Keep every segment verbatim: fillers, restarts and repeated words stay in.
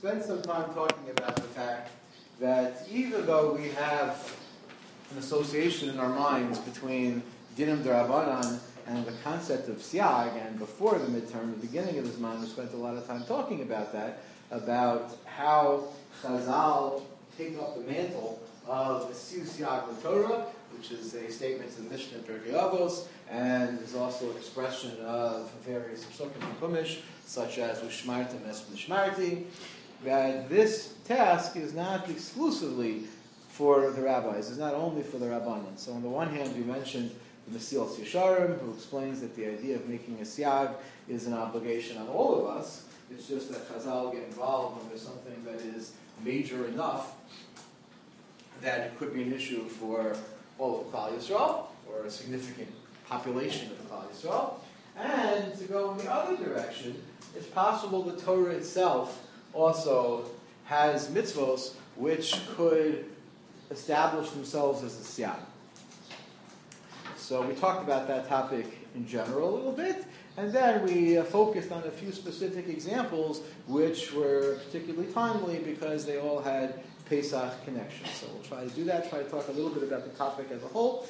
spent some time talking about the fact that even though we have an association in our minds between Dinim D'Rabbanan and the concept of Siag, and before the midterm, the beginning of this month, we spent a lot of time talking about that, about how Chazal take up the mantle of Siu Siag L'Torah, which is a statement in the Mishnah Pirkei Avos, and is also an expression of various Psukim and Chumash, such as Ushmartim es Nishmarti, that this task is not exclusively for the rabbis, it's not only for the Rabbanan. So on the one hand, we mentioned the Mesilas Yesharim, who explains that the idea of making a siag is an obligation on all of us. It's just that Chazal get involved when there's something that is major enough that it could be an issue for all of Klal Yisrael, or a significant population of Klal Yisrael. And to go in the other direction, it's possible the Torah itself also has mitzvos which could establish themselves as a siag. So we talked about that topic in general a little bit, and then we uh, focused on a few specific examples which were particularly timely because they all had Pesach connections. So we'll try to do that, try to talk a little bit about the topic as a whole.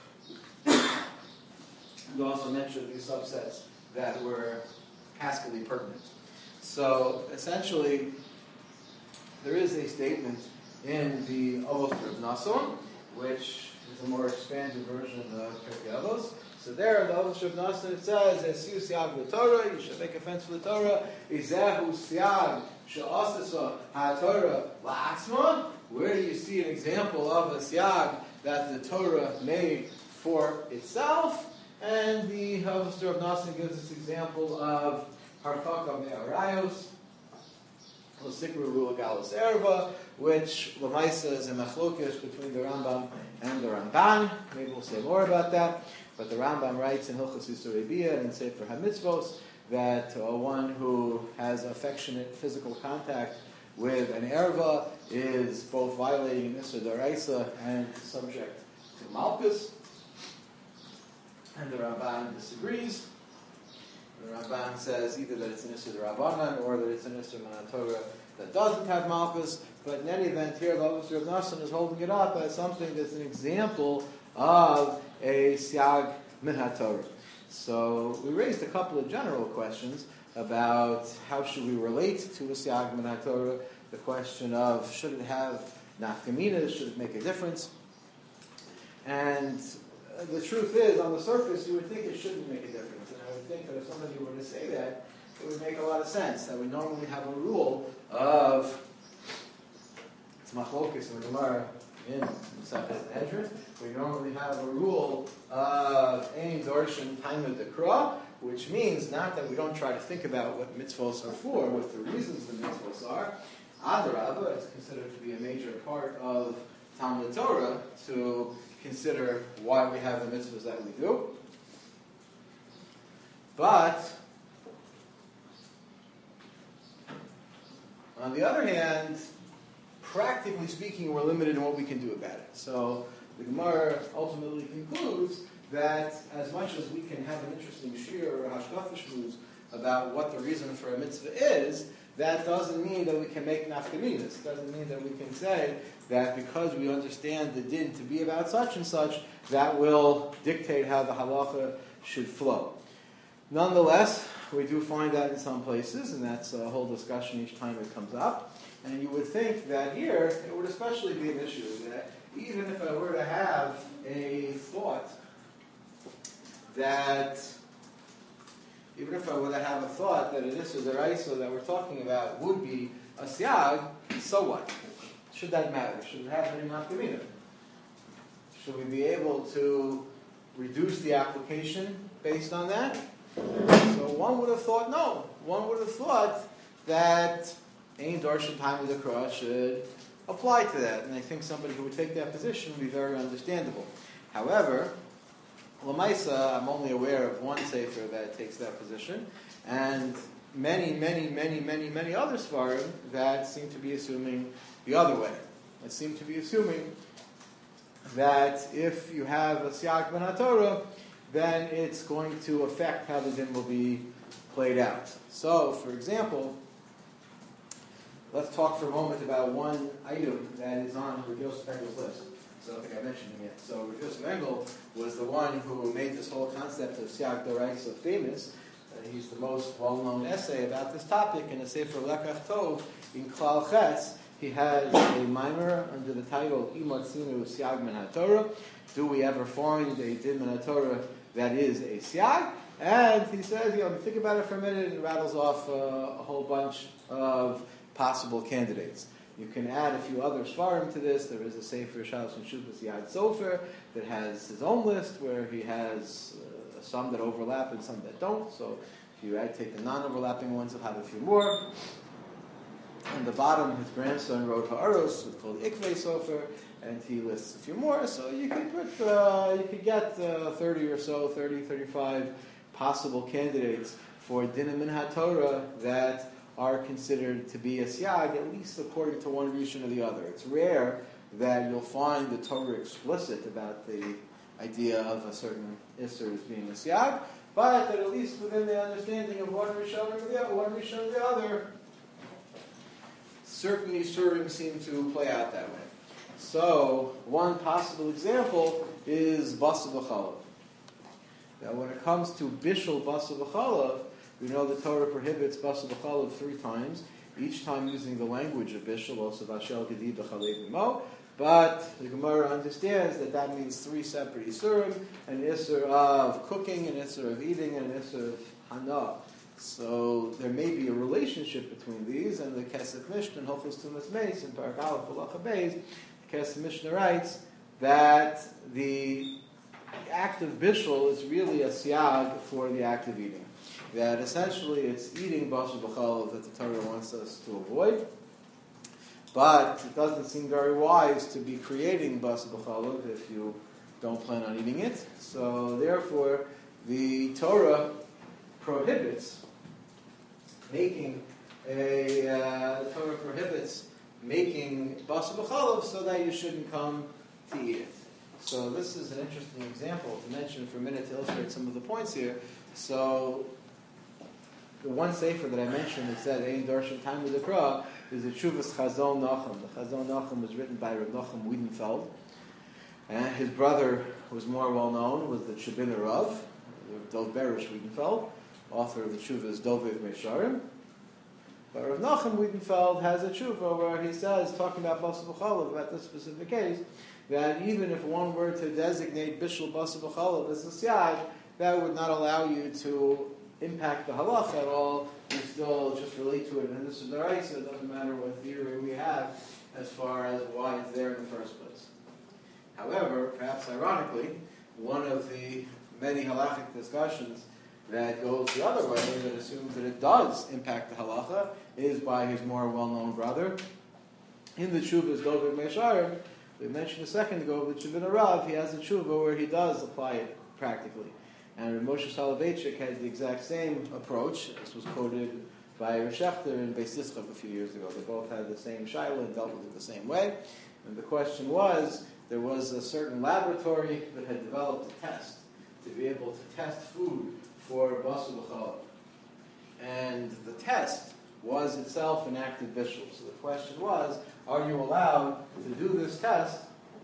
We also mentioned these subsets that were paschally pertinent. So essentially, there is a statement in the Avos Reb Nasson, which is a more expanded version of Pirkei Avos. So there in the Avos Reb Nasson it says, Esiu siag l'Torah, you should make a fence for the Torah, Izehu siag she'asasa ha'Torah la'atzma. Where do you see an example of a siag that the Torah made for itself? And the Avos Reb Nasson gives this example of Harchaka me'arayos, L'sikru ru'ah galus erva, which Lamaisa is a machlokes between the Rambam and the Ramban. Maybe we'll say more about that. But the Rambam writes in Hilchos Yisur Bia and Sefer HaMitzvos that uh, one who has affectionate physical contact with an erva is both violating an Isur D'Oraisa and subject to Malchus. And the Ramban disagrees. The Ramban says either that it's an Isur D'Rabbanan or that it's an Isur Min HaTorah that doesn't have Malchus. But in any event, here the Avos Reb Nasson is holding it up as something that's an example of a Siag Min HaTorah. So we raised a couple of general questions about how should we relate to a Siag Min HaTorah. The question of should it have nafkaminas, should it make a difference? And the truth is, on the surface, you would think it shouldn't make a difference. And I would think that if somebody were to say that, it would make a lot of sense. That we normally have a rule of, it's machlokes in the Gemara in Masechet Edrus, we normally have a rule of ein dorshin taimud dekra, which means not that we don't try to think about what mitzvos are for, what the reasons the mitzvos are. Adarabba, it's considered to be a major part of Talmud Torah to consider why we have the mitzvahs that we do. But on the other hand, practically speaking, we're limited in what we can do about it. So the Gemara ultimately concludes that as much as we can have an interesting shir or hashkafa shmuz about what the reason for a mitzvah is, that doesn't mean that we can make nafkaminas. It doesn't mean that we can say that because we understand the din to be about such and such, that will dictate how the halacha should flow. Nonetheless, we do find that in some places, and that's a whole discussion each time it comes up. And you would think that here, it would especially be an issue that even if I were to have a thought that, even if I were to have a thought that an Isur D'Oraisa that we're talking about would be a siag, so what? Should that matter? Should it have any nafkamina? Should we be able to reduce the application based on that? So one would have thought no. One would have thought that ein darshan taimud dekra should apply to that. And I think somebody who would take that position would be very understandable. However, Lamaisa, I'm only aware of one sefer that takes that position, and many, many, many, many, many other svarim that seem to be assuming the other way. That seem to be assuming that if you have a siag min haTorah, then it's going to affect how the din will be played out. So, for example, let's talk for a moment about one item that is on Rav Yosef Engel's list. So I don't think I mentioned him yet. So Rav Yosef Engel was the one who made this whole concept of Siag Doraisa famous. Uh, he's the most well-known essay about this topic in the Sefer Lekach Tov in Klal Ches. He has a mimer under the title Imotzinu Siag Min HaTorah. Do we ever find a din min HaTorah that is a siag? And he says, you know, think about it for a minute, and rattles off uh, a whole bunch of possible candidates. You can add a few other svarim to this. There is a Sefer Shalos and Shuvas Yad Sofer that has his own list where he has uh, some that overlap and some that don't. So if you add, take the non-overlapping ones, you'll have a few more. On the bottom, his grandson wrote Ha'aros, it's called Ikvei Sofer, and he lists a few more. So you could put, uh, you could get uh, thirty or so, thirty, thirty-five possible candidates for Dinim Min HaTorah that are considered to be a siag, at least according to one Rishon or the other. It's rare that you'll find the Torah explicit about the idea of a certain Isser as being a siag, but that at least within the understanding of one Rishon or the other, one Rishon or the other, certain Isurim seem to play out that way. So, one possible example is Basa B'chalav. Now, when it comes to Bishul Basa B'chalav, we know the Torah prohibits Basa B'chalav three times, each time using the language of Bishul, also Vashel Gedi B'chalev Imo. But the Gemara understands that that means three separate Isurim, an Isur of cooking, an Isur of eating, and an Isur of Hana. So there may be a relationship between these, and the Kesef Mishnah, Hilchos Tumas Meis, in Parak Aleph Halacha Beis, the Kesef Mishnah writes that the act of Bishul is really a siag for the act of eating. That essentially it's eating Basa B'chalav that the Torah wants us to avoid, but it doesn't seem very wise to be creating Basa B'chalav if you don't plan on eating it. So therefore, the Torah prohibits making a uh, the Torah prohibits making Basa B'chalav so that you shouldn't come to eat it. So this is an interesting example to mention for a minute to illustrate some of the points here. So the one sefer that I mentioned that said Ein Darshan Time with the Kra is the Tshuvas Chazon Nachum. The Chazon Nachum was written by Rav Nachum Wiedenfeld, and his brother, who was more well known, was the Shebina Rav, Dov Berish Wiedenfeld, author of the Tshuvas Doviv Mesharim. But Rav Nachum Wiedenfeld has a tshuva where he says, talking about Basa B'chalav, about this specific case, that even if one were to designate Bishul Basa B'chalav as a siag, that would not allow you to impact the halach at all. You still just relate to it, and this is the Raisa. It doesn't matter what theory we have as far as why it's there in the first place. However, perhaps ironically, one of the many halachic discussions that goes the other way, that assumes that it does impact the halacha, is by his more well-known brother. In the Tshuvas Doviv Mesharim, we mentioned a second ago, the Shebina Rav, he has a tshuva where he does apply it practically. And Rav Moshe Soloveitchik has the exact same approach. This was quoted by Rav Shechter in Beis Yitzchak a few years ago. They both had the same shaila and dealt with it the same way. And the question was, there was a certain laboratory that had developed a test to be able to test food for Basa B'chalav. And the test was itself an act of bishul. So the question was, are you allowed to do this test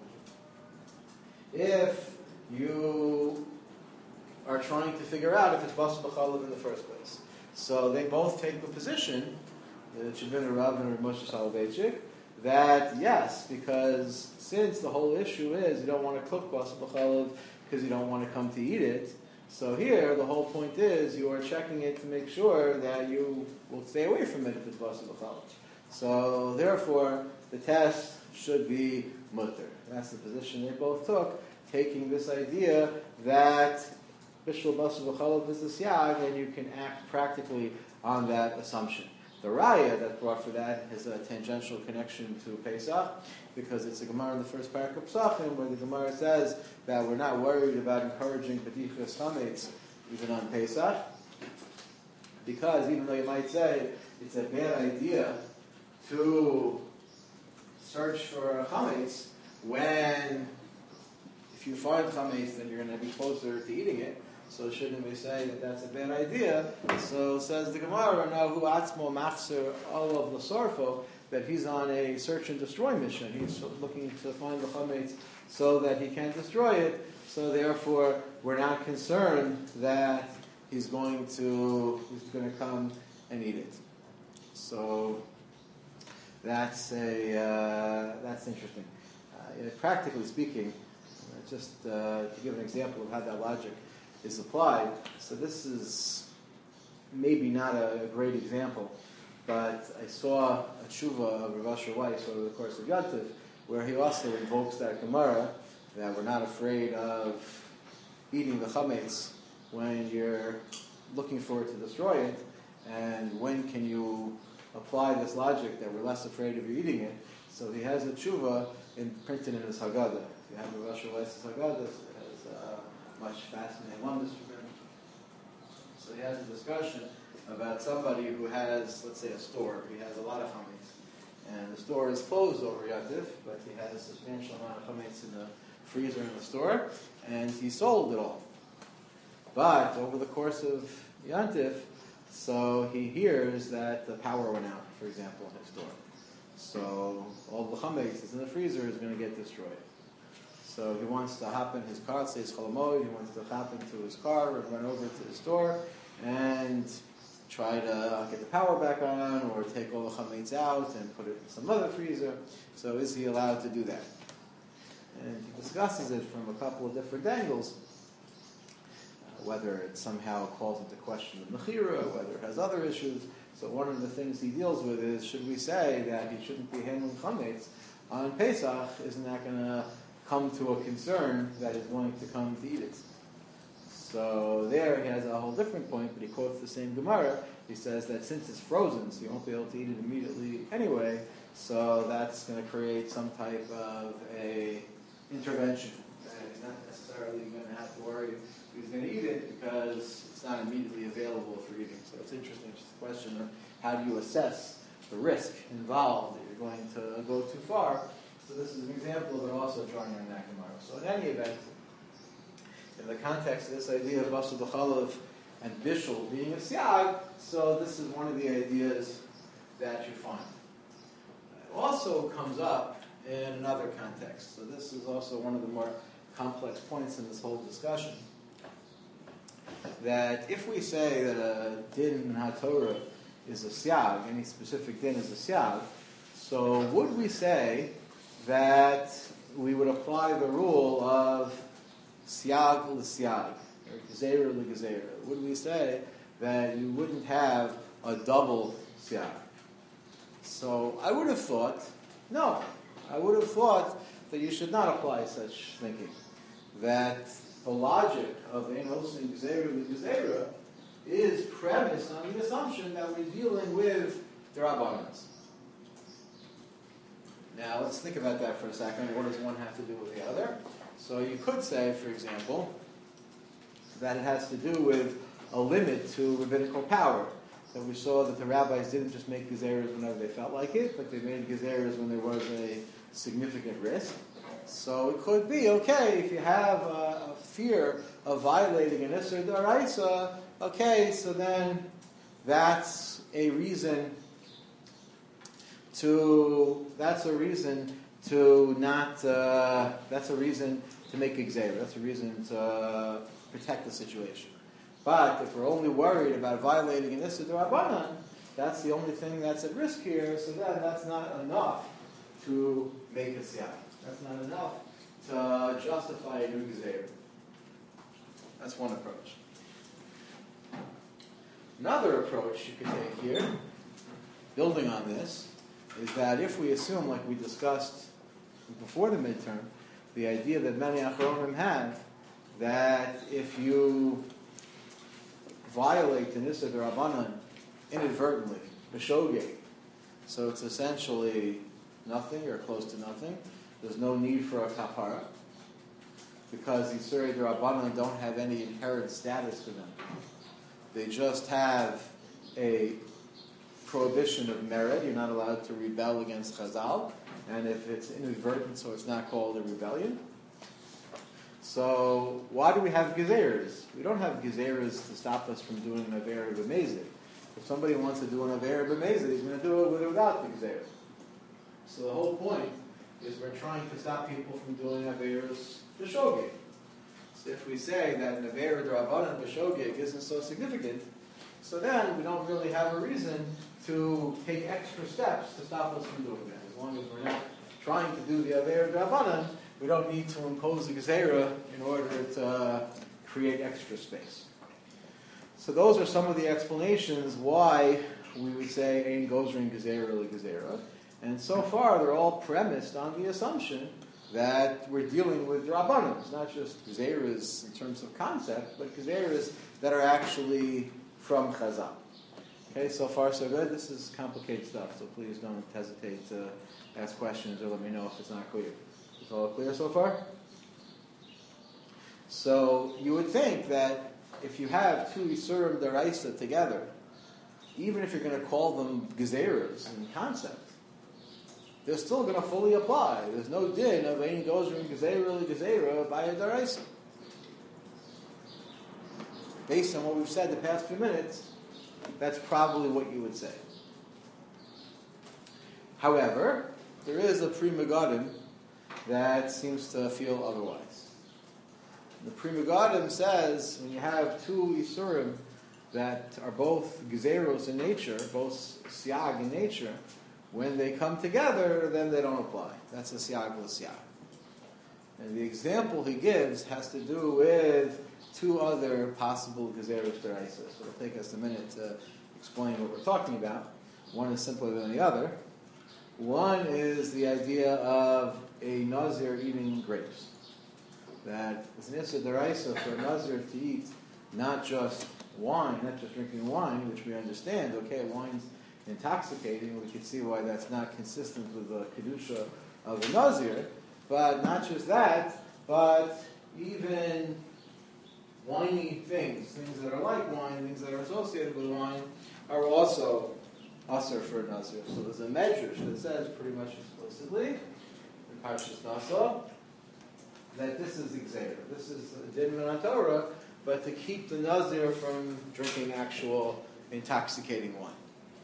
if you are trying to figure out if it's Basa B'chalav in the first place? So they both take the position, the Shebina Rav and Rav Moshe Soloveitchik, that yes, because since the whole issue is you don't want to cook Basa B'chalav because you don't want to come to eat it, so here the whole point is you are checking it to make sure that you will stay away from it if it's Basa B'chalav. So therefore, the test should be mutter. That's the position they both took, taking this idea that Bishul Basa B'chalav is the siag, and you can act practically on that assumption. The raya that's brought for that is a tangential connection to Pesach, because it's a Gemara in the first parak of Pesachim, where the Gemara says that we're not worried about encouraging B'dichas Chametz even on Pesach, because even though you might say it's a bad idea to search for Chametz, when if you find Chametz, then you're going to be closer to eating it. So shouldn't we say that that's a bad idea? So says the Gemara, no, hu atzmo machzer olav l'sorfo, that he's on a search and destroy mission. He's looking to find the chametz so that he can destroy it. So therefore, we're not concerned that he's going to he's going to come and eat it. So that's a uh, that's interesting. Uh, yeah, practically speaking, uh, just uh, to give an example of how that logic is applied. So this is maybe not a, a great example, but I saw a tshuva of Rav Asher Weiss over the course of Yontif, where he also invokes that Gemara that we're not afraid of eating the chametz when you're looking forward to destroy it, and when can you apply this logic that we're less afraid of you eating it. So he has a tshuva in, printed in his Haggadah. If you have Rav Asher Weiss's Haggadah, it has uh, much fascinating wonders from him. So he has a discussion about somebody who has, let's say, a store. He has a lot of chametz, and the store is closed over Yontif, but he has a substantial amount of chametz in the freezer in the store, and he sold it all. But over the course of Yontif, so he hears that the power went out, for example, in his store. So all the chametz that's in the freezer is going to get destroyed. So he wants to hop in his car, it says Cholamoid, he wants to hop into his car and run over to the store and try to get the power back on, or take all the chametz out and put it in some other freezer. So is he allowed to do that? And he discusses it from a couple of different angles. Whether it somehow calls into question the mechira, whether it has other issues. So one of the things he deals with is, should we say that he shouldn't be handling chametz on Pesach? Isn't that going to come to a concern that he's going to come to eat it? So there he has a whole different point, but he quotes the same Gemara. He says that since it's frozen, so you won't be able to eat it immediately anyway, so that's going to create some type of a intervention. That he's not necessarily going to have to worry he's going to eat it because it's not immediately available for eating. So it's interesting. It's just a question of how do you assess the risk involved that you're going to go too far. So this is an example, but also drawing on that Gemara. So in any event, in the context of this idea of Basar B'chalav and Bishul being a siag, so this is one of the ideas that you find. It also comes up in another context. So this is also one of the more complex points in this whole discussion. That if we say that a din in HaTorah is a siag, any specific din is a siag, so would we say that we would apply the rule of siag l'siag, or gezeira l'gezeira? Would we say that you wouldn't have a double siag? So I would have thought, no, I would have thought that you should not apply such thinking. That the logic of Ein Osin Gezeira L'Gezeira is premised on the assumption that we're dealing with D'Rabbanans. Now let's think about that for a second. What does one have to do with the other? So you could say, for example, that it has to do with a limit to rabbinical power. That we saw that the rabbis didn't just make Gezeiras whenever they felt like it, but they made Gezeiras when there was a significant risk. So it could be, okay, if you have a, a fear of violating an Isser D'Oraisa, okay, so then that's a reason to, that's a reason to not, uh, that's a reason to make Gezeira. That's a reason to uh, protect the situation. But if we're only worried about violating an Isser D'Rabbanan, that's the only thing that's at risk here, so then that's not enough to make a siyag. That's not enough to justify a new gezeira. That's one approach. Another approach you could take here, building on this, is that if we assume, like we discussed before the midterm, the idea that many Achronim have, that if you violate the Isser D'Rabbanan inadvertently, b'shogeg, so it's essentially nothing or close to nothing, there's no need for a kapara, because the Isser D'Rabbanan don't have any inherent status to them. They just have a prohibition of merit. You're not allowed to rebel against Chazal, and if it's inadvertent, so it's not called a rebellion. So why do we have gezeras? We don't have gezeras to stop us from doing an avera b'mezid. If somebody wants to do an avera b'mezid, he's going to do it with or without the gezerah. So the whole point is we're trying to stop people from doing averas b'shogeg. So if we say that an avera d'Rabbanan b'shogeg isn't so significant, so then we don't really have a reason to take extra steps to stop us from doing that. As long as we're not trying to do the avera d'Rabbanan, we don't need to impose a gezerah in order to uh, create extra space. So those are some of the explanations why we would say ein gozrin gezerah li gezerah. And so far, they're all premised on the assumption that we're dealing with Rabbanim. It's not just gezerahs in terms of concept, but gezerahs that are actually from Chazal. Okay, so far so good. This is complicated stuff, so please don't hesitate to ask questions or let me know if it's not clear. Is all clear so far? So you would think that if you have two Isurim Daraisa together, even if you're going to call them gezerahs in concept, they're still going to fully apply. There's no din of ein gozrin gezerah li gezerah by a Daraisa. Based on what we've said the past few minutes, that's probably what you would say. However, there is a Pri Megadim that seems to feel otherwise. The Pri Megadim says when you have two Isurim that are both Gezeros in nature, both Siag in nature, when they come together, then they don't apply. That's a Siag l'Siag. And the example he gives has to do with two other possible Gezeros D'Oraisa. So it'll take us a minute to explain what we're talking about. One is simpler than the other. One is the idea of a Nazir eating grapes. That it's an Issa D'Oraisa for a Nazir to eat not just wine, not just drinking wine, which we understand, okay, wine's intoxicating, we can see why that's not consistent with the Kedusha of the Nazir, but not just that, but even winey things, things that are like wine, things that are associated with wine, are also Asr for a Nazir. So there's a medrash that says pretty much explicitly, in Parshas Nasa, that this is Xer. This is a din min Torah, but to keep the Nazir from drinking actual intoxicating wine.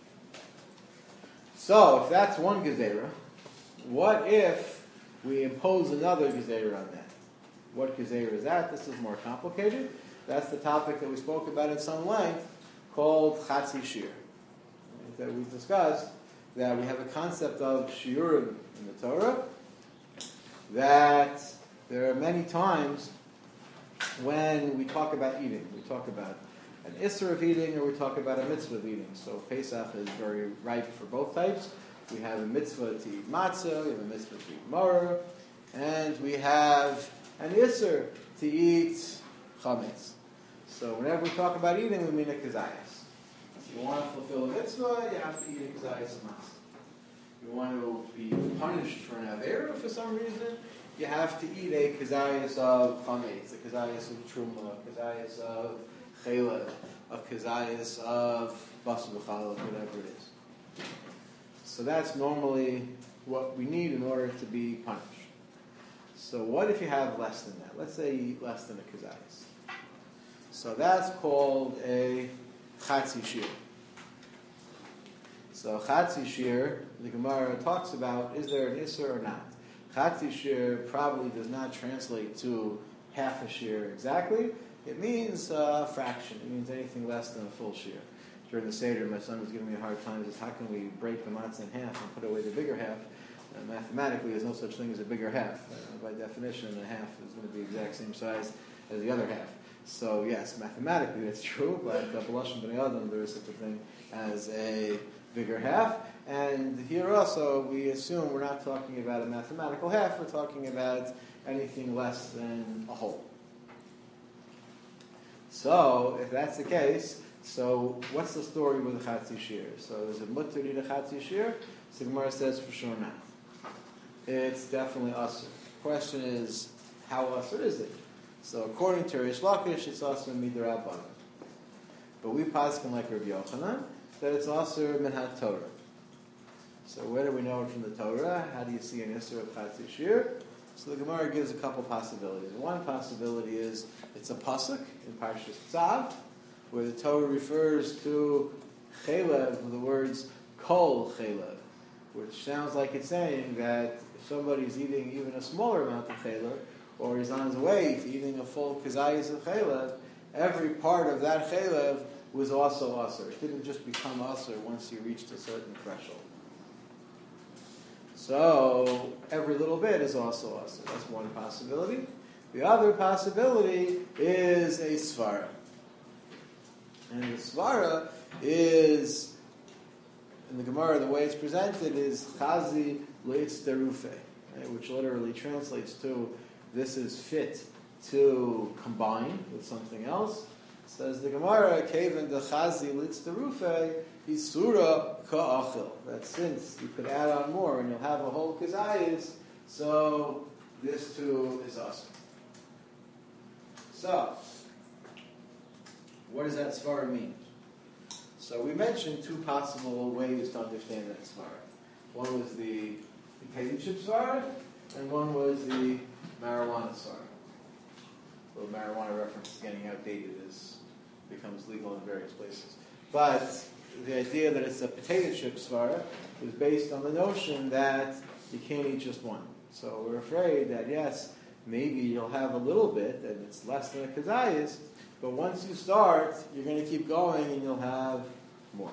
So, if that's one Gezerah, what if we impose another Gezerah on that? What Gezerah is that? This is more complicated. That's the topic that we spoke about in some length, called Chatzi Shir. That we discussed, that we have a concept of Shiurim in the Torah, that there are many times when we talk about eating. We talk about an Isser of eating, or we talk about a mitzvah of eating. So Pesach is very ripe for both types. We have a mitzvah to eat matzah, we have a mitzvah to eat maror, and we have an Isser to eat chametz. So whenever we talk about eating, we mean a kazayas. If you want to fulfill a mitzvah, you have to eat a kazayas of matzah. You want to be punished for an avera for some reason, you have to eat a kazayas of chametz, a kazayas of truma, a kazayas of chayla, a kazayas of basar b'challah, whatever it is. So that's normally what we need in order to be punished. So what if you have less than that? Let's say you eat less than a kazayas. So that's called a chatzi shir. So chatzi shir, the Gemara talks about, is there an isser or not? Chatzi shir probably does not translate to half a shir exactly. It means a fraction. It means anything less than a full shir. During the Seder, my son was giving me a hard time. He says, how can we break the matzah in half and put away the bigger half? Uh, mathematically, there's no such thing as a bigger half. Uh, by definition, a half is going to be the exact same size as the other half. So yes, mathematically that's true, but b'lashon b'nei adam there is such a thing as a bigger half. And here also we assume we're not talking about a mathematical half, we're talking about anything less than a whole. So if that's the case, so what's the story with the chatzi shir? So is it mutter to eat a chatzi shir? So Gemara says for sure not. It's definitely asur. The question is, how asur is it? So according to Rish Lakish, it's asur midrabanan. But we paskin like Rabbi Yochanan that it's asur min ha-Torah. So where do we know it from the Torah? How do you see an isur of chatzi shir? So the Gemara gives a couple possibilities. One possibility is it's a pasuk in Parshas Tzav, where the Torah refers to chelev with the words kol chelev, which sounds like it's saying that if somebody's eating even a smaller amount of chelev, or he's on his way to eating a full kazayis of chelev, every part of that chelev was also asur. It didn't just become asur once you reached a certain threshold. So every little bit is also asur. That's one possibility. The other possibility is a svara. And the svara is, in the Gemara, the way it's presented is chazi leitz derufe, right, which literally translates to this is fit to combine with something else. Says the Gemara, keven de chazi leitz derufe, isura ka'achil. That since you could add on more and you'll have a whole kazayis, so this too is awesome. So, what does that svara mean? So we mentioned two possible ways to understand that svara. One was the potato chip svara, and one was the marijuana svara. Well, marijuana reference is getting outdated as it becomes legal in various places. But the idea that it's a potato chip svara is based on the notion that you can't eat just one. So we're afraid that, yes, maybe you'll have a little bit, and it's less than a kazayis, but once you start, you're going to keep going, and you'll have more.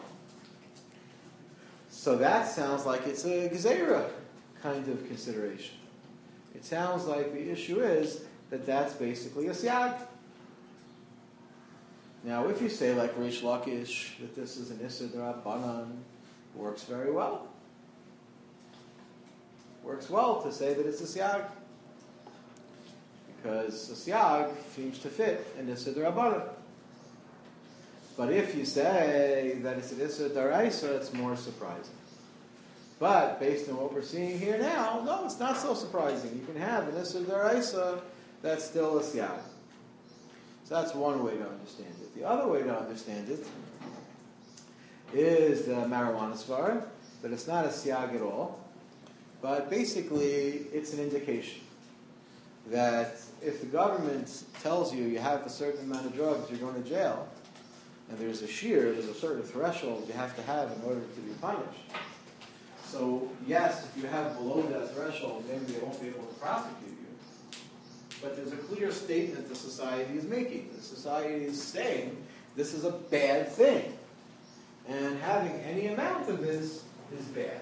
So that sounds like it's a gezerah kind of consideration. It sounds like the issue is that that's basically a siyag. Now, if you say like Reish Lakish that this is an Issa D'Rabbanan, works very well. Works well to say that it's a siyag. Because a siyag seems to fit an Issa D'Rabbanan. But if you say that it's an Issa D'Oraisa, it's more surprising. But based on what we're seeing here now, no, it's not so surprising. You can have an Issa D'Oraisa that's still a siyag. So that's one way to understand it. The other way to understand it is the marijuana svara, that it's not a siyag at all, but basically it's an indication that if the government tells you you have a certain amount of drugs, you're going to jail, and there's a shear, there's a certain threshold you have to have in order to be punished. So yes, if you have below that threshold, maybe they won't be able to prosecute you. But there's a clear statement the society is making. The society is saying this is a bad thing. And having any amount of this is bad.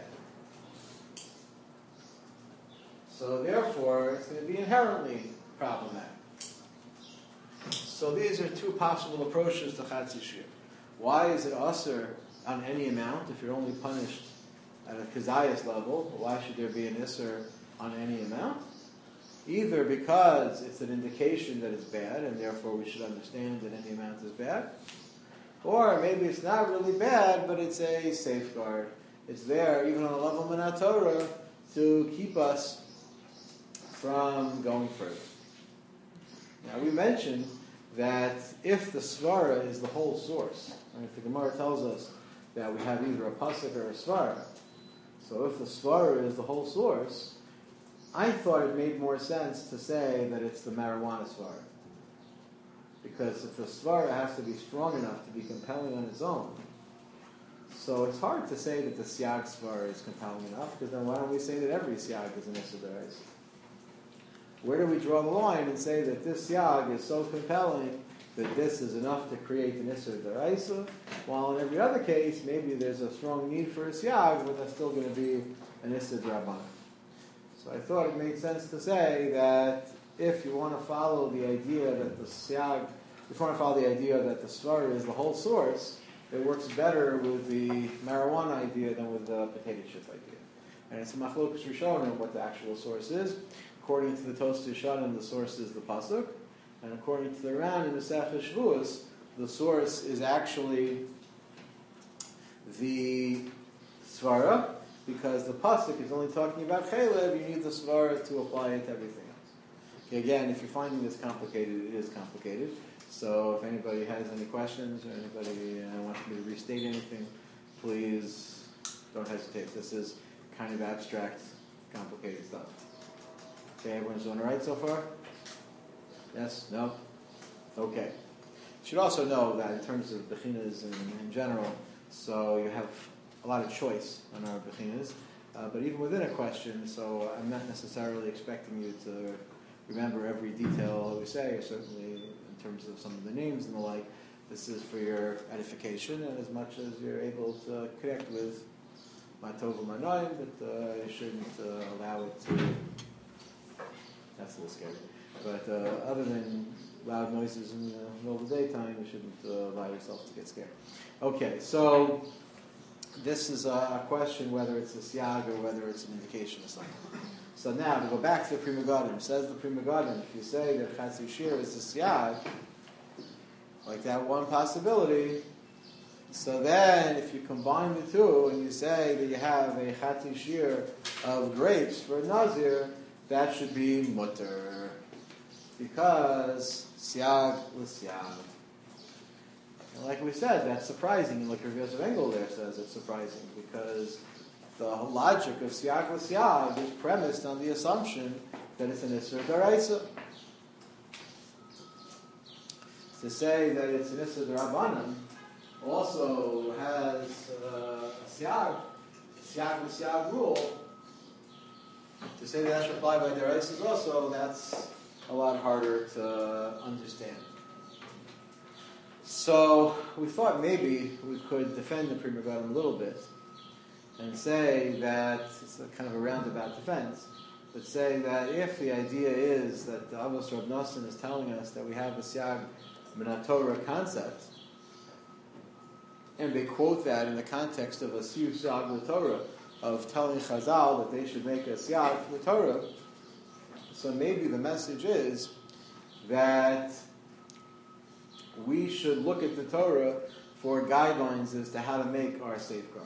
So therefore, it's going to be inherently problematic. So these are two possible approaches to Chatzi Shir. Why is it usher on any amount if you're only punished at a kazayas level? Why should there be an isser on any amount? Either because it's an indication that it's bad, and therefore we should understand that any amount is bad, or maybe it's not really bad, but it's a safeguard. It's there, even on the level of Minat Torah, to keep us from going further. Now we mentioned that if the svara is the whole source, and if the Gemara tells us that we have either a pasuk or a svara, so if the svara is the whole source, I thought it made more sense to say that it's the marijuana svara. Because if the svara has to be strong enough to be compelling on its own, so it's hard to say that the siyag svara is compelling enough, because then why don't we say that every siyag is an issa d'oraisa? Where do we draw the line and say that this siyag is so compelling that this is enough to create an issa d'oraisa, while in every other case, maybe there's a strong need for a siyag, but that's still going to be an issa d'rabbanan. So I thought it made sense to say that if you want to follow the idea that the siyag, if you want to follow the idea that the svara is the whole source, it works better with the marijuana idea than with the potato chip idea. And it's a machlokus rishonim what the actual source is. According to the Tosfos Yeshanim, the source is the pasuk, and according to the Ran in the Masechah Shavuos, the source is actually the svara, because the pasuk is only talking about chelev. You need the svara to apply it to everything else. Okay, again, if you're finding this complicated, it is complicated. So if anybody has any questions or anybody uh, wants me to restate anything, please don't hesitate. This is kind of abstract, complicated stuff. Okay, everyone's doing all right so far? Yes? No? Okay. You should also know that in terms of bechinas in, in general, so you have a lot of choice on our bechinas, uh, but even within a question, so I'm not necessarily expecting you to remember every detail we say, certainly in terms of some of the names and the like. This is for your edification, and as much as you're able to connect with Matov Manoim, but uh, you shouldn't uh, allow it to. That's a little scary. But uh, other than loud noises in the middle of the daytime, you shouldn't uh, allow yourself to get scared. Okay, so this is a question whether it's a siyag or whether it's an indication of something. So now, to go back to the Pri Megadim, says the Pri Megadim, if you say that Chatzi Shir is a siyag, like that one possibility, so then if you combine the two and you say that you have a Chatzi Shir of grapes for a Nazir, that should be mutter. Because siyag l'siyag. And like we said, that's surprising. Like Rav Yosef Engel there says it's surprising because the logic of siyag l'siyag is premised on the assumption that it's an Isser D'Oraisa. To say that it's an Isser D'Rabbanan also has uh, a siyag, siyag l'siyag rule. To say that that should apply by D'Oraisa is also, that's a lot harder to understand. So we thought maybe we could defend the Pri Megadim a little bit and say that it's a kind of a roundabout defense, but say that if the idea is that the Avos Rav Nosson is telling us that we have a Siyag Min Torah concept, and they quote that in the context of a Siyag Torah, of telling Chazal that they should make a Siyag for the Torah, so maybe the message is that we should look at the Torah for guidelines as to how to make our safeguards.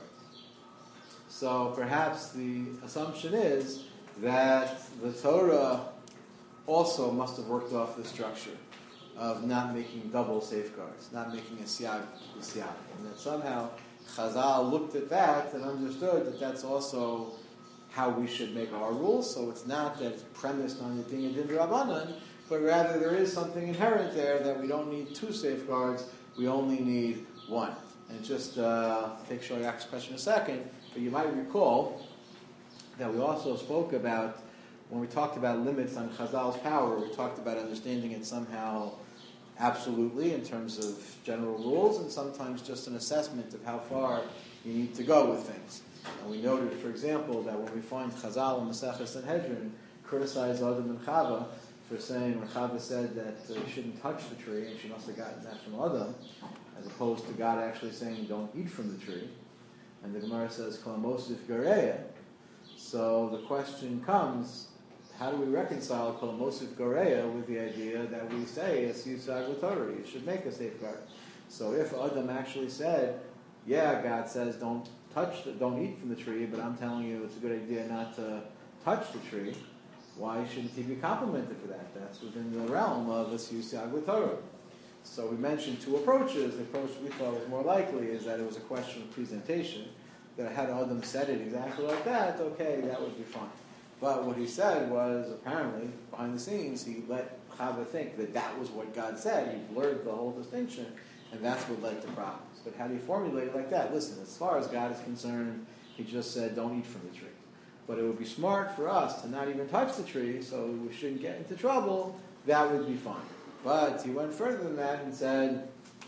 So perhaps the assumption is that the Torah also must have worked off the structure of not making double safeguards, not making a siyag with siyag, and that somehow Chazal looked at that and understood that that's also how we should make our rules. So it's not that it's premised on the Din Yadin Rabbanan, but rather there is something inherent there that we don't need two safeguards, we only need one. And just uh, take Shoyak's question a second, but you might recall that we also spoke about, when we talked about limits on Chazal's power, we talked about understanding it somehow absolutely in terms of general rules, and sometimes just an assessment of how far you need to go with things. And we noted, for example, that when we find Chazal in Maseches Sanhedrin criticize Adam and Chava for saying, when Chava said that uh, you shouldn't touch the tree, and she must have gotten that from Adam, as opposed to God actually saying, don't eat from the tree. And the Gemara says, Kol Mosif Gareya. So the question comes, how do we reconcile Kol Mosif Gareya with the idea that we say, as Yisag L'Torah, you should make a safeguard? So if Adam actually said, yeah, God says don't touch, the, don't eat from the tree, but I'm telling you it's a good idea not to touch the tree, why shouldn't he be complimented for that? That's within the realm of a Yisag L'Torah. So we mentioned two approaches. The approach we thought was more likely is that it was a question of presentation, that had Adam said it exactly like that, okay, that would be fine. But what he said was, apparently, behind the scenes, he let Chava think that that was what God said. He blurred the whole distinction, and that's what led to problems. But how do you formulate it like that? Listen, as far as God is concerned, he just said, don't eat from the tree. But it would be smart for us to not even touch the tree, so we shouldn't get into trouble. That would be fine. But he went further than that and said,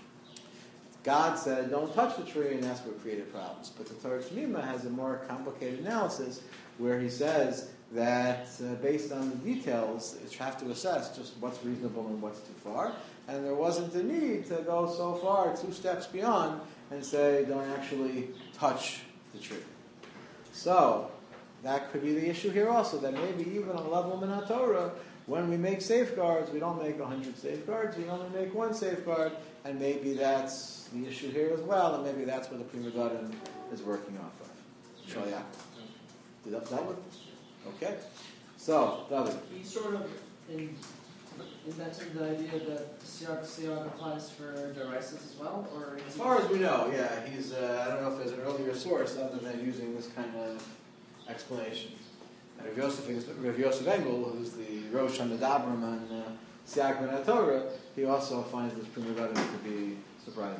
God said, don't touch the tree, and that's what created problems. But the Torah Shmima has a more complicated analysis where he says that uh, based on the details, you have to assess just what's reasonable and what's too far. And there wasn't a need to go so far, two steps beyond, and say, don't actually touch the tree. So, that could be the issue here also, that maybe even on a level of Minat Torah, when we make safeguards, we don't make a hundred safeguards, we only make one safeguard, and maybe that's the issue here as well, and maybe that's where the Pri Megadim is working off of. Shoyak. Did that, that one? Okay. So, David. He sort of in, invented the idea that Siyag Siyag applies for D'Oraisas as well, or as far as we know, yeah, he's. Uh, I don't know if there's an earlier source other than using this kind of explanation. And Rav Yosef, Rav Yosef Engel, who's the Rosh HaMedabrim on uh, Siag Ben HaTorah, he also finds this Pri Megadim to be surprising.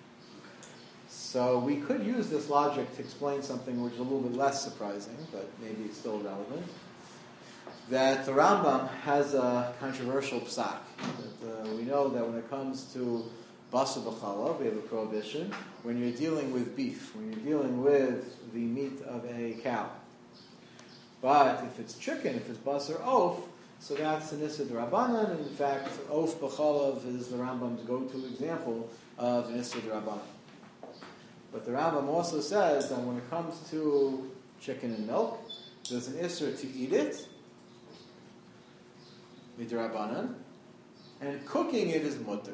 So we could use this logic to explain something which is a little bit less surprising, but maybe it's still relevant. That the Rambam has a controversial psak. That, uh, we know that when it comes to Basar B'Chalav, we have a prohibition. When you're dealing with beef, when you're dealing with the meat of a cow. But if it's chicken, if it's Basar Oaf, so that's an Issa D'Rabbanan, and in fact, Oaf B'Chalav is the Rambam's go-to example of an Issa D'Rabbanan. But the Rambam also says that when it comes to chicken and milk, there's an Isser to eat it, Midrabanan, and cooking it is mutter.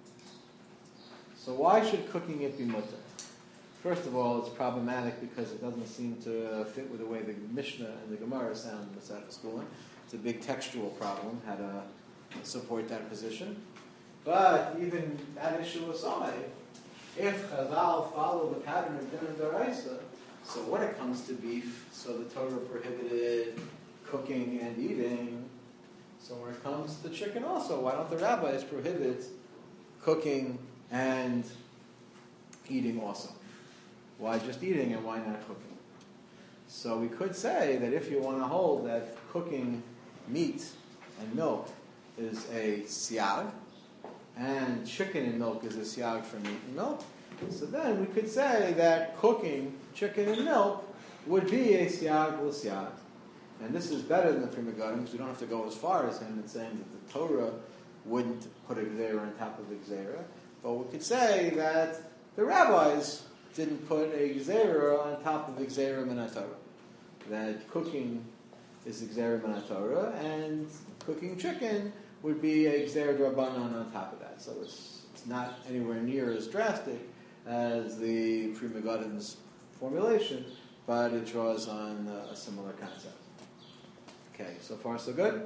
So why should cooking it be mutter? First of all, it's problematic because it doesn't seem to fit with the way the Mishnah and the Gemara sound in the Masechah schooling. It's a big textual problem, how to support that position. But even that issue aside, if Chazal follow the pattern of Din and Daraisa, so when it comes to beef, so the Torah prohibited cooking and eating. So when it comes to chicken also, why don't the rabbis prohibit cooking and eating also? Why just eating and why not cooking? So we could say that if you want to hold that cooking meat and milk is a siag, and chicken and milk is a siag for meat and milk, so then we could say that cooking chicken and milk would be a siag l'siag. And this is better than the Pri Megadim because we don't have to go as far as him in saying that the Torah wouldn't put a gzeira on top of a gzeira. But we could say that the rabbis didn't put a gzeira on top of a gzeira min Torah. That cooking is a gzeira min Torah, and cooking chicken would be a gzeira d'Rabbanan on top of that. So it's, it's not anywhere near as drastic as the Pri Megadim's formulation, but it draws on a similar concept. Okay, so far so good?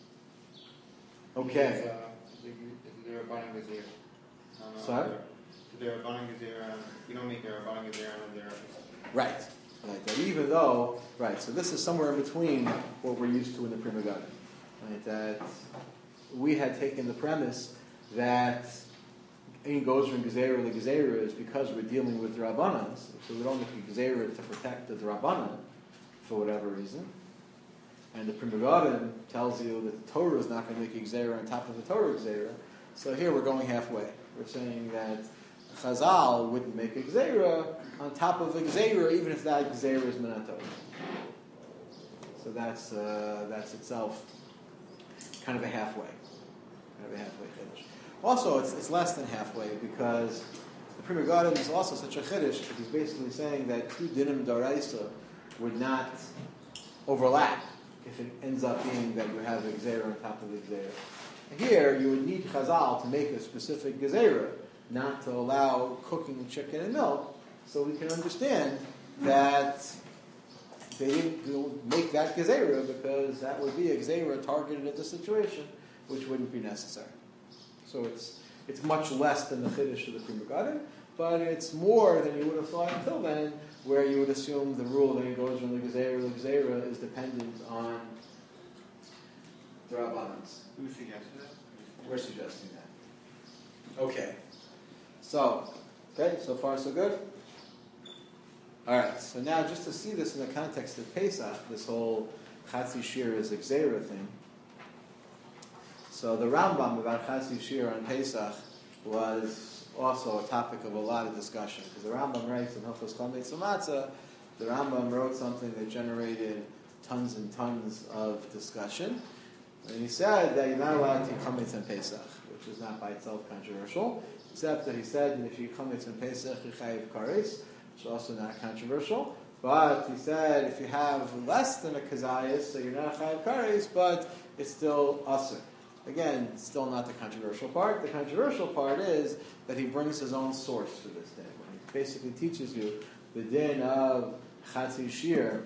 Okay. The Rabbanan Gezir. Sorry? The Rabbanan Gezir, you don't make the Rabbanan Gezir on the Right. Right. That even though, right, so this is somewhere in between what we're used to in the Pri Megadim. Right, that we had taken the premise that Ein Gozer and Gezerah the Gezerah is because we're dealing with Rabbanans, so we don't make a Gezerah to protect the Rabbanan for whatever reason. And the Pri Megadim tells you that the Torah is not going to make a Gezerah on top of the Torah Gezerah. So here we're going halfway. We're saying that Chazal wouldn't make a Gezerah on top of a Gezerah, even if that Gezerah is Min Torah. So that's uh, that's itself kind of a halfway. Kind of a halfway finish. Also, it's, it's less than halfway because the Pri Megadim is also such a chiddush that he's basically saying that two dinim d'oraisa would not overlap if it ends up being that you have a gzeira on top of the gzeira. Here, you would need Chazal to make a specific gzeira, not to allow cooking chicken and milk, so we can understand that they didn't make that gzeira because that would be a gzeira targeted at the situation, which wouldn't be necessary. So it's it's much less than the chiddush of the Pri Megadim, but it's more than you would have thought until then, where you would assume the rule that it goes from the Gezerah, the Gezerah is dependent on the Rabbanans. Who suggested that? We're suggesting that. Okay. So, okay, so far so good? Alright, so now just to see this in the context of Pesach, this whole Chatzi Shir is a Gezerah thing. So the Rambam about Chatzi Shir on Pesach was also a topic of a lot of discussion, because the Rambam writes in Hilchos Chametz U'Matzah, the Rambam wrote something that generated tons and tons of discussion, and he said that you're not allowed to eat Chametz on Pesach, which is not by itself controversial, except that he said that if you eat Chametz on Pesach, you chayiv kares, which is also not controversial, but he said if you have less than a kazayas, so you're not chayiv kares, but it's still asur. Again, still not the controversial part. The controversial part is that he brings his own source for this din. He basically teaches you the din of Chatzi Shir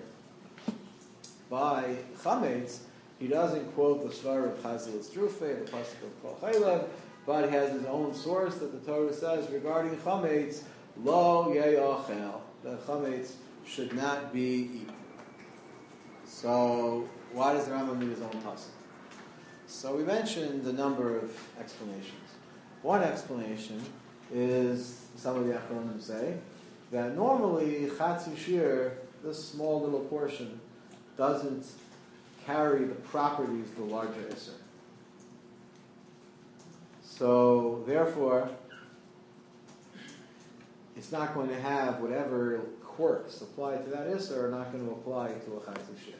by Chametz. He doesn't quote the Svar of Chazil Strufe, the pasuk of Kol Chaylev, but he has his own source that the Torah says regarding Chametz, Lo Ye'achel, that Chametz should not be eaten. So why does the Rambam need his own pasuk? So we mentioned a number of explanations. One explanation is, some of the Achronim say, that normally Chatzi Shir, this small little portion, doesn't carry the properties of the larger Isser. So therefore, it's not going to have whatever quirks apply to that Isser are not going to apply to a Chatzi Shir.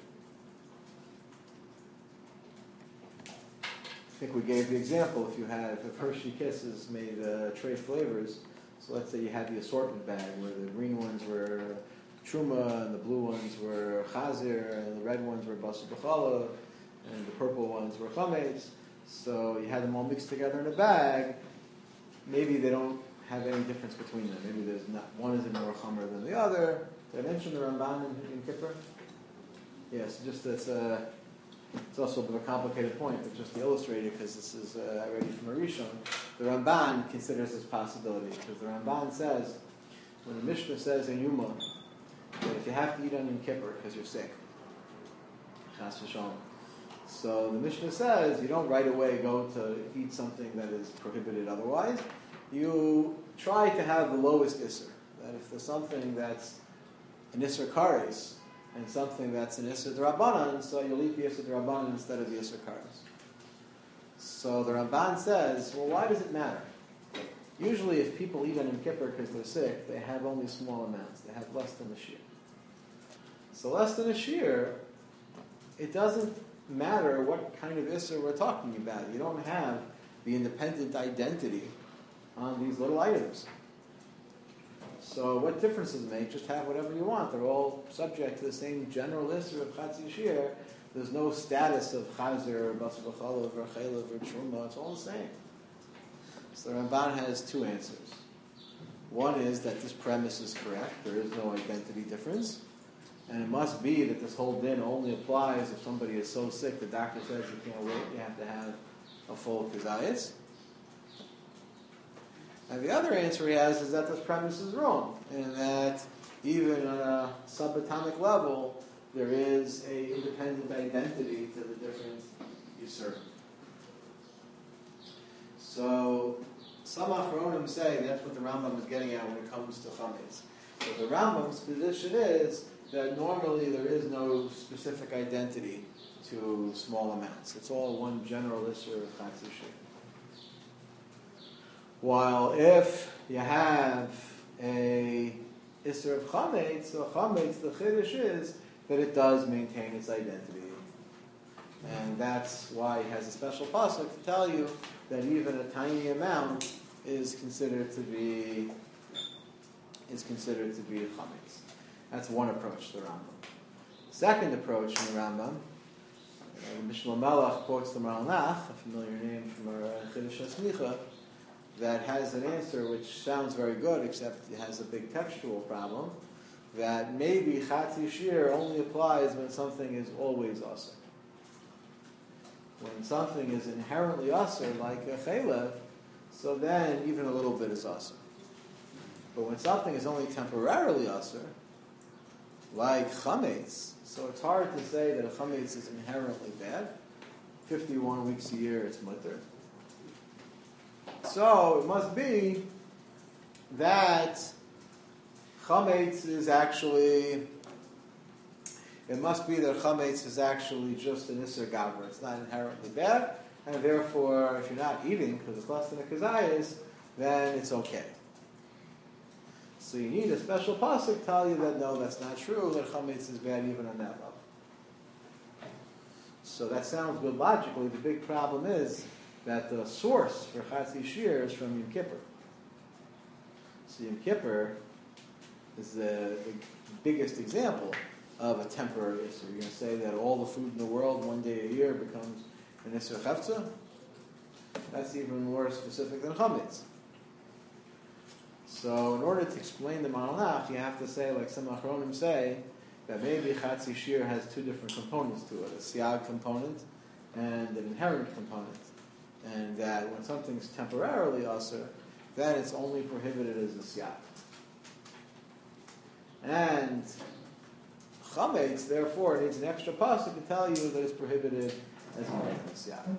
I think we gave the example, if you have, if Hershey Kisses made uh, tray flavors, so let's say you had the assortment bag where the green ones were Truma and the blue ones were Chazir and the red ones were Basar B'chala and the purple ones were Chametz. So you had them all mixed together in a bag. Maybe they don't have any difference between them. Maybe there's not, one is more Chamer than the other. Did I mention the Ramban in, in Kippur? Yes, just that's uh, it's also a bit of a complicated point, but just to illustrate it, because this is uh, already from a Rishon, the Ramban considers this possibility, because the Ramban says, when the Mishnah says in Yuma, that if you have to eat on Yom Kippur because you're sick, Chas v'shalom, so the Mishnah says you don't right away go to eat something that is prohibited otherwise. You try to have the lowest Isser. That if there's something that's an Isser Kares and something that's an Isser D'Rabbanan, so you'll eat the Isser D'Rabbanan instead of the Isser Kares. So the Ramban says, well, why does it matter? Usually if people eat on Yom Kippur because they're sick, they have only small amounts. They have less than a shear. So less than a shear, it doesn't matter what kind of Isser we're talking about. You don't have the independent identity on these little items. So what difference does it make? Just have whatever you want. They're all subject to the same general Isser of Chatzi Shir. There's no status of Chazer or Basar B'chala or Chaylev or Truma. It's all the same. So the Ramban has two answers. One is that this premise is correct. There is no identity difference. And it must be that this whole din only applies if somebody is so sick the doctor says you can't wait, you have to have a full kazayas. And the other answer he has is that this premise is wrong, and that even on a subatomic level, there is a independent identity to the different usurp. So some Achronim say that's what the Rambam is getting at when it comes to chametz. So the Rambam's position is that normally there is no specific identity to small amounts. It's all one general Isser of Chatzi Shir. While if you have a Isser of Chametz, so Chametz, the Chiddush is that it does maintain its identity. And that's why he has a special pasuk to tell you that even a tiny amount is considered to be is considered to be chametz. That's one approach to the Rambam. Second approach in the Rambam, uh, Mishnah Melach quotes the Maranach, a familiar name from our Chiddush HaSmicha, that has an answer which sounds very good, except it has a big textual problem, that maybe Chatzi Shir only applies when something is always asr. When something is inherently asr, like a chaylev, so then even a little bit is asr. But when something is only temporarily asr, like chametz, so it's hard to say that a chametz is inherently bad. fifty-one weeks a year, it's mutter. So it must be that chametz is actually, it must be that chametz is actually just an isser gavra. It's not inherently bad, and therefore, if you're not eating because it's less than a kazayas, then it's okay. So you need a special pasuk to tell you that no, that's not true, that chametz is bad even on that level. So that sounds good logically. The big problem is that the source for Chatzi Shir is from Yom Kippur. So Yom Kippur is the, the biggest example of a temporary Isser. You're going to say that all the food in the world one day a year becomes an Isser Chefza? That's even more specific than Chametz. So in order to explain the Maranach, you have to say, like some Achronim say, that maybe Chatzi Shir has two different components to it, a siyag component and an inherent component. And that when something's temporarily asr, then it's only prohibited as a siyag. And chametz, therefore it needs an extra pasuk to tell you that it's prohibited as more than a siyag.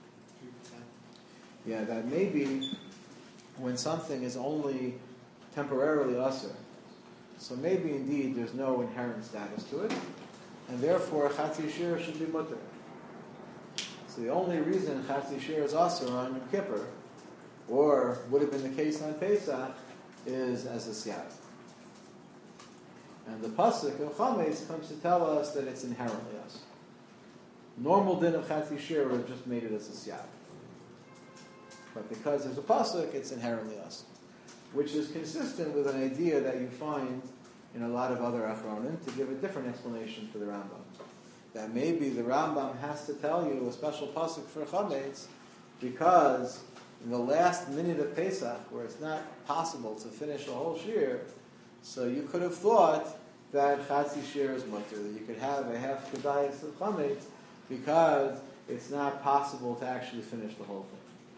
Yeah, that maybe when something is only temporarily usher, so maybe indeed there's no inherent status to it, and therefore chatzi shir should be mutter. So the only reason chatzi shir is usher on Yom Kippur, or would have been the case on Pesach, is as a siyag. And the pasuk of chametz comes to tell us that it's inherently usher. Normal din of chatzi shir would have just made it as a siyag. But because there's a pasuk, it's inherently us, which is consistent with an idea that you find in a lot of other achronim to give a different explanation for the Rambam. That maybe the Rambam has to tell you a special pasuk for chametz because in the last minute of Pesach, where it's not possible to finish the whole shir, so you could have thought that chatzi shir is mutter, that you could have a half kedayis of chametz because it's not possible to actually finish the whole thing.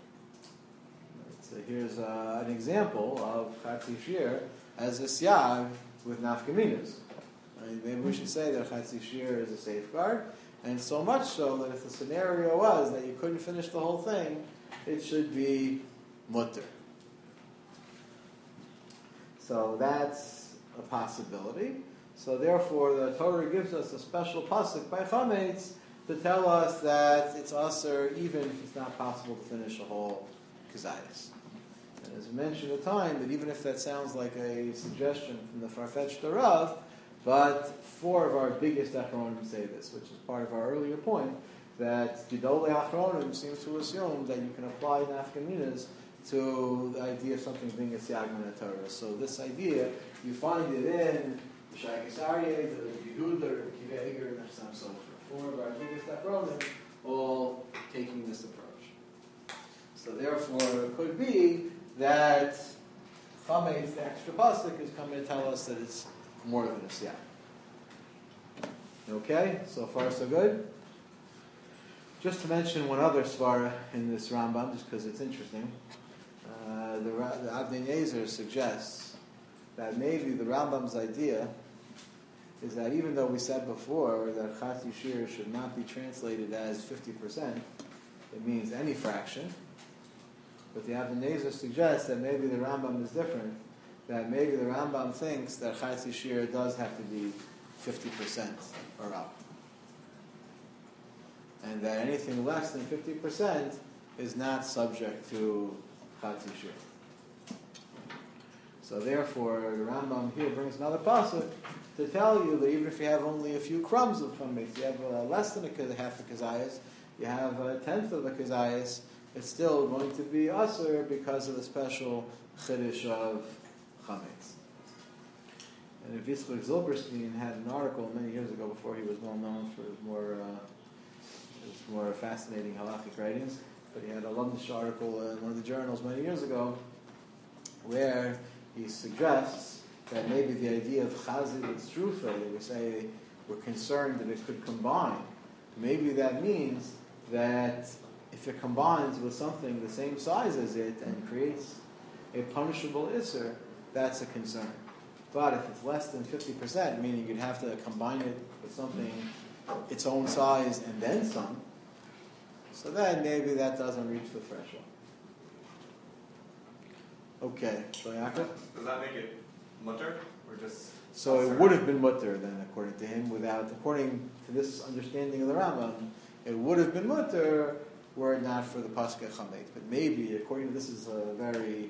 So here's uh, an example of chatzi shir as a siyag with nafkaminas. I mean, maybe we should say that chatzi shir is a safeguard, and so much so that if the scenario was that you couldn't finish the whole thing, it should be mutter. So that's a possibility. So therefore, the Torah gives us a special pasuk by chametz to tell us that it's usher even if it's not possible to finish the whole kazayas. And as we mentioned at the time, that even if that sounds like a suggestion from the far-fetched Rav, but four of our biggest achronim say this, which is part of our earlier point, that Gidolei achronim seem to assume that you can apply nafkaminas to the idea of something being a siyag min Torah. So this idea, you find it in the Shaykes Aryeh, the Yehuda, the Kiva Eger, and so on and so forth. Four of our biggest achronim all taking this approach. So therefore, it could be that chametz, the extra pasuk, is coming to tell us that it's more than a siyag. Okay, so far so good. Just to mention one other svara in this Rambam, just because it's interesting. Uh, the, the Avnei Nezer suggests that maybe the Rambam's idea is that even though we said before that chatzi shir should not be translated as fifty percent, it means any fraction. But the Avnei Nezer suggests that maybe the Rambam is different, that maybe the Rambam thinks that chatzi shir does have to be fifty percent or up. And that anything less than fifty percent is not subject to chatzi shir. So therefore, the Rambam here brings another pasuk to tell you that even if you have only a few crumbs of chametz, you have uh, less than a half a kazayas, you have a tenth of a kazayas, it's still going to be usher because of the special chiddush of chametz. And if Yitzchak Zilberstein had an article many years ago before he was well known for his more uh, his more fascinating halachic writings, but he had a Londonish article in one of the journals many years ago where he suggests that maybe the idea of chazid and strufa, that we say we're concerned that it could combine, maybe that means that if it combines with something the same size as it and creates a punishable isser, that's a concern. But if it's less than fifty percent, meaning you'd have to combine it with something its own size and then some, so then maybe that doesn't reach the threshold. Okay, so Yaakov? Does that make it mutter or just? So it would have been mutter then, according to him, without, according to this understanding of the Rambam, it would have been mutter were it not for the pasuk chametz. But maybe, according to this, is a very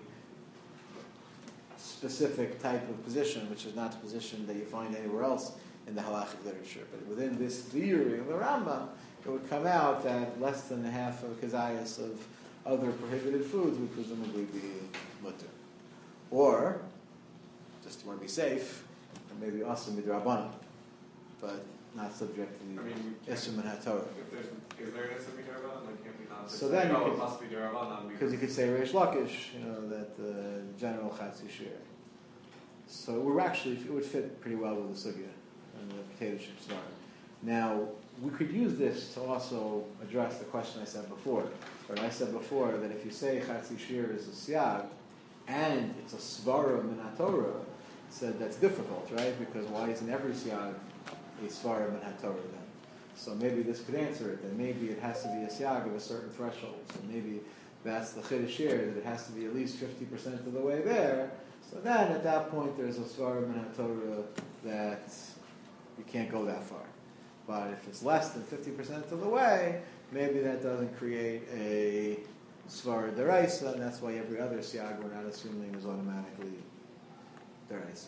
specific type of position, which is not the position that you find anywhere else in the halachic literature. But within this theory of the Rambam, it would come out that less than half of kazayas of other prohibited foods would presumably be mutter. Or, just to want to be safe, or maybe also midrabanan, but not subject to the I mean, ism and hatorah. If there's, is there an ism midrabanan? Like, can't be not. So then you oh, could- it must be derabanan Because you could say Reish Lakish, you know, that the general chatzi shir. So we're actually, it would fit pretty well with the sugya and the potato chip star. Now, we could use this to also address the question I said before. But I said before that if you say chatzi shir is a siyag, and it's a svara min Torah, said that's difficult, right? Because why isn't every siyag a Svara Ben HaTorah then. So maybe this could answer it, that maybe it has to be a siag of a certain threshold. So maybe that's the chiddush here, that it has to be at least fifty percent of the way there. So then at that point there's a Svara Ben HaTorah that you can't go that far. But if it's less than fifty percent of the way, maybe that doesn't create a Svara Deraisa, and that's why every other siag we're not assuming is automatically Deraisa.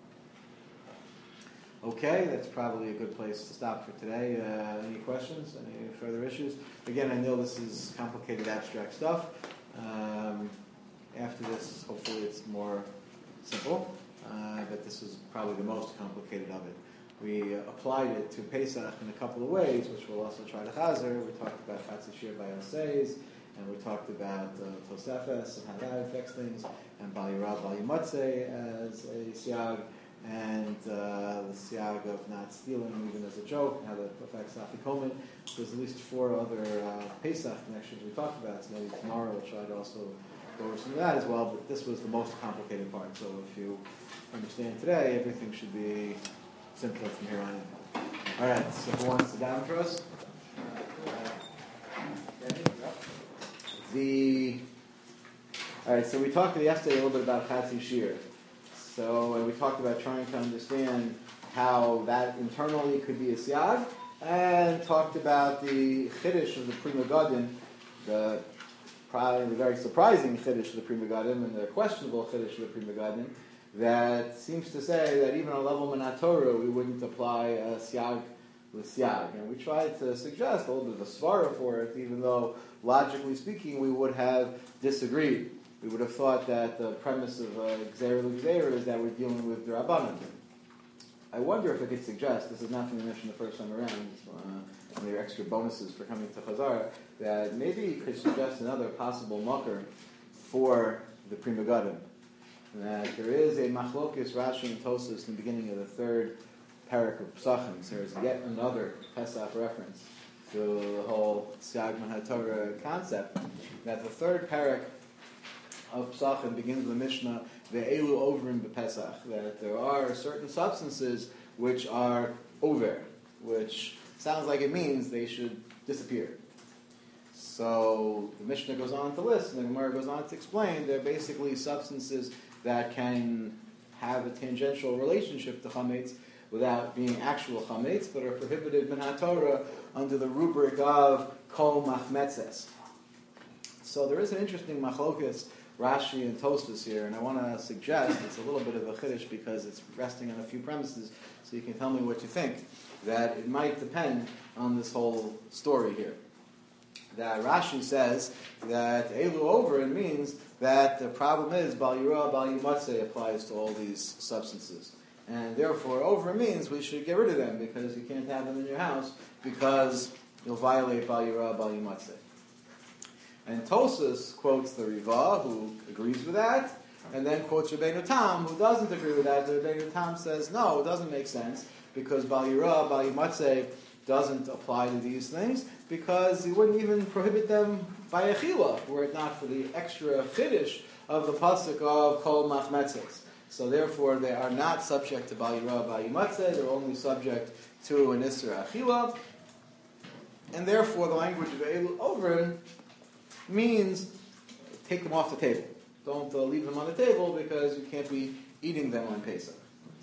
Okay, that's probably a good place to stop for today. Uh, any questions? Any further issues? Again, I know this is complicated abstract stuff. Um, after this, hopefully it's more simple, uh, but this is probably the most complicated of it. We uh, applied it to Pesach in a couple of ways, which we'll also try to chazer. We talked about Chatzi Shir by Oseis, and we talked about uh, Tosefes and how that affects things, and Bal Yirah, Bal Yimatzeh as a siag, and uh, the siag of not stealing even as a joke, and how that affects Afikomen. There's at least four other uh, Pesach connections we talked about, so maybe tomorrow we'll try to also go over some of that as well, but this was the most complicated part. So if you understand today, everything should be simpler from here on in. All right, so who wants to down for us? The all right, so we talked yesterday a little bit about Chatzi Shir. So uh, we talked about trying to understand how that internally could be a siag, and talked about the chiddush of the Pri Megadim, the probably the very surprising chiddush of the Pri Megadim, and the questionable chiddush of the Pri Megadim, that seems to say that even on a level of Torah we wouldn't apply a siag with siag. And we tried to suggest a little bit of a svara for it, even though, logically speaking, we would have disagreed. We would have thought that the premise of Gzeira L'Gzeira is that we're dealing with the Rabbanan. I wonder if I could suggest, this is not something I mentioned the first time around, uh, and there are extra bonuses for coming to Chazara, that maybe you could suggest another possible mucker for the Pri Megadim. That there is a machlokis Rashi and Tosas in the beginning of the third parak of Pesachim. So there's yet another Pesach reference to the whole Siag Ben HaTorah concept. That the third parak of Pesachim begins with the Mishnah, Ve'elu ovrim b'Pesach, that there are certain substances which are over, which sounds like it means they should disappear. So the Mishnah goes on to list, and the Gemara goes on to explain they're basically substances that can have a tangential relationship to chametz without being actual chametz, but are prohibited min haTorah under the rubric of kol machmetzes. So there is an interesting machlokas Rashi and Tosfos here, and I want to suggest it's a little bit of a chiddush because it's resting on a few premises, so you can tell me what you think. That it might depend on this whole story here. That Rashi says that Elu over means that the problem is Bal Yirah, Bal Yimatzeh applies to all these substances. And therefore over means we should get rid of them because you can't have them in your house because you'll violate Bal Yirah, Bal Yimatzeh. And Tosas quotes the Riva, who agrees with that, and then quotes Rabbeinu Tam, who doesn't agree with that. Rabbeinu Tam says, no, it doesn't make sense because Bal Yirah, Bal Yimatzeh doesn't apply to these things because you wouldn't even prohibit them by Achila, were it not for the extra chiddush of the pasuk of Kol Machmetzes. So therefore they are not subject to Bal Yirah, Bal Yimatzeh, they're only subject to an Isra Achila, and therefore the language of Elu Ovrin means take them off the table. Don't uh, leave them on the table because you can't be eating them on Pesach.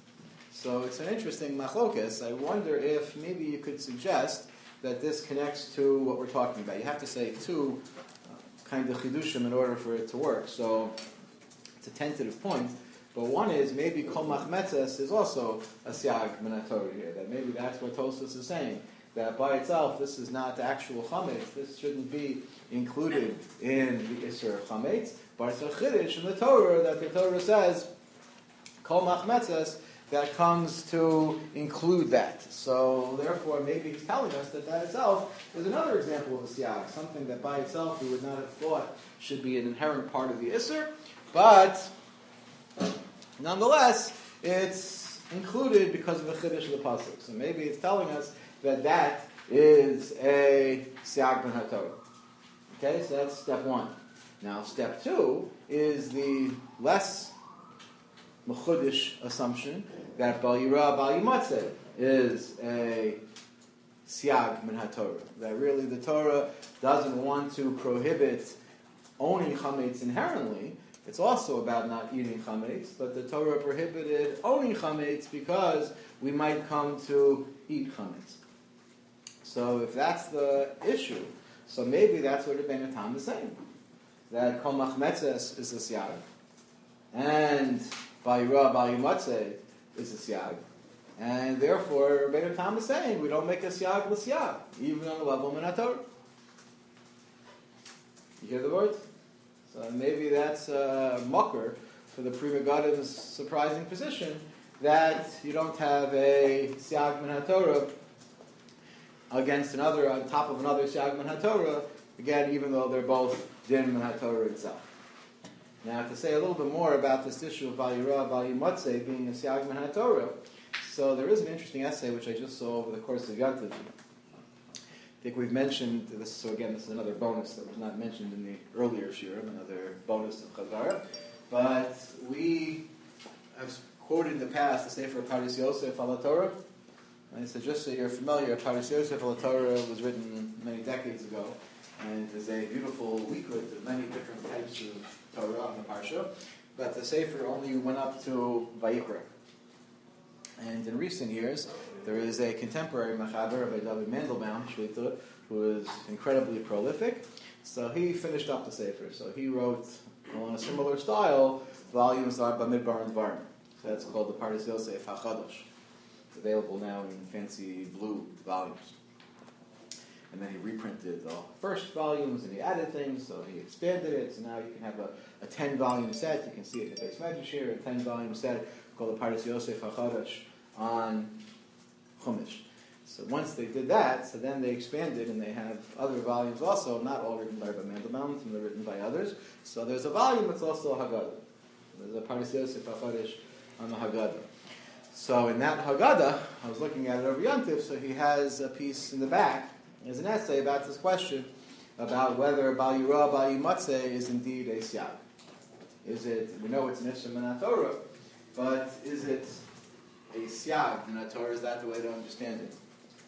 So it's an interesting machlokas. I wonder if maybe you could suggest that this connects to what we're talking about. You have to say two uh, kind of chidushim in order for it to work. So it's a tentative point. But one is maybe kol machmetzes is also a siag min haTorah here. That maybe that's what Tosfos is saying. That by itself, this is not the actual chametz. This shouldn't be included in the Isser chametz. But it's a chiddush in the Torah that the Torah says kol machmetzes, that comes to include that. So therefore, maybe he's telling us that that itself is another example of a siag, something that by itself we would not have thought should be an inherent part of the Isser, but nonetheless, it's included because of the chiddush of the pasuk. So maybe it's telling us that that is a siag ben haTorah. Okay, so that's step one. Now, step two is the less mechudish assumption that Bal Yirah, Bal Yimatzeh is a siag min haTorah. That really the Torah doesn't want to prohibit owning chametz inherently. It's also about not eating chametz, but the Torah prohibited owning chametz because we might come to eat chametz. So if that's the issue, so maybe that's what Rebbeinu Tam is saying. That kol machmetzes is a siag, and Vayira Bal Yimatzeh is a siag, and therefore Rebbeinu Tam is saying we don't make a siag l'siag, even on the level of min haTorah. You hear the words? So maybe that's a mucker for the Pri Megadim's surprising position that you don't have a siag min haTorah against another, on top of another siag min haTorah, again, even though they're both din min haTorah itself. Now, to say a little bit more about this issue of Bal Yirah, Bal Yimatzeh being a siag min haTorah, so there is an interesting essay which I just saw over the course of Yantiv. I think we've mentioned this, so again, this is another bonus that was not mentioned in the earlier shiurim, another bonus of Chazara. But we have quoted in the past the Sefer Paris Yosef al Torah. And so just so you're familiar, Paris Yosef al Torah was written many decades ago, and is a beautiful weeklet of many different types of Torah on the Parsha. But the Sefer only went up to Vayikra. And in recent years, there is a contemporary Machaber, Rabbi David Mandelbaum, Shlita, who is incredibly prolific. So he finished up the Sefer. So he wrote, along a similar style, volumes on Bamidbar and Dvarim. So that's called the Paris Yosef HaChadosh. It's available now in fancy blue volumes. And then he reprinted the first volumes and he added things, so he expanded it. So now you can have a, a ten-volume set. You can see it in the base medrash here, a ten-volume set called the Paris Yosef HaChadosh on Chumash. So once they did that, so then they expanded and they have other volumes also, not all written by Rabbi Mandelbaum, some are written by others. So there's a volume that's also a Haggadah. There's a Paris Yosef HaChadosh on the Haggadah. So in that Haggadah, I was looking at it over Yantiv, so he has a piece in the back. There's an essay about this question about whether Bal Yirah, Bal Yimatzeh is indeed a siag. Is it, we know it's an Isra min haTorah, but is it a siag min haTorah? Is that the way to understand it?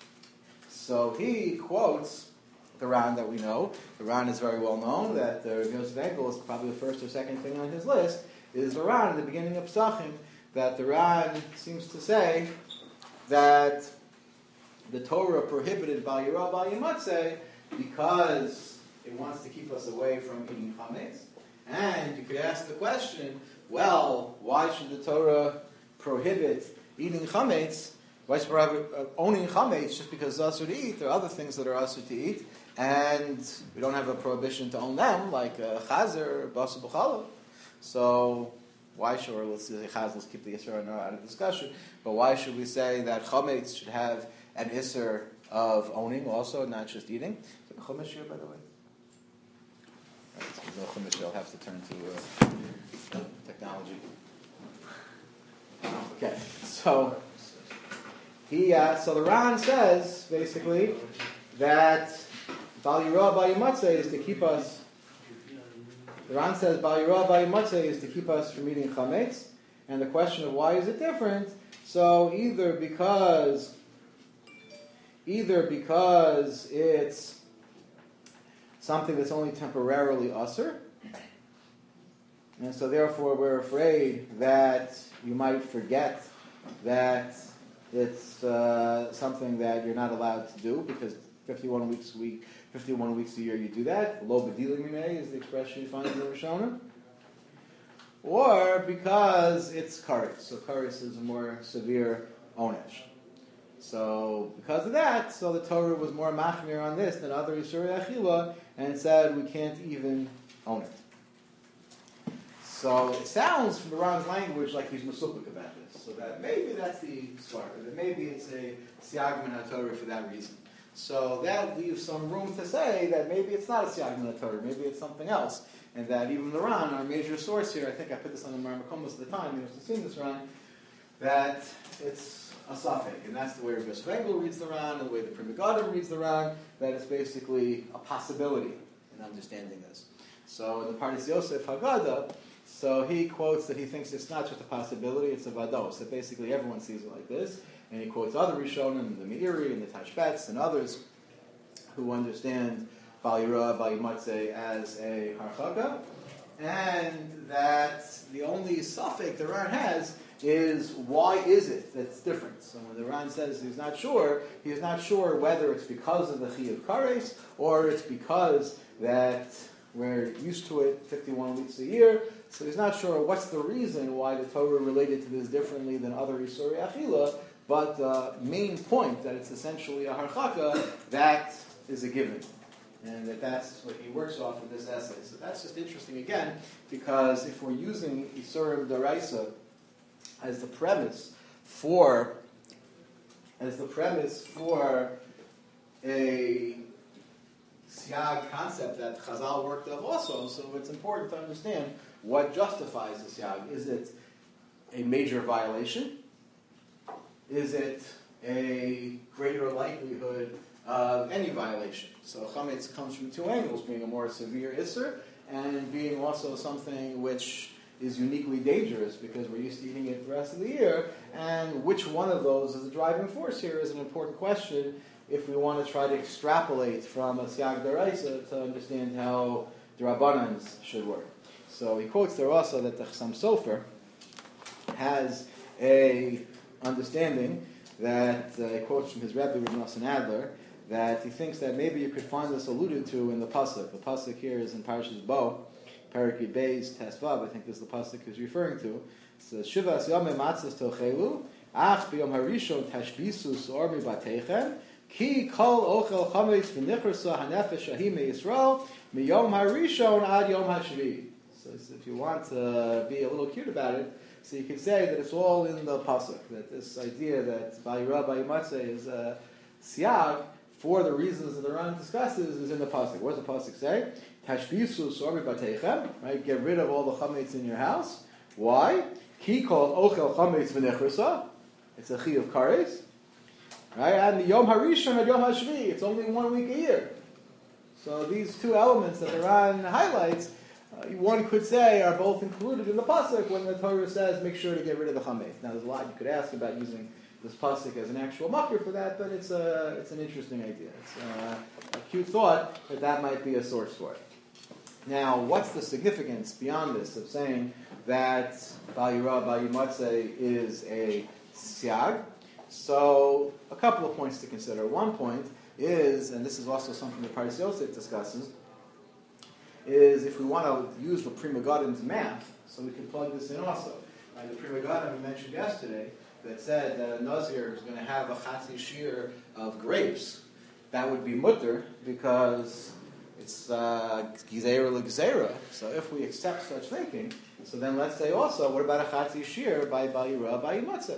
So he quotes the Ran that we know. The Ran is very well known, that uh, Yosef Engel is probably the first or second thing on his list, is the Ran at the beginning of Pesachim, that the Ran seems to say that the Torah prohibited Bal Yirah, Bal Yimatzeh because it wants to keep us away from eating chametz. And you could ask the question, well, why should the Torah prohibit eating chametz? Why should we have uh, owning chametz just because it's usher to eat? There are other things that are usher to eat, and we don't have a prohibition to own them, like uh, chazer, basa b'challah. So why should, or let's say chazer, let's keep the Yisra out of discussion, but why should we say that chametz should have an isser of owning also, not just eating? Is it a chumash here, by the way? Right, so no chumash, I'll have to turn to uh, technology. Okay, so he, uh, so the Ran says basically that Bal Yirah, Bal Yimatzeh is to keep us. The Ran says Bal Yirah, Bal Yimatzeh is to keep us from eating chametz, and the question of why is it different? So either because. Either because it's something that's only temporarily usher, and so therefore we're afraid that you might forget that it's uh, something that you're not allowed to do, because fifty-one weeks a week, fifty-one weeks a year you do that. Lo b'dilim minei is the expression you find in the Rishona. Or because it's kares. So kares is a more severe onesh. So because of that, so the Torah was more machmir on this than other Yisurei Achila, and said we can't even own it. So it sounds from the Ran's language like he's masupik about this. So that maybe that's the start, that maybe it's a siag min haTorah for that reason. So that leaves some room to say that maybe it's not a siag min haTorah, maybe it's something else. And that even the Ran, our major source here, I think I put this on the Marmakom most of the time, you must have seen this Ran, that it's a suffix, and that's the way Rabbi Svengel reads the Ran, and the way the Pri Megadim reads the Ran, that it's basically a possibility in understanding this. So in the Paris Yosef Haggadah, so he quotes that he thinks it's not just a possibility, it's a vados, that basically everyone sees it like this, And he quotes other Rishonim, the Meiri and the Tashbetz and others who understand Bal Yirah, Bal Yimatzeh as a harchaka, and that the only suffix the Ran has is why is it that's different. So when the Ran says he's not sure, he's not sure whether it's because of the Chiyuv Kares or it's because that we're used to it fifty-one weeks a year. So he's not sure what's the reason why the Torah related to this differently than other Isurei Achila, but the main point that it's essentially a harchaka, that is a given. And that that's what he works off of this essay. So that's just interesting again, because if we're using Isurim Daraisa as the premise for as the premise for a Siag concept that Chazal worked of also, so it's important to understand what justifies the Siag. Is it a major violation? Is it a greater likelihood of any violation? So chametz comes from two angles, being a more severe isser, and being also something which is uniquely dangerous because we're used to eating it the rest of the year. And which one of those is the driving force here is an important question if we want to try to extrapolate from a siag deraisa to understand how the Rabbanans should work. So he quotes there also that the Chassam Sofer has a understanding that uh, he quotes from his Rebbe, Reb Nosson Adler, that he thinks that maybe you could find this alluded to in the pasuk. The pasuk here is in Parashas Bo, Parakid Beis Tesvav. I think this is the pasuk he's referring to. It says, Shivas Yomim Matzos Tochelu, Ach B'Yom Harishon Tashbisu Sor Mibateichem, Ki Kol Ochel Chametz V'Nichrasa Hanefesh Ahim Yisrael Miyom Harishon Ad Yom Hashvi. So if you want to be a little cute about it, so you can say that it's all in the pasuk. That this idea that Bal Yirah Bal Yimatzeh is a siag for the reasons that the Ran discusses is in the pasuk. What does the pasuk say? Tashbisu Sor Mibateichem. Right, get rid of all the chametz in your house. Why? Ki Kol Ochel Chametz V'Nichrasa. It's a chi of kares. Right, and the Yom Harishon and Yom Hashvi. It's only one week a year. So these two elements that the Ran highlights, uh, one could say, are both included in the pasuk when the Torah says, make sure to get rid of the chametz. Now, there's a lot you could ask about using this pasuk as an actual makir for that, but it's a it's an interesting idea. It's a, a cute thought that that might be a source for it. Now, what's the significance beyond this of saying that Bal Yirah Bal Yimatzeh is a siag? So, a couple of points to consider. One point is, and this is also something that Paris Yosef discusses, is if we want to use the Pri Megadim to math, so we can plug this in also. Right, the Pri Megadim we mentioned yesterday that said that a Nazir is going to have a Chatzi Shir of grapes. That would be mutter because it's Gizera L'Gzera. So if we accept such thinking, so then let's say also, what about a Chatzi Shir by Bal Yirah Bal Yimatzeh?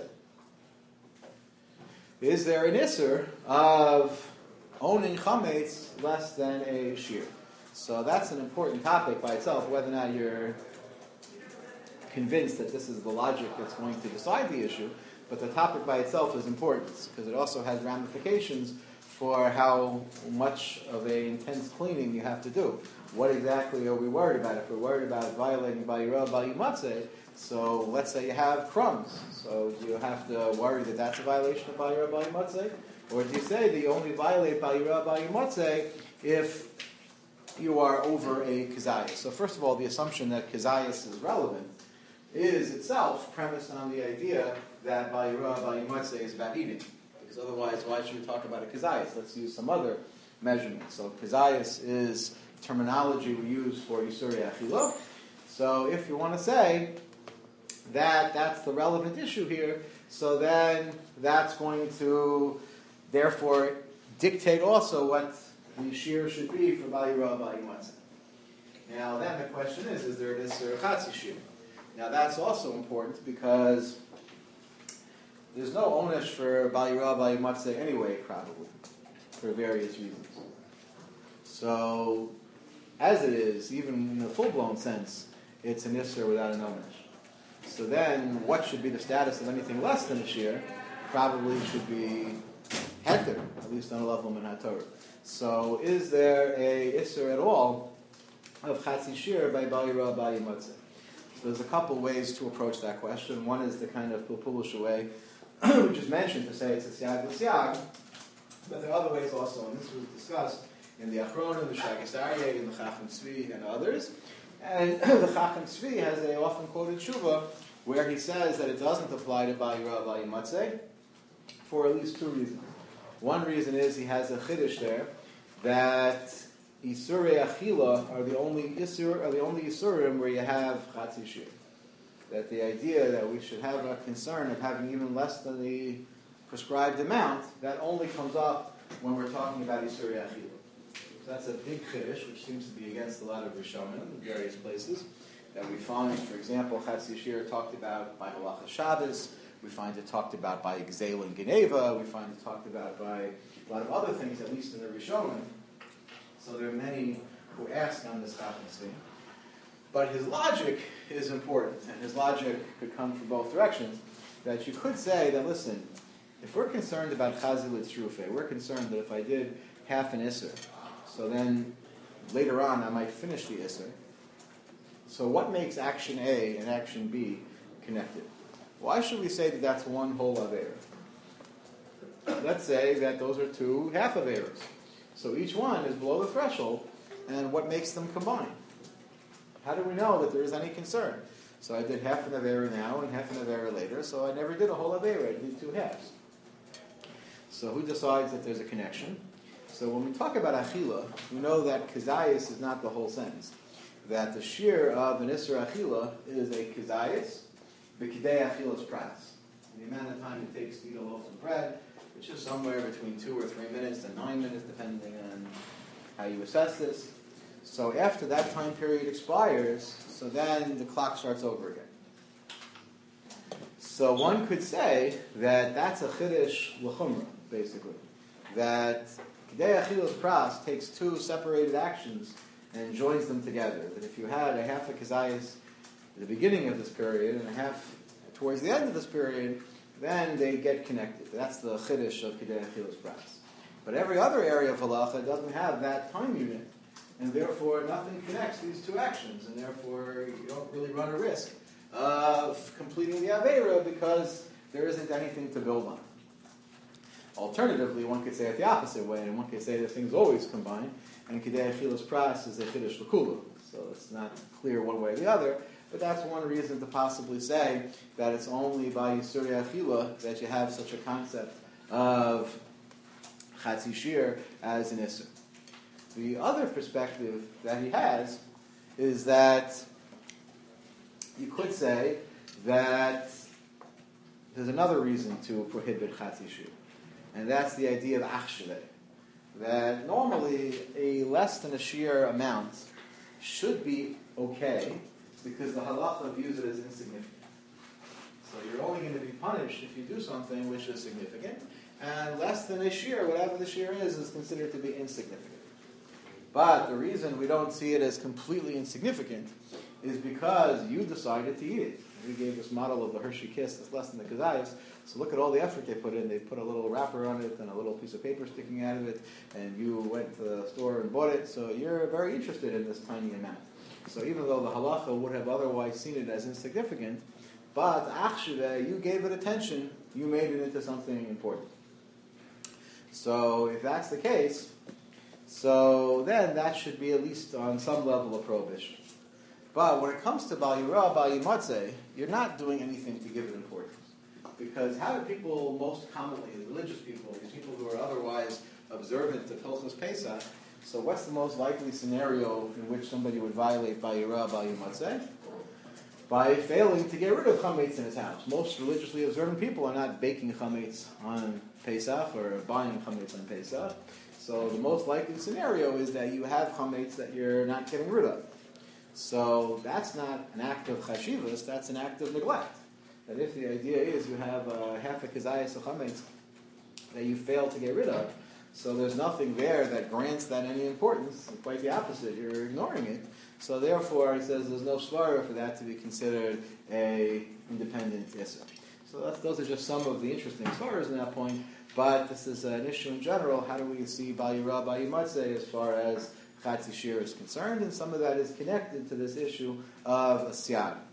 Is there an Isser of owning chametz less than a shir? So that's an important topic by itself, whether or not you're convinced that this is the logic that's going to decide the issue. But the topic by itself is important because it also has ramifications for how much of an intense cleaning you have to do. What exactly are we worried about? If we're worried about violating Bal Yirah Bal Yimatzeh, so let's say you have crumbs. So do you have to worry that that's a violation of Bal Yirah Bal Yimatzeh? Or do you say that you only violate Bal Yirah Bal Yimatzeh if you are over a kazayas? So first of all, the assumption that kazayas is relevant is itself premised on the idea that Bal Yirah Bal Yimatzeh is about eating. Because otherwise, why should we talk about a kazayas? Let's use some other measurement. So kazayas is terminology we use for Yisurei Achila. So if you want to say that that's the relevant issue here, so then that's going to therefore dictate also what the shir should be for Bal Yirah Bal Yimatzeh. Now then the question is, is there an Isser Chatzi shir? Now that's also important because there's no onesh for Bal Yirah Bal Yimatzeh anyway, probably, for various reasons. So, as it is, even in the full-blown sense, it's an Isser without an onesh. So then, what should be the status of anything less than a shir? Probably should be heter, at least on a level of Minhat Torah. So, is there a Isser at all of Chatzi shir by Bal Yirah Bal Yimatzeh? So there's a couple ways to approach that question. One is the kind of pulpulish way which is mentioned to say it's a siag l'siag, but there are other ways also, and this was discussed in the Achronim, the Shagas Aryeh, in the Chacham Tzvi, and others. And the Chacham Tzvi has a often quoted tshuva where he says that it doesn't apply to Bal Yirah, Bal Yimatzeh for at least two reasons. One reason is he has a chiddush there that Isurei Achila are the only Isur, are the only Isurim where you have Chatzi Shir. That the idea that we should have a concern of having even less than the prescribed amount, that only comes up when we're talking about Isurei Achila. So that's a big chiddush, which seems to be against a lot of Rishonim in various places. That we find, for example, Chatzi Shir talked about by Malachas Shabbos. We find it talked about by Gzeil and Geneva. We find it talked about by a lot of other things, at least in the Rishonim. So there are many who ask on this Chacham. But his logic is important, and his logic could come from both directions. That you could say that, listen, if we're concerned about Chazil Tzrufe, we're concerned that if I did half an Isser, so then later on I might finish the Isser. So what makes action A and action B connected? Why should we say that that's one whole Aveira? Let's say that those are two half Aveiros. So each one is below the threshold, and what makes them combine? How do we know that there is any concern? So I did half an Aveira now and half an Aveira later, so I never did a whole Aveira, I did two halves. So who decides that there's a connection? So when we talk about Achila, we know that Kazayas is not the whole sentence. That the shear of an Isra Achila is a Kazayas, B'kidei Achilas Pras. The amount of time it takes to eat a loaf of bread, which is somewhere between two or three minutes and nine minutes, depending on how you assess this. So after that time period expires, so then the clock starts over again. So one could say that that's a chiddush l'chumra, basically. That Kidei Achilas Pras takes two separated actions and joins them together. That if you had a half a kazayas at the beginning of this period and a half towards the end of this period, then they get connected. That's the chiddush of Kidei Achilas Pras. But every other area of halacha doesn't have that time unit, and therefore nothing connects these two actions, and therefore you don't really run a risk of completing the Aveira because there isn't anything to build on. Alternatively, one could say it the opposite way, and one could say that things always combine, and Kidei Achilas Pras is a chiddush l'kula. So it's not clear one way or the other. But that's one reason to possibly say that it's only by Yisurei Achila that you have such a concept of Chatzi Shir as an Isser. The other perspective that he has is that you could say that there's another reason to prohibit Chatzi Shir, and that's the idea of Achshaveh. That normally a less than a sheer amount should be okay, because the halacha views it as insignificant. So you're only going to be punished if you do something which is significant, and less than a shear, whatever the shear is, is considered to be insignificant. But the reason we don't see it as completely insignificant is because you decided to eat it. We gave this model of the Hershey Kiss that's less than the Kazayas. So look at all the effort they put in. They put a little wrapper on it and a little piece of paper sticking out of it, and you went to the store and bought it. So you're very interested in this tiny amount. So even though the halacha would have otherwise seen it as insignificant, but achshiveh, you gave it attention, you made it into something important. So if that's the case, so then that should be at least on some level of prohibition. But when it comes to Bal Yirah, Bal Yimatzeh, you're not doing anything to give it importance. Because how do people most commonly, religious people, these people who are otherwise observant of Hilchos Pesach, so what's the most likely scenario in which somebody would violate Bal Yirah, Bal Yimatzeh? By failing to get rid of chametz in his house. Most religiously observant people are not baking chametz on Pesach or buying chametz on Pesach. So the most likely scenario is that you have chametz that you're not getting rid of. So that's not an act of chashivas, that's an act of neglect. That if the idea is you have uh, half a kazayas of chametz that you fail to get rid of, so there's nothing there that grants that any importance. Quite the opposite, you're ignoring it. So therefore, it says there's no svara for that to be considered a independent isser. So that's, those are just some of the interesting svaras in that point. But this is an issue in general. How do we see Bal Yirah, Bal Yimatzeh as far as Chatzi Shir is concerned? And some of that is connected to this issue of a siyag.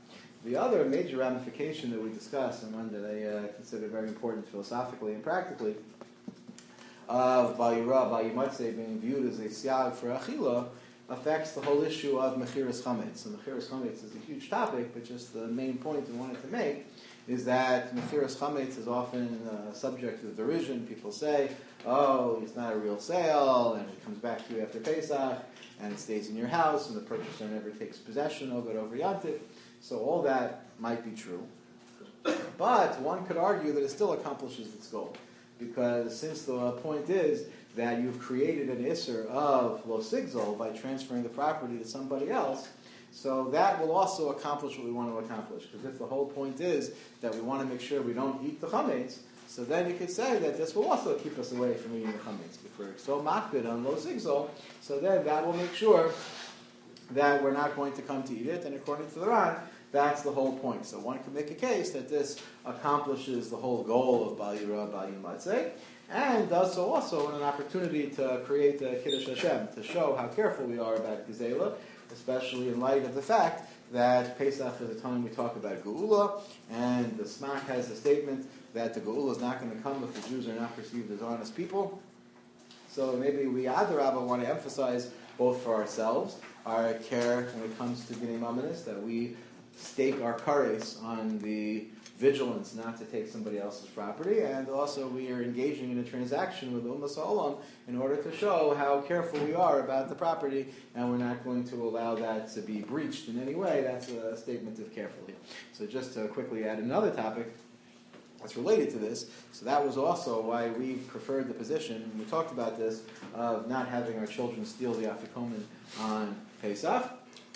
The other major ramification that we discussed, and one that I uh, consider very important philosophically and practically, of Bal Yira, Bal Yimatzeh being viewed as a siyag for achila, affects the whole issue of Mechiras Chametz. And Mechiras Chametz is a huge topic, but just the main point we wanted to make is that Mechiras Chametz is often uh, subject of derision. People say, oh, it's not a real sale, and it comes back to you after Pesach, and it stays in your house, and the purchaser never takes possession of it over Yantif. So all that might be true. But one could argue that it still accomplishes its goal. Because since the point is that you've created an isser of lo sigzol by transferring the property to somebody else, so that will also accomplish what we want to accomplish. Because if the whole point is that we want to make sure we don't eat the chametz, so then you could say that this will also keep us away from eating the chametz. If we're so makbid on lo sigzol, so then that will make sure that we're not going to come to eat it. And according to the Ran, that's the whole point. So one can make a case that this accomplishes the whole goal of Bal Yira, Bal Yimatzeh, and does so also in an opportunity to create a Kiddush Hashem, to show how careful we are about Gezela, especially in light of the fact that Pesach is a time we talk about Geula, and the Smach has a statement that the Geula is not going to come if the Jews are not perceived as honest people. So maybe we, Adarabba, want to emphasize both for ourselves, our care when it comes to Ginei Mamanis, that we stake our kares on the vigilance not to take somebody else's property, and also we are engaging in a transaction with Ummah Sa'olam in order to show how careful we are about the property, and we're not going to allow that to be breached in any way. That's a statement of carefully. So just to quickly add another topic that's related to this, so that was also why we preferred the position, and we talked about this, of not having our children steal the afikomen on Pesach,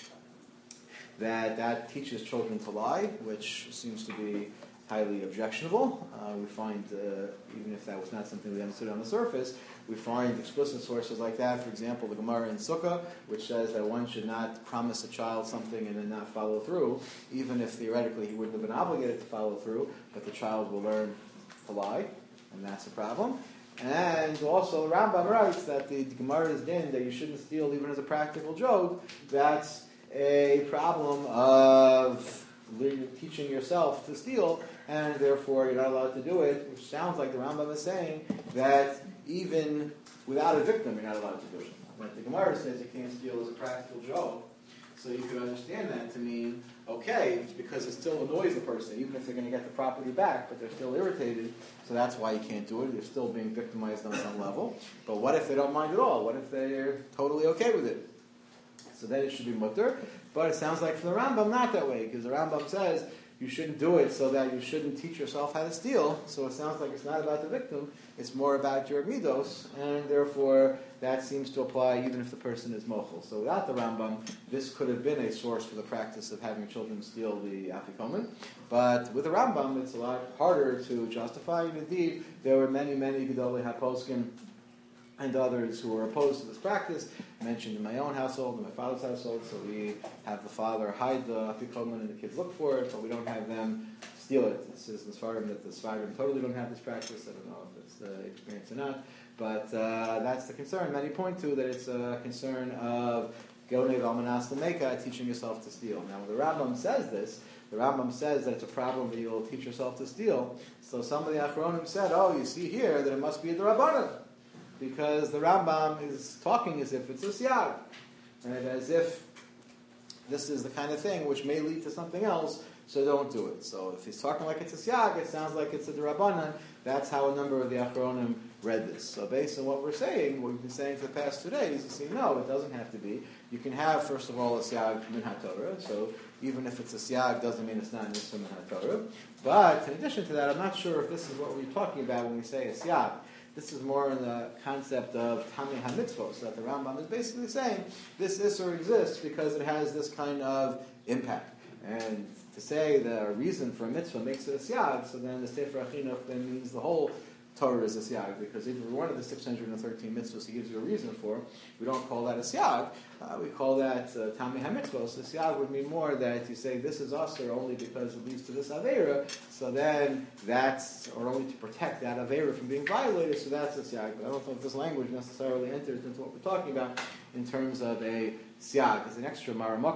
that that teaches children to lie, which seems to be highly objectionable. Uh, we find, uh, even if that was not something we understood on the surface, we find explicit sources like that. For example, the Gemara in Sukkah, which says that one should not promise a child something and then not follow through, even if theoretically he wouldn't have been obligated to follow through, but the child will learn to lie, and that's a problem. And also, Rambam writes that the Gemara's din that you shouldn't steal even as a practical joke, that's a problem of teaching yourself to steal, and therefore you're not allowed to do it, which sounds like the Rambam is saying that even without a victim, you're not allowed to do it. But the Gemara says you can't steal as a practical joke, so you could understand that to mean, okay, it's because it still annoys the person, even if they're going to get the property back, but they're still irritated, so that's why you can't do it. You're still being victimized on some level. But what if they don't mind at all? What if they're totally okay with it? So then it should be mutter. But it sounds like from the Rambam not that way, because the Rambam says you shouldn't do it so that you shouldn't teach yourself how to steal. So it sounds like it's not about the victim, it's more about your midos, and therefore that seems to apply even if the person is mochel. So without the Rambam, this could have been a source for the practice of having children steal the afikomen. But with the Rambam, it's a lot harder to justify. And indeed, there were many, many Gedolei HaPoskim and others who were opposed to this practice. I mentioned in my own household, in my father's household, so we have the father hide the afikomen and the kids look for it, but we don't have them steal it. This is the Sfarim that the Sfarim totally don't have this practice. I don't know if it's the uh, experience or not, but uh, that's the concern. Many point to that it's a concern of Gonei Valmanas Lameka, teaching yourself to steal. Now, when the Rambam says this, the Rambam says that it's a problem that you'll teach yourself to steal. So some of the Achronim said, oh, you see here that it must be the Rabbanan, because the Rambam is talking as if it's a siyag, right? As if this is the kind of thing which may lead to something else, so don't do it. So if he's talking like it's a siyag, it sounds like it's a D'Rabbanan. That's how a number of the Achronim read this. So based on what we're saying, what we've been saying for the past two days, you see, no, it doesn't have to be. You can have, first of all, a siyag min haTorah, so even if it's a siyag, doesn't mean it's not an issur min haTorah. But in addition to that, I'm not sure if this is what we're talking about when we say a siyag. This is more in the concept of Tamei HaMitzvos, that the Rambam is basically saying this Isser exists because it has this kind of impact. And to say the reason for a mitzvah makes it a siyag, so then the Sefer HaChinuch then means the whole Torah is a siyag, because even one of the six hundred thirteen mitzvahs he gives you a reason for, we don't call that a siyag, uh, we call that uh, Tamei HaMitzvos. The siyag would mean more that you say this is usher only because it leads to this aveira, so then that's, or only to protect that aveira from being violated, so that's a siyag. But I don't know if this language necessarily enters into what we're talking about in terms of a siyag. As an extra maramakum,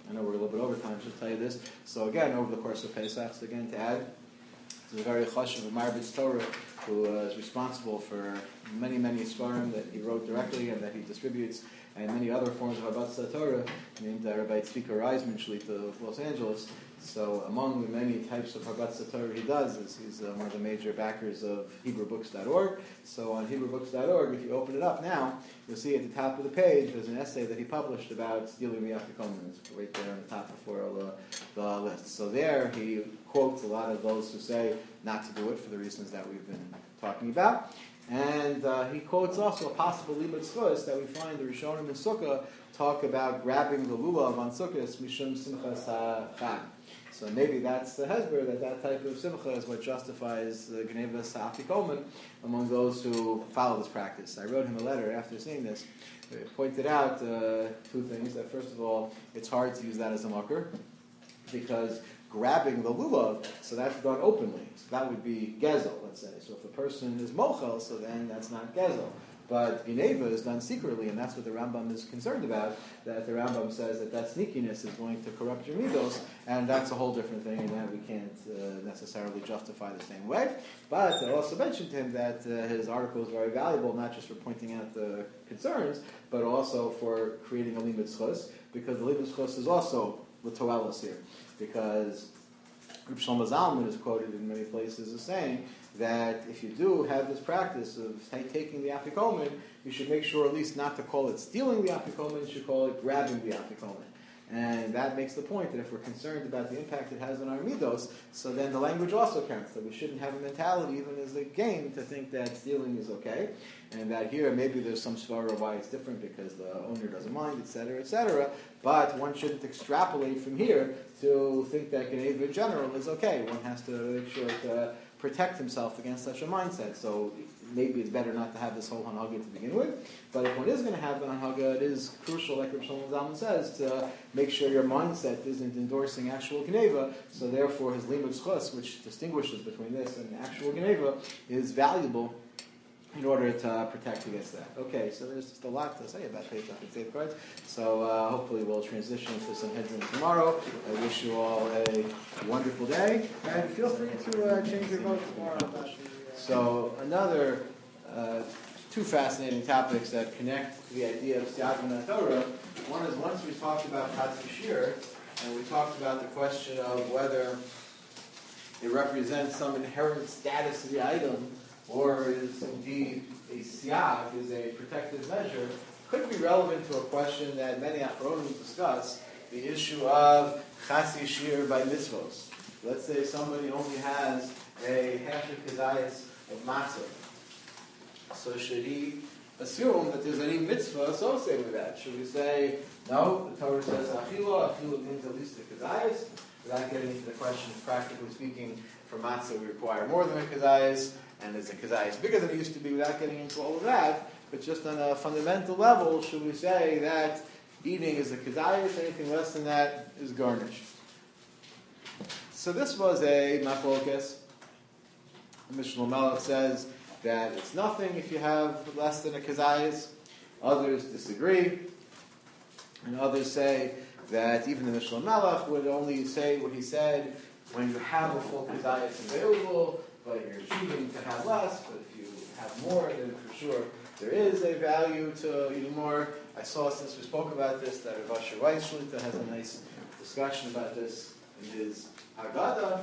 I know we're a little bit over time, just tell you this. So again, over the course of Pesach, so again to add, to the very chashuv of Marbitz Torah, who uh, is responsible for many, many svarim that he wrote directly and that he distributes, and many other forms of Habbat Torah, named uh, Rabbi Tzvika Reisman, Shlita of Los Angeles. So among the many types of Habbat Torah he does, is he's uh, one of the major backers of Hebrew Books dot org. So on Hebrew Books dot org, if you open it up now, you'll see at the top of the page there's an essay that he published about stealing the Afikomen. It's right there on the top before all the, the list. So there he quotes a lot of those who say not to do it for the reasons that we've been talking about. And uh, he quotes also a possible limud zchus that we find the Rishonim and Sukkah talk about grabbing the lulav on Sukkot mishum simchas ha'chag. So maybe that's the hesber, that that type of simcha is what justifies the gnevas ha'afikomen among those who follow this practice. I wrote him a letter after seeing this. I pointed out uh, two things. That first of all, it's hard to use that as a makar because grabbing the lulav, so that's done openly. So that would be gezel, let's say. So if a person is mochel, so then that's not gezel. But Gineva is done secretly, and that's what the Rambam is concerned about, that the Rambam says that that sneakiness is going to corrupt your midos, and that's a whole different thing, and that we can't uh, necessarily justify the same way. But I also mentioned to him that uh, his article is very valuable, not just for pointing out the concerns, but also for creating a limud zchus, because the limud zchus is also l'toelos here. Because Reb Shlomo Zalman is quoted in many places as saying that if you do have this practice of taking the afikomen, you should make sure at least not to call it stealing the afikomen, you should call it grabbing the afikomen. And that makes the point that if we're concerned about the impact it has on our midos, so then the language also counts, that we shouldn't have a mentality, even as a game, to think that stealing is okay, and that here maybe there's some svara why it's different because the owner doesn't mind, et cetera, et cetera, but one shouldn't extrapolate from here to think that Geneva in general is okay. One has to make sure to protect himself against such a mindset. So maybe it's better not to have this whole hanhaga to begin with. But if one is going to have the hanhaga, it is crucial, like Reb Shlomo Zalman says, to make sure your mindset isn't endorsing actual Geneva. So therefore, his limud zchus, which distinguishes between this and actual Geneva, is valuable in order to protect against that. Okay, so there's just a lot to say about Pesach and safeguards. So uh, hopefully we'll transition to some Hedron tomorrow. I wish you all a wonderful day, and feel free to uh, change your vote tomorrow. So another uh, two fascinating topics that connect to the idea of Siyag v'Nat Torah. One is once we talked about Chatz Shir, and we talked about the question of whether it represents some inherent status of the item, or is indeed a siyag, is a protective measure, could be relevant to a question that many Achronim discuss, the issue of chasi shir by mitzvos. Let's say somebody only has a half a kezayis of matzah. So should he assume that there's any mitzvah associated with that? Should we say, no, the Torah says achila, achila means at least a kezayis, without getting into the question, practically speaking, for matzah we require more than a kezayis, and is a kezayis bigger than it used to be, without getting into all of that, but just on a fundamental level, should we say that eating is a kezayis, anything less than that is garnish? So this was a machlokas. Mishnah Melech says that it's nothing if you have less than a kezayis. Others disagree, and others say that even the Mishnah Melech would only say what he said when you have a full kezayis available, but you're choosing to have less. But if you have more, then for sure there is a value to eating more. I saw, since we spoke about this, that Rav Asher Weiss Shlita has a nice discussion about this in his Haggadah,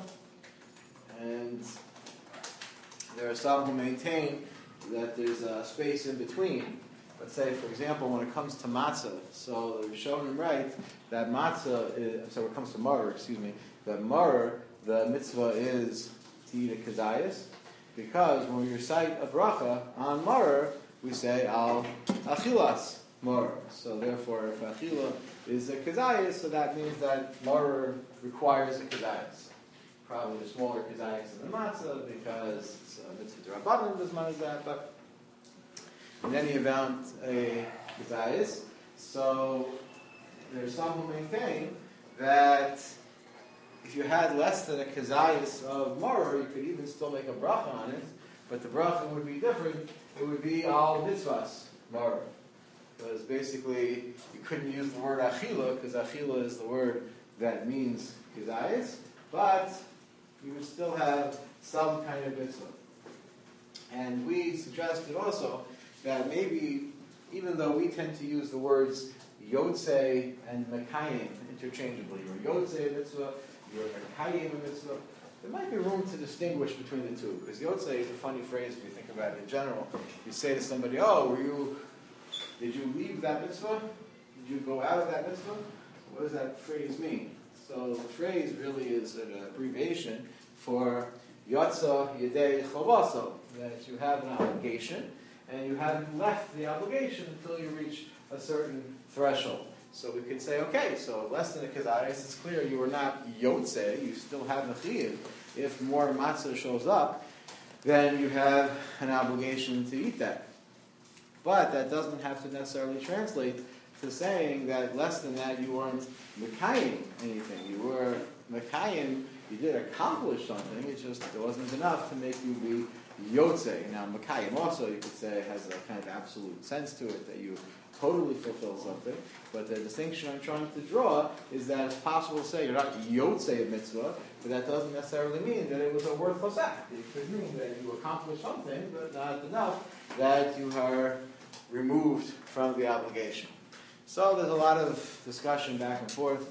and there are some who maintain that there's a space in between. Let's say, for example, when it comes to matzah, so the Rishonim write that matzah is, so when it comes to maror, excuse me, that maror, the mitzvah is to eat a kezayis, because when we recite a bracha on maror, we say al achilas maror. So therefore, if achila is a kezayis, so that means that maror requires a kezayis. Probably a smaller kezayis than the matzah, because it's a mitzvah d'rabbanan as much as that, but in any event, a kezayis. So there's some who maintain that if you had less than a kezayis of maror, you could even still make a bracha on it, but the bracha would be different. It would be al mitzvahs maror. because basically you couldn't use the word achila, because achila is the word that means kedayis, but you would still have some kind of mitzvah. And we suggested also that maybe, even though we tend to use the words Yotze and Mekayim interchangeably, you're Yotze a mitzvah, you're Mekayim a mitzvah, there might be room to distinguish between the two, because Yotze is a funny phrase if you think about it in general. You say to somebody, oh, were you, did you leave that mitzvah? Did you go out of that mitzvah? What does that phrase mean? So the phrase really is an abbreviation for Yotza Yedei Chavaso, that you have an obligation, and you haven't left the obligation until you reach a certain threshold. So we could say, okay, so less than a kezaris, it's clear you are not Yotze, you still have a chiyuv. If more matzah shows up, then you have an obligation to eat that. But that doesn't have to necessarily translate to saying that less than that you weren't mekayim anything. You were mekayim, you did accomplish something, it just it wasn't enough to make you be Yotze. Now, Mekayim also, you could say, has a kind of absolute sense to it, that you totally fulfill something. But the distinction I'm trying to draw is that it's possible to say you're not Yotze a mitzvah, but that doesn't necessarily mean that it was a worthless act. It could mean that you accomplished something, but not enough that you are removed from the obligation. So there's a lot of discussion back and forth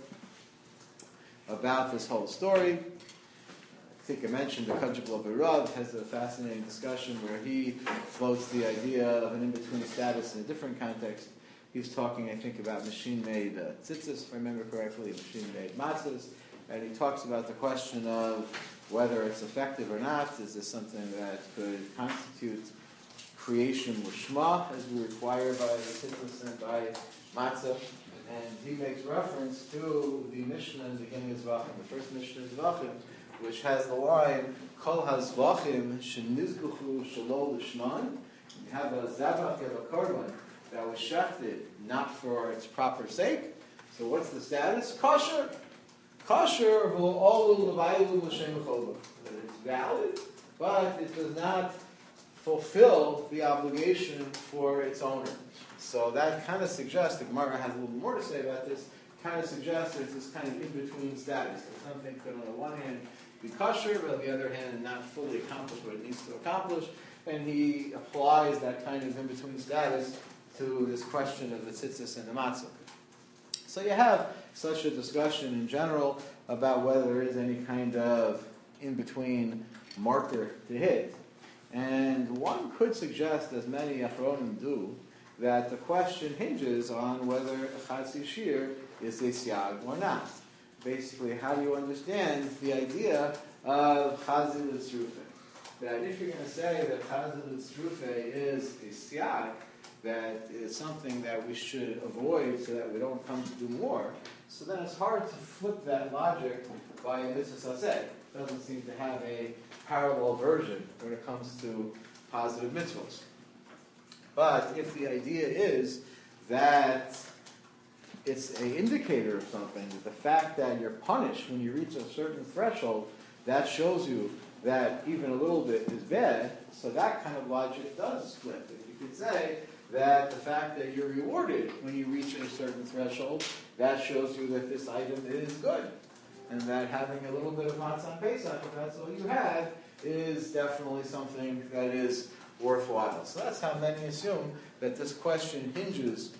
about this whole story. I think I mentioned the Kajibla of Rav has a fascinating discussion where he floats the idea of an in-between status in a different context. He's talking, I think, about machine-made uh, tzitzis, if I remember correctly, machine-made matzahs, and he talks about the question of whether it's effective or not. Is this something that could constitute creation l'shma, as we require by the tzitzis and by matzah? And he makes reference to the Mishnah in the beginning of Zvachim, the first Mishnah of Zvachim, which has the line, Kol hazvachim shenizbuchu shalol l'shman. You have a zavach, you have a korban that was shechted not for its proper sake. So what's the status? Kosher. Kosher v'olu l'vayilu l'shem chova. It's valid, but it does not fulfill the obligation for its owner. So that kind of suggests, the Gemara has a little more to say about this, kind of suggests there's this kind of in-between status. That something could, on the one hand, be kosher, but on the other hand, not fully accomplish what it needs to accomplish. And he applies that kind of in-between status to this question of the tzitzis and the matzah. So you have such a discussion in general about whether there is any kind of in-between marker to hit. And one could suggest, as many Achronim do, that the question hinges on whether a Chatzi Shir is a siag or not. Basically, how do you understand the idea of Chazil Tzrufe? That if you're going to say that Chazil Tzrufe is a siag, that is something that we should avoid so that we don't come to do more, so then it's hard to flip that logic by a mitzvah saseh. It doesn't seem to have a parallel version when it comes to positive mitzvahs. But if the idea is that it's an indicator of something, that the fact that you're punished when you reach a certain threshold, that shows you that even a little bit is bad, so that kind of logic does flip. If you could say that the fact that you're rewarded when you reach a certain threshold, that shows you that this item is good. And that having a little bit of matzah Pesach, if that's all you had, is definitely something that is worthwhile. So that's how many assume that this question hinges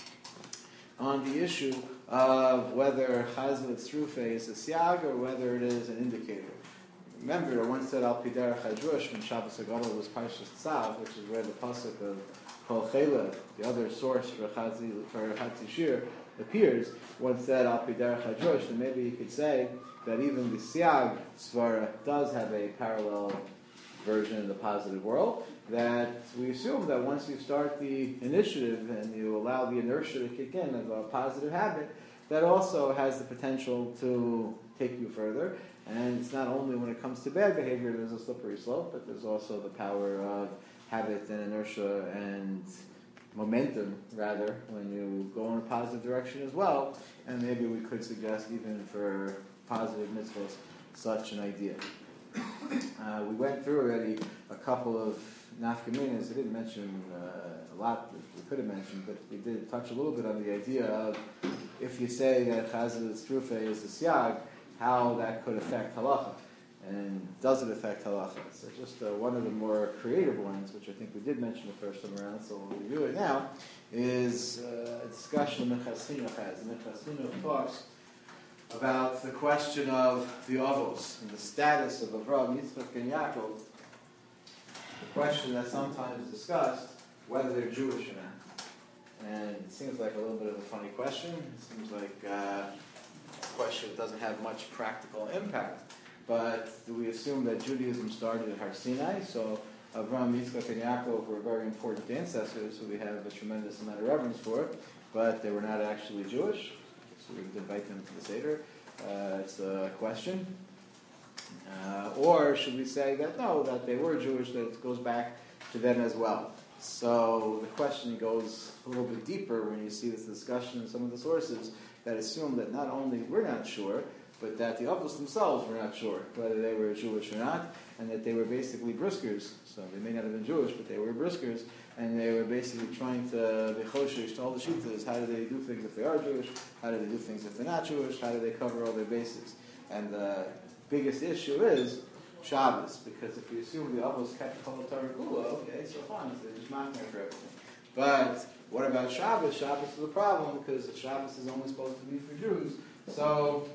on the issue of whether Chazil Tzrufe is a siag or whether it is an indicator. Remember, I once said Al Piderach Hadrush when Shabbos Hagadol was Parshas Tzav, which is where the pasuk of Kol Chela, the other source for Chazil for Chatzi Shir, appears. Once said Al Piderach Hadrush, and maybe you could say that even the siag svara does have a parallel version in the positive world. That we assume that once you start the initiative and you allow the inertia to kick in of a positive habit, that also has the potential to take you further. And it's not only when it comes to bad behavior there's a slippery slope, but there's also the power of habit and inertia and momentum, rather, when you go in a positive direction as well. And maybe we could suggest even for positive mitzvahs such an idea. Uh, we went through already a couple of nafkaminas. I didn't mention uh, a a lot that we could have mentioned, but we did touch a little bit on the idea of if you say that Chazal Strufe is the Siag, how that could affect halacha. And does it affect halacha? So just uh, one of the more creative ones, which I think we did mention the first time around, so we'll review it now, is uh, a discussion Minchas Chinuch has. Minchas Chinuch talks about the question of the Avos and the status of Avraham, Yitzchak, and Yaakov. The question that's sometimes discussed, whether they're Jewish or not. And it seems like a little bit of a funny question. It seems like uh, a question that doesn't have much practical impact. But do we assume that Judaism started at Har Sinai? So Avraham, Yitzchak, and Yaakov were very important ancestors who we have a tremendous amount of reverence for, but they were not actually Jewish. So we would invite them to the Seder. Uh, it's a question. Uh, or should we say that no, that they were Jewish, that it goes back to them as well? So the question goes a little bit deeper when you see this discussion in some of the sources that assume that not only we're not sure, but that the Avos themselves were not sure whether they were Jewish or not, and that they were basically briskers. So they may not have been Jewish, but they were briskers, and they were basically trying to be choshesh to all the shittas. How do they do things if they are Jewish? How do they do things if they're not Jewish? How do they cover all their bases? And the biggest issue is Shabbos, because if you assume the Avos kept the Torah Kula, okay, so fine, so they're just not there for everything. But what about Shabbos? Shabbos is a problem because Shabbos is only supposed to be for Jews. So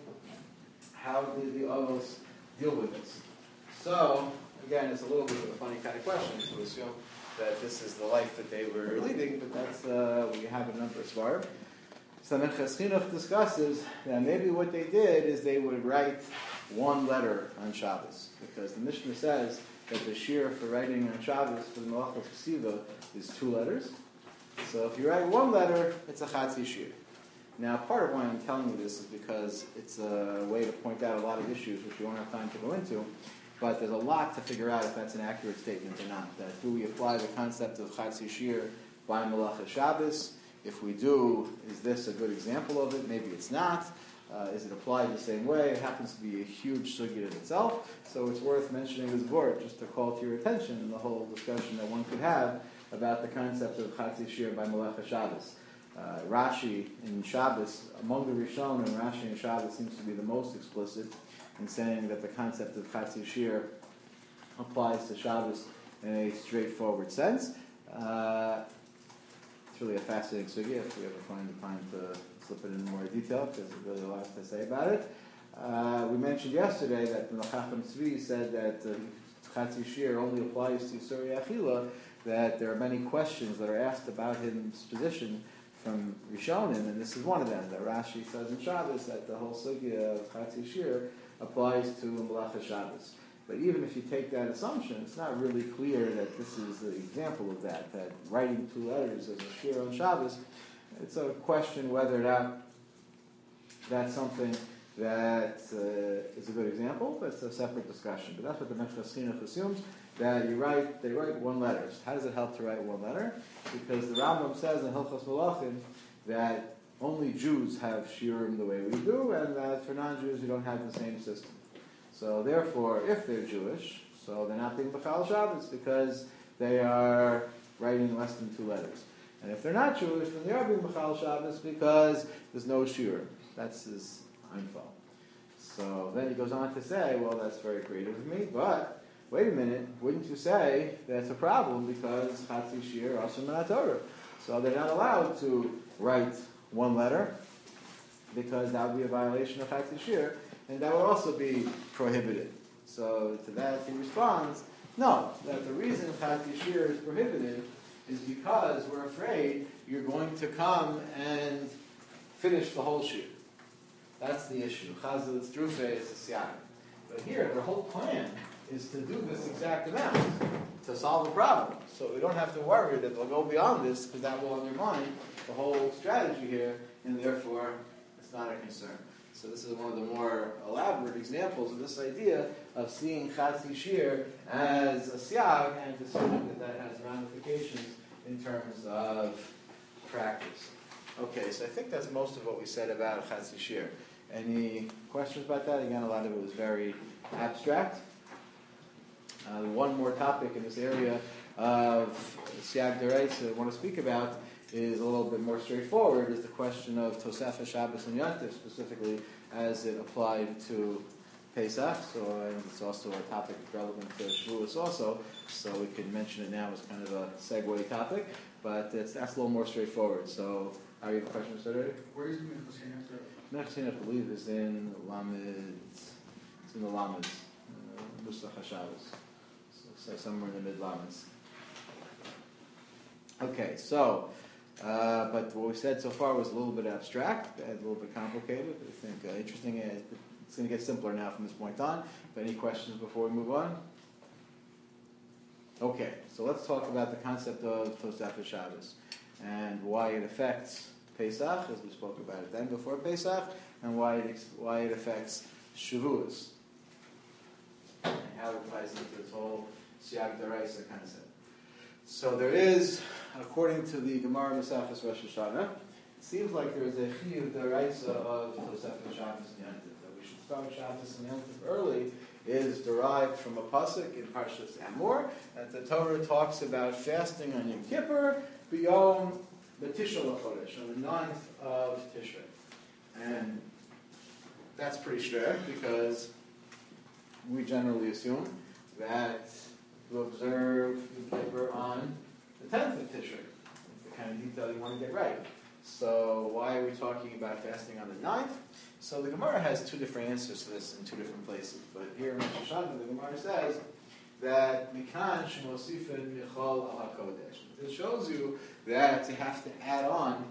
how did the Avos deal with this? So, again, it's a little bit of a funny kind of question to assume that this is the life that they were leading, but that's, uh, we have a number of svarim. So Minchas Chinuch discusses that maybe what they did is they would write one letter on Shabbos, because the Mishnah says that the shir for writing on Shabbos for the Malach of Kesiva is two letters. So if you write one letter, it's a Chatzi shir. Now, part of why I'm telling you this is because it's a way to point out a lot of issues which we won't have time to go into, but there's a lot to figure out if that's an accurate statement or not. That do we apply the concept of Chatzi shir by Malach Shabbos? If we do, is this a good example of it? Maybe it's not. Uh, is it applied the same way? It happens to be a huge sugya in itself, so it's worth mentioning this word just to call to your attention in the whole discussion that one could have about the concept of Chatzi shir by Malach Shabbos. Uh, Rashi in Shabbos, among the Rishon, and Rashi in Shabbos seems to be the most explicit in saying that the concept of Chatzi shir applies to Shabbos in a straightforward sense. Uh, it's really a fascinating sugya if we ever find the time to slip it in more detail, because there's really a lot to say about it. Uh, we mentioned yesterday that the Chacham Tzvi said that uh, Chatzi shir only applies to Surya Achila, that there are many questions that are asked about his position from Rishonim, and this is one of them, that Rashi says in Shabbos that the whole sugya of Chatzi shir applies to Malacha Shabbos. But even if you take that assumption, it's not really clear that this is the example of that, that writing two letters as a shir on Shabbos. It's a question whether or not that's something that uh, is a good example, but it's a separate discussion. But that's what the Minchas Chinuch assumes, that you write, they write one letter. How does it help to write one letter? Because the Rambam says in Hilchos Malachim that only Jews have shiurim the way we do, and that for non-Jews you don't have the same system. So therefore, if they're Jewish, so they're not being B'chal Shabbos because they are writing less than two letters. And if they're not Jewish, then they are being B'chal Shabbos because there's no shiurim. That's his Einfall. So then he goes on to say, well, that's very creative of me, but wait a minute, wouldn't you say that's a problem because Chatzi shir asur min Torah? So they're not allowed to write one letter because that would be a violation of Chatzi shir, and that would also be prohibited. So to that he responds, no, that the reason Chatzi shir is prohibited is because we're afraid you're going to come and finish the whole shir. That's the issue. Chazal Strufe is a siyag. But here, their whole plan is to do this exact amount to solve the problem. So we don't have to worry that they'll go beyond this because that will undermine the whole strategy here, and therefore it's not a concern. So this is one of the more elaborate examples of this idea of seeing Chatzi shir as a siyag and assuming that that has ramifications in terms of practice. Okay, so I think that's most of what we said about Chatzi shir. Any questions about that? Again, a lot of it was very abstract. Uh, one more topic in this area of Siag Deraisa I want to speak about is a little bit more straightforward, is the question of Tosefah, Shabbos, and Yantif, specifically as it applied to Pesach. So and it's also a topic relevant to Shavuos also, so we can mention it now as kind of a segue topic, but it's, that's a little more straightforward. So, are you have questions already? Where is the Nechsin, I believe, is in Lamed, it's in the Lamed, uh, Nusach HaShabbos, so, so somewhere in the mid-Lameds. Okay, so, uh, but what we said so far was a little bit abstract, a little bit complicated. I think uh, interesting. Uh, it's going to get simpler now from this point on. But any questions before we move on? Okay, so let's talk about the concept of Tosefah Shabbos and why it affects Pesach, as we spoke about it then before Pesach, and why it ex- why it affects Shavuos, and how it ties into this whole Siag Deraisa concept. So there is, according to the Gemara Mesachos Rosh Hashanah, it seems like there is a Chiyuv Deraisa of Tosefah Shabbos and Yantif. That we should start Shabbos and Yantif early is derived from a pasuk in Parshas Amor, that the Torah talks about fasting on Yom Kippur, B'yom B'Tisha L'Chodesh, on the ninth of Tishrei. And that's pretty strict because we generally assume that to observe Yom Kippur on the tenth of Tishrei. It's the kind of detail you want to get right. So why are we talking about fasting on the ninth? So the Gemara has two different answers to this in two different places. But here in Rosh Hashanah, the Gemara says that Mikan Shemosifin Michal Al HaKodesh. It shows you that you have to add on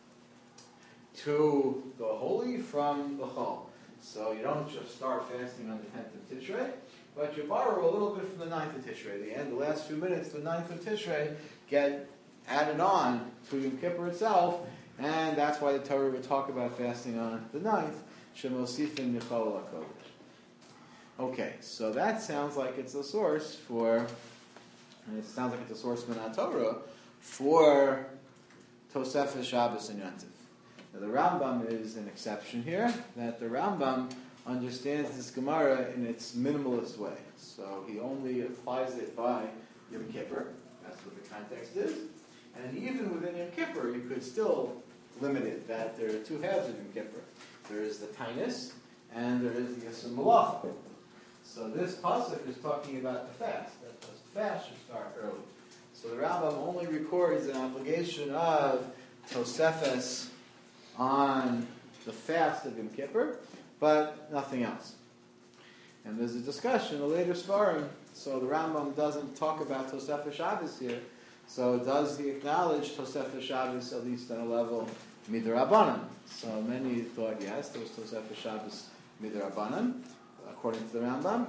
to the holy from the Chol. So you don't just start fasting on the tenth of Tishrei, but you borrow a little bit from the ninth of Tishrei. The end, the last few minutes, the ninth of Tishrei, get added on to Yom Kippur itself, and that's why the Torah would talk about fasting on the ninth, Shemosifin Michal HaKodesh. Okay, so that sounds like it's a source for, and it sounds like it's a source from the Torah for Tosefah Shabbos and Yantif. Now the Rambam is an exception here, that the Rambam understands this Gemara in its minimalist way. So he only applies it by Yom Kippur. That's what the context is. And even within Yom Kippur, you could still limit it, that there are two halves of Yom Kippur. There is the Tainus, and there is the Yisur Malach. So this pasuk is talking about the fast, that the fast should start early. So the Rambam only records an obligation of Tosefes on the fast of Yom Kippur, but nothing else. And there's a discussion in the later Svarim, so the Rambam doesn't talk about Tosefah Shabbos here. So does he acknowledge Tosefah Shabbos at least on a level Midrabanan? So many thought yes, there was Tosefah Shabbos Midrabanan, according to the Rambam.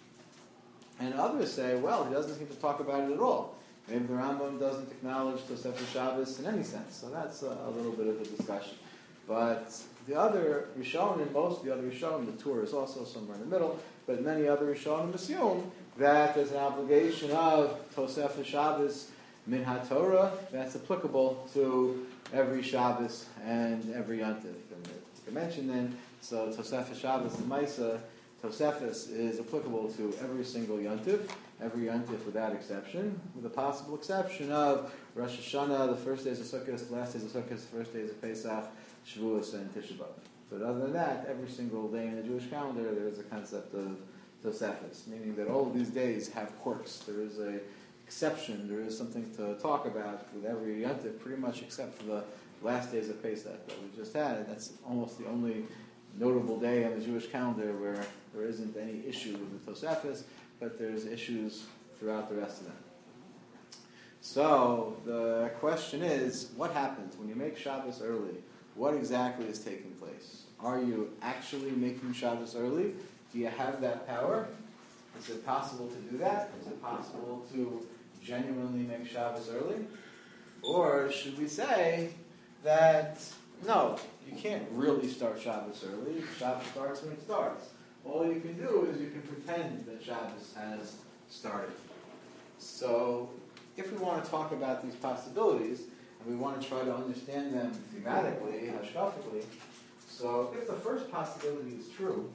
And others say, well, he doesn't seem to talk about it at all. Maybe the Rambam doesn't acknowledge Tosefah Shabbos in any sense. So that's a, a little bit of a discussion. But the other Rishonim, most of the other Rishonim, the Torah is also somewhere in the middle, but many other Rishonim assume that there's an obligation of Tosefah Shabbos Min HaTorah that's applicable to every Shabbos and every Yantif. And I mentioned then, so Tosefah Shabbos and Maisa, Tosefus is applicable to every single Yantif, every Yantif without exception, with the possible exception of Rosh Hashanah, the first days of Sukkot, the last days of Sukkot, the first days of Pesach, Shavuos, and Tisha B'Av. But other than that, every single day in the Jewish calendar, there is a concept of Tosefus, meaning that all of these days have quirks. There is a exception, there is something to talk about with every Yantif, pretty much except for the last days of Pesach that we just had. That's almost the only notable day on the Jewish calendar where there isn't any issue with the Tosefus, but there's issues throughout the rest of them. So the question is, what happens when you make Shabbos early? What exactly is taking place? Are you actually making Shabbos early? Do you have that power? Is it possible to do that? Is it possible to genuinely make Shabbos early? Or should we say that, no, you can't really start Shabbos early. Shabbos starts when it starts. All you can do is you can pretend that Shabbos has started. So if we want to talk about these possibilities, and we want to try to understand them thematically, hashkafically, so if the first possibility is true,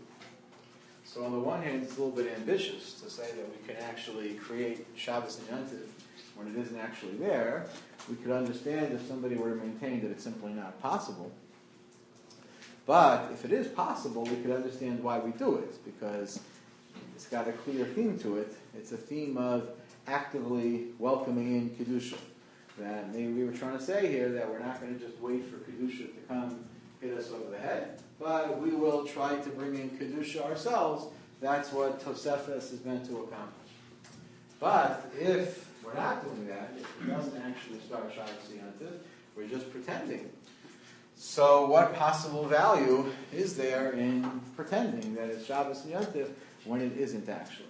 so on the one hand, it's a little bit ambitious to say that we can actually create Shabbos and Yantiv when it isn't actually there, we could understand if somebody were to maintain that it's simply not possible. But if it is possible, we could understand why we do it, because it's got a clear theme to it. It's a theme of actively welcoming in Kedusha. That maybe we were trying to say here that we're not going to just wait for Kedusha to come hit us over the head, but we will try to bring in Kedusha ourselves. That's what Tosefes is meant to accomplish. But if we're not doing that, if it doesn't actually start Shabbos Yantiv, we're just pretending. So what possible value is there in pretending that it's Shabbos Yantiv when it isn't actually?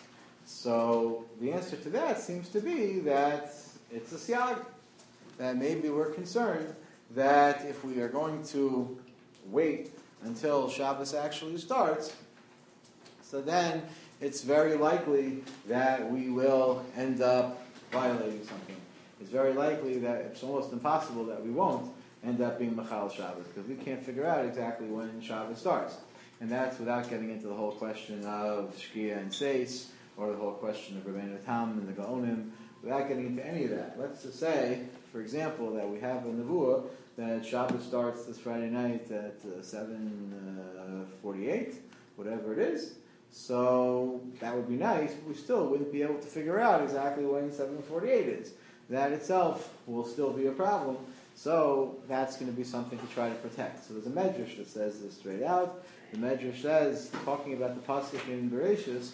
So the answer to that seems to be that it's a siyag, that maybe we're concerned that if we are going to wait until Shabbos actually starts, so then it's very likely that we will end up violating something. It's very likely that it's almost impossible that we won't end up being Machal Shabbos, because we can't figure out exactly when Shabbos starts. And that's without getting into the whole question of Shkia and Seis, or the whole question of Rabbeinu Tam and the Gaonim, without getting into any of that. Let's just say, for example, that we have a Nevuah that Shabbos starts this Friday night at uh, seven forty-eight, whatever it is. So that would be nice, but we still wouldn't be able to figure out exactly when seven forty-eight is. That itself will still be a problem. So that's going to be something to try to protect. So there's a Medrash that says this straight out. The Medrash says, talking about the pasuk in Bereshis,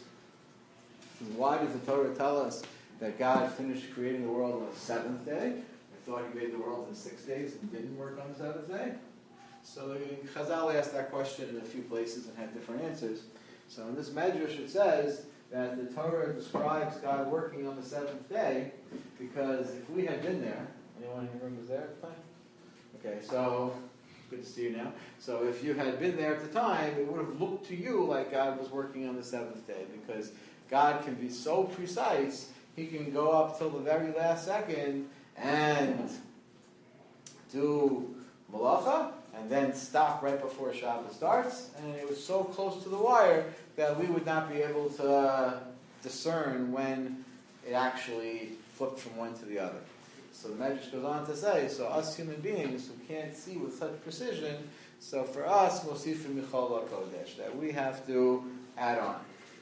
why does the Torah tell us that God finished creating the world on the seventh day? I thought He made the world in six days and didn't work on the seventh day. So Chazal asked that question in a few places and had different answers. So in this Medrash it says that the Torah describes God working on the seventh day because if we had been there, anyone in the room was there at the time? Okay, so good to see you now. So if you had been there at the time, it would have looked to you like God was working on the seventh day, because God can be so precise, He can go up till the very last second and do malacha, and then stop right before Shabbos starts, and it was so close to the wire that we would not be able to uh, discern when it actually flipped from one to the other. So the Medrash goes on to say, so us human beings who can't see with such precision, so for us, Mosifim Michal HaKodesh, that we have to add on.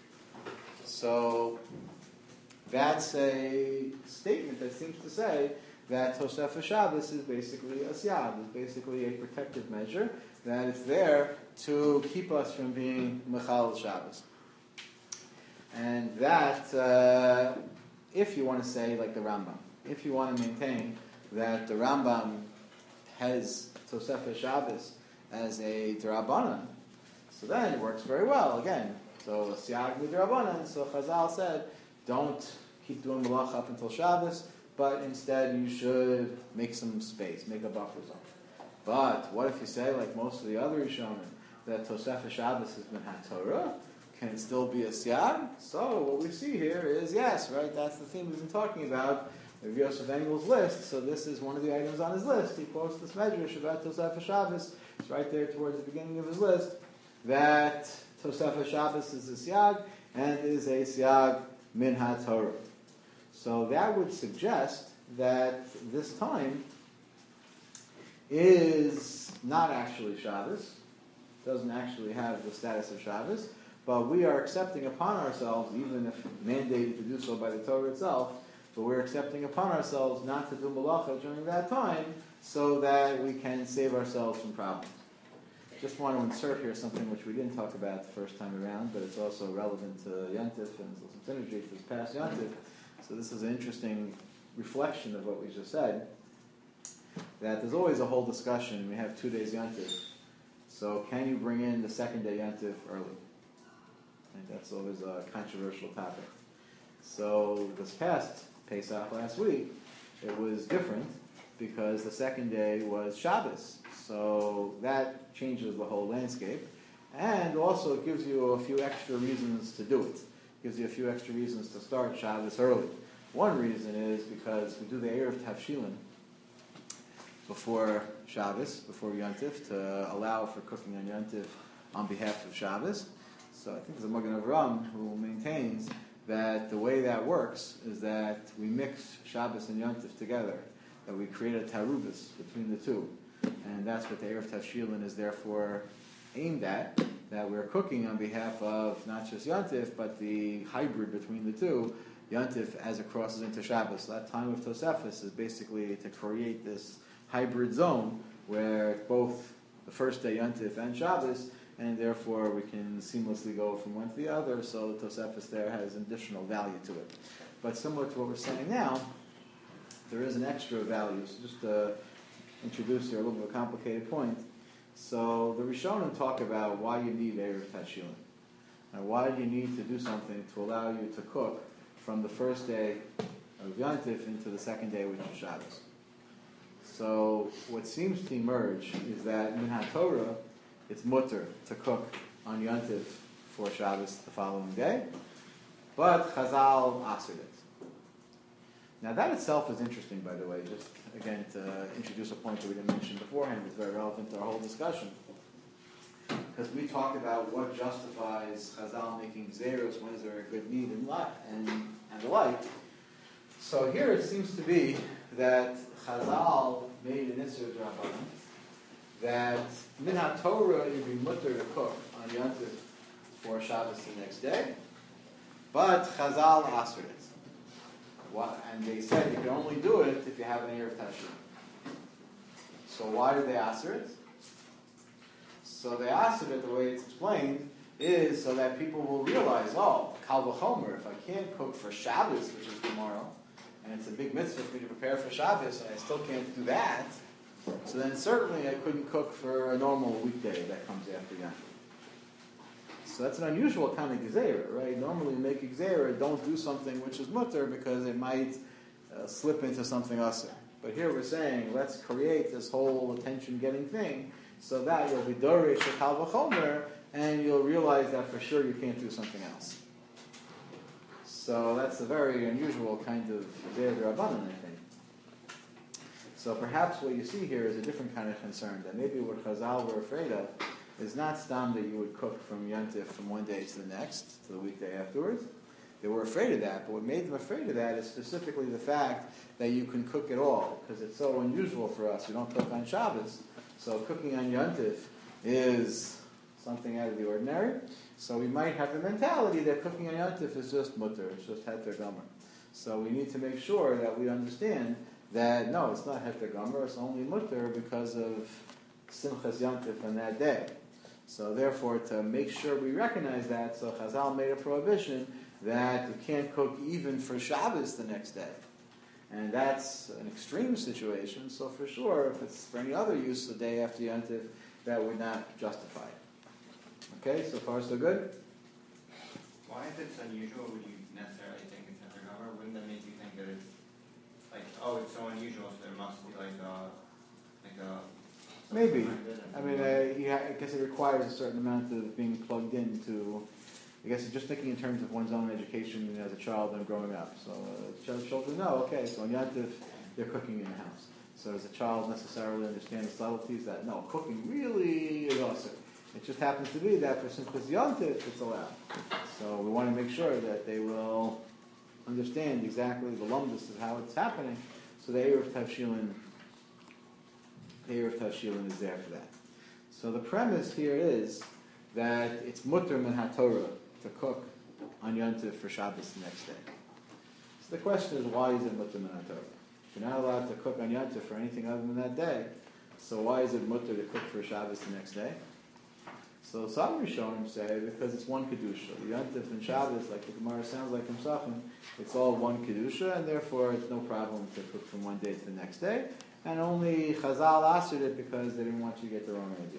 So that's a statement that seems to say that Tosefes Shabbos is basically a siyag, is basically a protective measure, that it's there to keep us from being Mechal Shabbos. And that, uh, if you want to say like the Rambam, if you want to maintain that the Rambam has Tosefes Shabbos as a D'Rabbanan, so then it works very well again. So siyag D'Rabbanan, so Chazal said, don't keep doing malach up until Shabbos, but instead you should make some space, make a buffer zone. But what if you say, like most of the other Rishonim, that Tosefes Shabbos has been HaTorah? Can it still be a siyag? So what we see here is, yes, right, that's the theme we've been talking about, of Yosef Engel's list. So this is one of the items on his list. He quotes this Medrash about Tosefes Shabbos. It's right there towards the beginning of his list, that Tosefes Shabbos is a siyag, and is a siyag min HaTorah. So that would suggest that this time is not actually Shabbos, doesn't actually have the status of Shabbos, but we are accepting upon ourselves, even if mandated to do so by the Torah itself, but we're accepting upon ourselves not to do malacha during that time so that we can save ourselves from problems. Just want to insert here something which we didn't talk about the first time around, but it's also relevant to Yantif and some synergy to this past Yantif. So this is an interesting reflection of what we just said, that there's always a whole discussion. We have two days Yantif. So can you bring in the second day Yantif early? I think that's always a controversial topic. So this past Pesach last week, it was different because the second day was Shabbos. So that changes the whole landscape. And also it gives you a few extra reasons to do it. Gives you a few extra reasons to start Shabbos early. One reason is because we do the Erev Tavshilin before Shabbos, before Yantif, to allow for cooking on Yantif on behalf of Shabbos. So I think there's a Magen Avraham who maintains that the way that works is that we mix Shabbos and Yontif together, that we create a tarubis between the two. And that's what the Erev Tashilin is therefore aimed at, that we're cooking on behalf of not just Yontif, but the hybrid between the two, Yontif as it crosses into Shabbos. So that time of Tosefis is basically to create this hybrid zone where it's both the first day Yontif and Shabbos, and therefore we can seamlessly go from one to the other, so the Tosefis there has additional value to it. But similar to what we're saying now, there is an extra value. So just to introduce here a little bit of a complicated point. So the Rishonim talk about why you need Erev Tashilin. And why do you need to do something to allow you to cook from the first day of Yontif into the second day, which is Shabbos. So what seems to emerge is that Min HaTorah, it's mutter to cook on Yontif for Shabbos the following day, but Chazal asred it. Now that itself is interesting, by the way, just again to introduce a point that we didn't mention beforehand, it's very relevant to our whole discussion. Because we talked about what justifies Chazal making Gzeros, when is there a good need and, li- and, and the like. So here it seems to be that Chazal made an Isser D'Rabbanan that Min HaTorah you'd be mutter to cook on Yontif for Shabbos the next day, but Chazal asred it. What, and they said you can only do it if you have an Erev Tashilin. So why did they asr it? So they asr it, the way it's explained, is so that people will realize, oh, Kal V'chomer, if I can't cook for Shabbos, which is tomorrow, and it's a big mitzvah for me to prepare for Shabbos, and I still can't do that, so then certainly I couldn't cook for a normal weekday that comes after Yom. So that's an unusual kind of gezerah, right? Normally, you make a gezerah, don't do something which is mutter because it might uh, slip into something aser. But here we're saying, let's create this whole attention-getting thing so that you'll be dorish a kal v'chomer, and you'll realize that for sure you can't do something else. So that's a very unusual kind of gezerah d'Rabbanan, I think. So perhaps what you see here is a different kind of concern, that maybe what Chazal were afraid of is not stam that you would cook from Yontif from one day to the next, to the weekday afterwards. They were afraid of that, but what made them afraid of that is specifically the fact that you can cook at all, because it's so unusual for us. We don't cook on Shabbos, so cooking on Yontif is something out of the ordinary. So we might have the mentality that cooking on Yontif is just mutter, it's just heter gomer. So we need to make sure that we understand that no, it's not heter gomer, it's only mutter because of Simchas Yontif on that day. So therefore, to make sure we recognize that, so Chazal made a prohibition that you can't cook even for Shabbos the next day. And that's an extreme situation, so for sure, if it's for any other use the day after Yontif, that would not justify it. Okay, so far so good? Why, if it's unusual, would you necessarily think it's heter gomer? Wouldn't that make you think that it's like, oh, it's so unusual, so there must be like a, like a Maybe. I mean, uh, yeah, I guess it requires a certain amount of being plugged into, I guess just thinking in terms of one's own education as a child and growing up. So uh, children know, okay, so on Yontif, they're cooking in the house. So does a child necessarily understand the subtleties that, no, cooking really is awesome. It just happens to be that for Simchas Yontif, it's allowed. So we want to make sure that they will understand exactly the lumdus of how it's happening, so the Erev Tashilin The Erev Tashilin is there for that. So the premise here is that it's mutter min HaTorah to cook on Yontif for Shabbos the next day. So the question is, why is it mutter min HaTorah? If you're not allowed to cook on Yontif for anything other than that day, so why is it mutter to cook for Shabbos the next day? So some Rishonim say because it's one kedusha. The Yontif and Shabbos, like the Gemara sounds like in Sachin, it's all one kedusha, and therefore it's no problem to cook from one day to the next day. And only Chazal asred it because they didn't want you to get the wrong idea.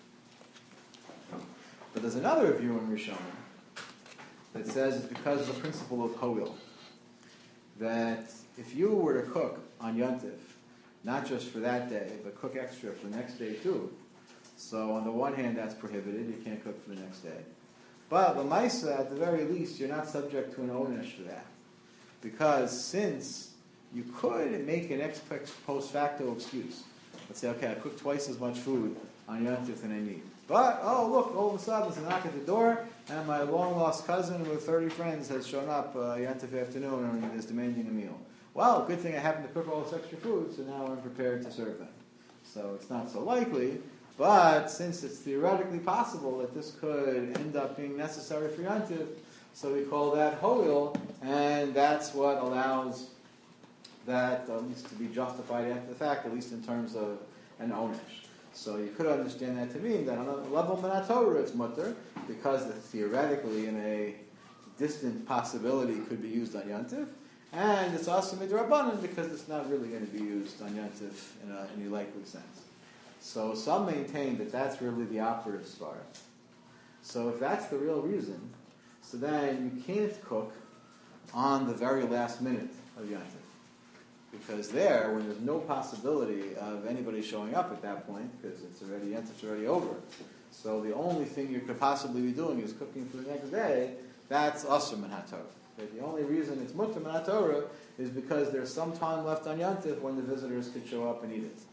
But there's another view in Rishonim that says it's because of the principle of Hoil, that if you were to cook on Yontif, not just for that day, but cook extra for the next day too, so on the one hand that's prohibited, you can't cook for the next day. But the Maisa, at the very least, you're not subject to an onesh for that. Because since you could make an ex post facto excuse. Let's say, okay, I cook twice as much food on Yontif than I need. But, oh, look, all of a sudden, there's a knock at the door, and my long-lost cousin with thirty friends has shown up uh, Yontif afternoon and is demanding a meal. Well, good thing I happened to cook all this extra food, so now I'm prepared to serve them. So it's not so likely, but since it's theoretically possible that this could end up being necessary for Yontif, so we call that hoil, and that's what allows that at least to be justified after the fact, at least in terms of an onesh. So you could understand that to mean that on a level of Torah it's mutter, because it theoretically in a distant possibility could be used on Yontif, and it's also midrabanan because it's not really going to be used on Yontif in a, any likely sense. So some maintain that that's really the operative svara. So if that's the real reason, so then you can't cook on the very last minute of Yontif. Because there, when there's no possibility of anybody showing up at that point, because it's already Yontif's already over, so the only thing you could possibly be doing is cooking for the next day, that's asur min haTorah. Okay? The only reason it's mutter min haTorah is because there's some time left on Yontif when the visitors could show up and eat it.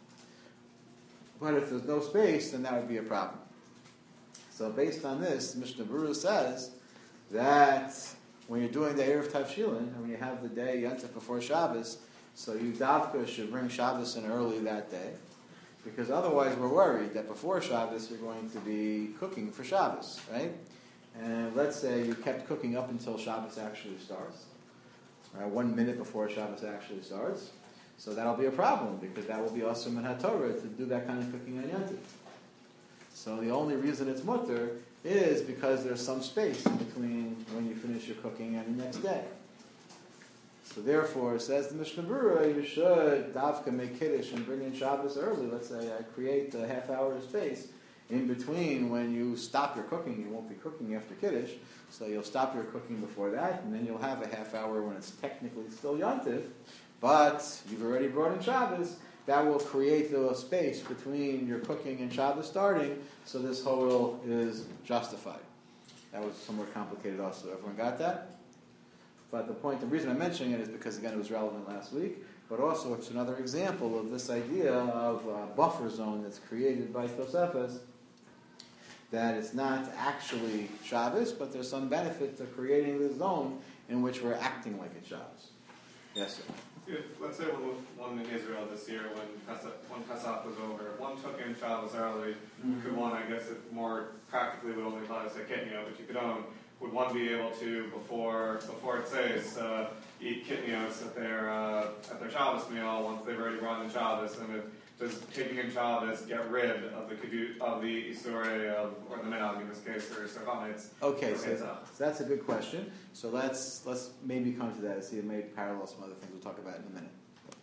But if there's no space, then that would be a problem. So based on this, Mishnah Berurah says that when you're doing the Erev Tavshilin, and when you have the day Yontif before Shabbos, so you davka should bring Shabbos in early that day, because otherwise we're worried that before Shabbos you're going to be cooking for Shabbos, right? And let's say you kept cooking up until Shabbos actually starts, right? One minute before Shabbos actually starts. So that'll be a problem, because that will be asur min haTorah to do that kind of cooking on Yontif. So the only reason it's mutter is because there's some space in between when you finish your cooking and the next day. So therefore, says the Mishnah Berurah, you should davka make kiddush and bring in Shabbos early. Let's say I create a half hour of space in between when you stop your cooking. You won't be cooking after kiddush, so you'll stop your cooking before that, and then you'll have a half hour when it's technically still Yontif, but you've already brought in Shabbos. That will create a space between your cooking and Shabbos starting, so this hoil is justified. That was somewhat complicated also. Everyone got that? But the point, the reason I'm mentioning it is because, again, it was relevant last week, but also it's another example of this idea of a buffer zone that's created by Tosefes, that it's not actually Shabbos, but there's some benefit to creating this zone in which we're acting like it's Shabbos. Yes, sir? If, let's say one, one in Israel this year, when Pesach, when Pesach was over, if one took in Shabbos early, mm-hmm. could one, I guess it more practically would only apply to say kitniyot, but you could own, would one be able to, before before it says, uh, eat kitniyos at their uh, at their Shabbos meal once they've already brought in Shabbos, and if, does taking in Shabbos get rid of the kedu, of the isurei of, or the minhag in this case, or sarvanitz? Okay, so, so that's a good question. So let's let's maybe come to that and see it may parallel some other things we'll talk about in a minute.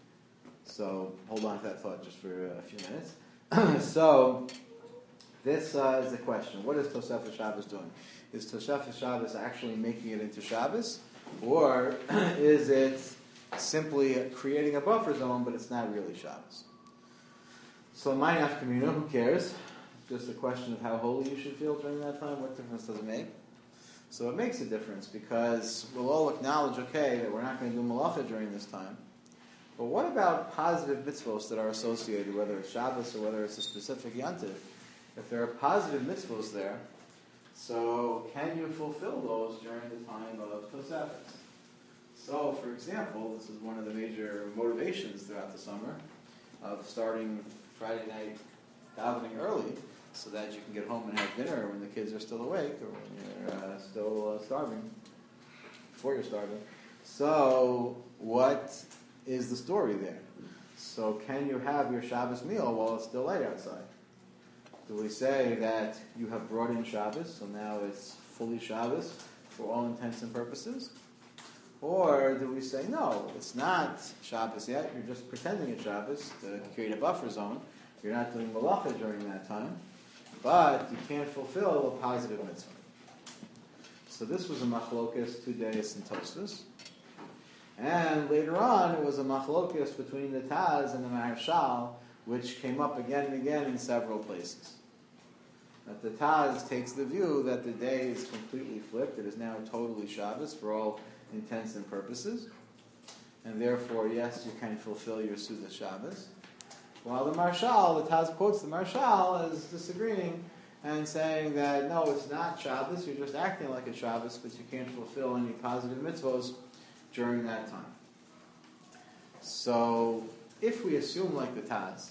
So hold on to that thought just for a few minutes. So this uh, is the question: what is Tosefes Shabbos doing? Is Tosefes Shabbos actually making it into Shabbos, or is it simply creating a buffer zone, but it's not really Shabbos? So in my nafkamina, who cares? Just a question of how holy you should feel during that time. What difference does it make? So it makes a difference, because we'll all acknowledge, okay, that we're not going to do malacha during this time. But what about positive mitzvos that are associated, whether it's Shabbos or whether it's a specific Yontif? If there are positive mitzvos there, so can you fulfill those during the time of Tosefes? So, for example, this is one of the major motivations throughout the summer of starting Friday night davening early, so that you can get home and have dinner when the kids are still awake, or when you're uh, still uh, starving, before you're starving. So, what is the story there? So, can you have your Shabbos meal while it's still light outside? Do we say that you have brought in Shabbos, so now it's fully Shabbos for all intents and purposes? Or do we say, no, it's not Shabbos yet, you're just pretending it's Shabbos to create a buffer zone, you're not doing malacha during that time, but you can't fulfill a positive mitzvah. So this was a machlokas, two days in Tosfos. And later on, it was a machlokas between the Taz and the Maharshal, which came up again and again in several places. That the Taz takes the view that the day is completely flipped, it is now totally Shabbos for all intents and purposes, and therefore, yes, you can fulfill your Suda Shabbos. While the Marshal, the Taz quotes the Marshal as disagreeing and saying that no, it's not Shabbos, you're just acting like a Shabbos, but you can't fulfill any positive mitzvos during that time. So, if we assume like the Taz,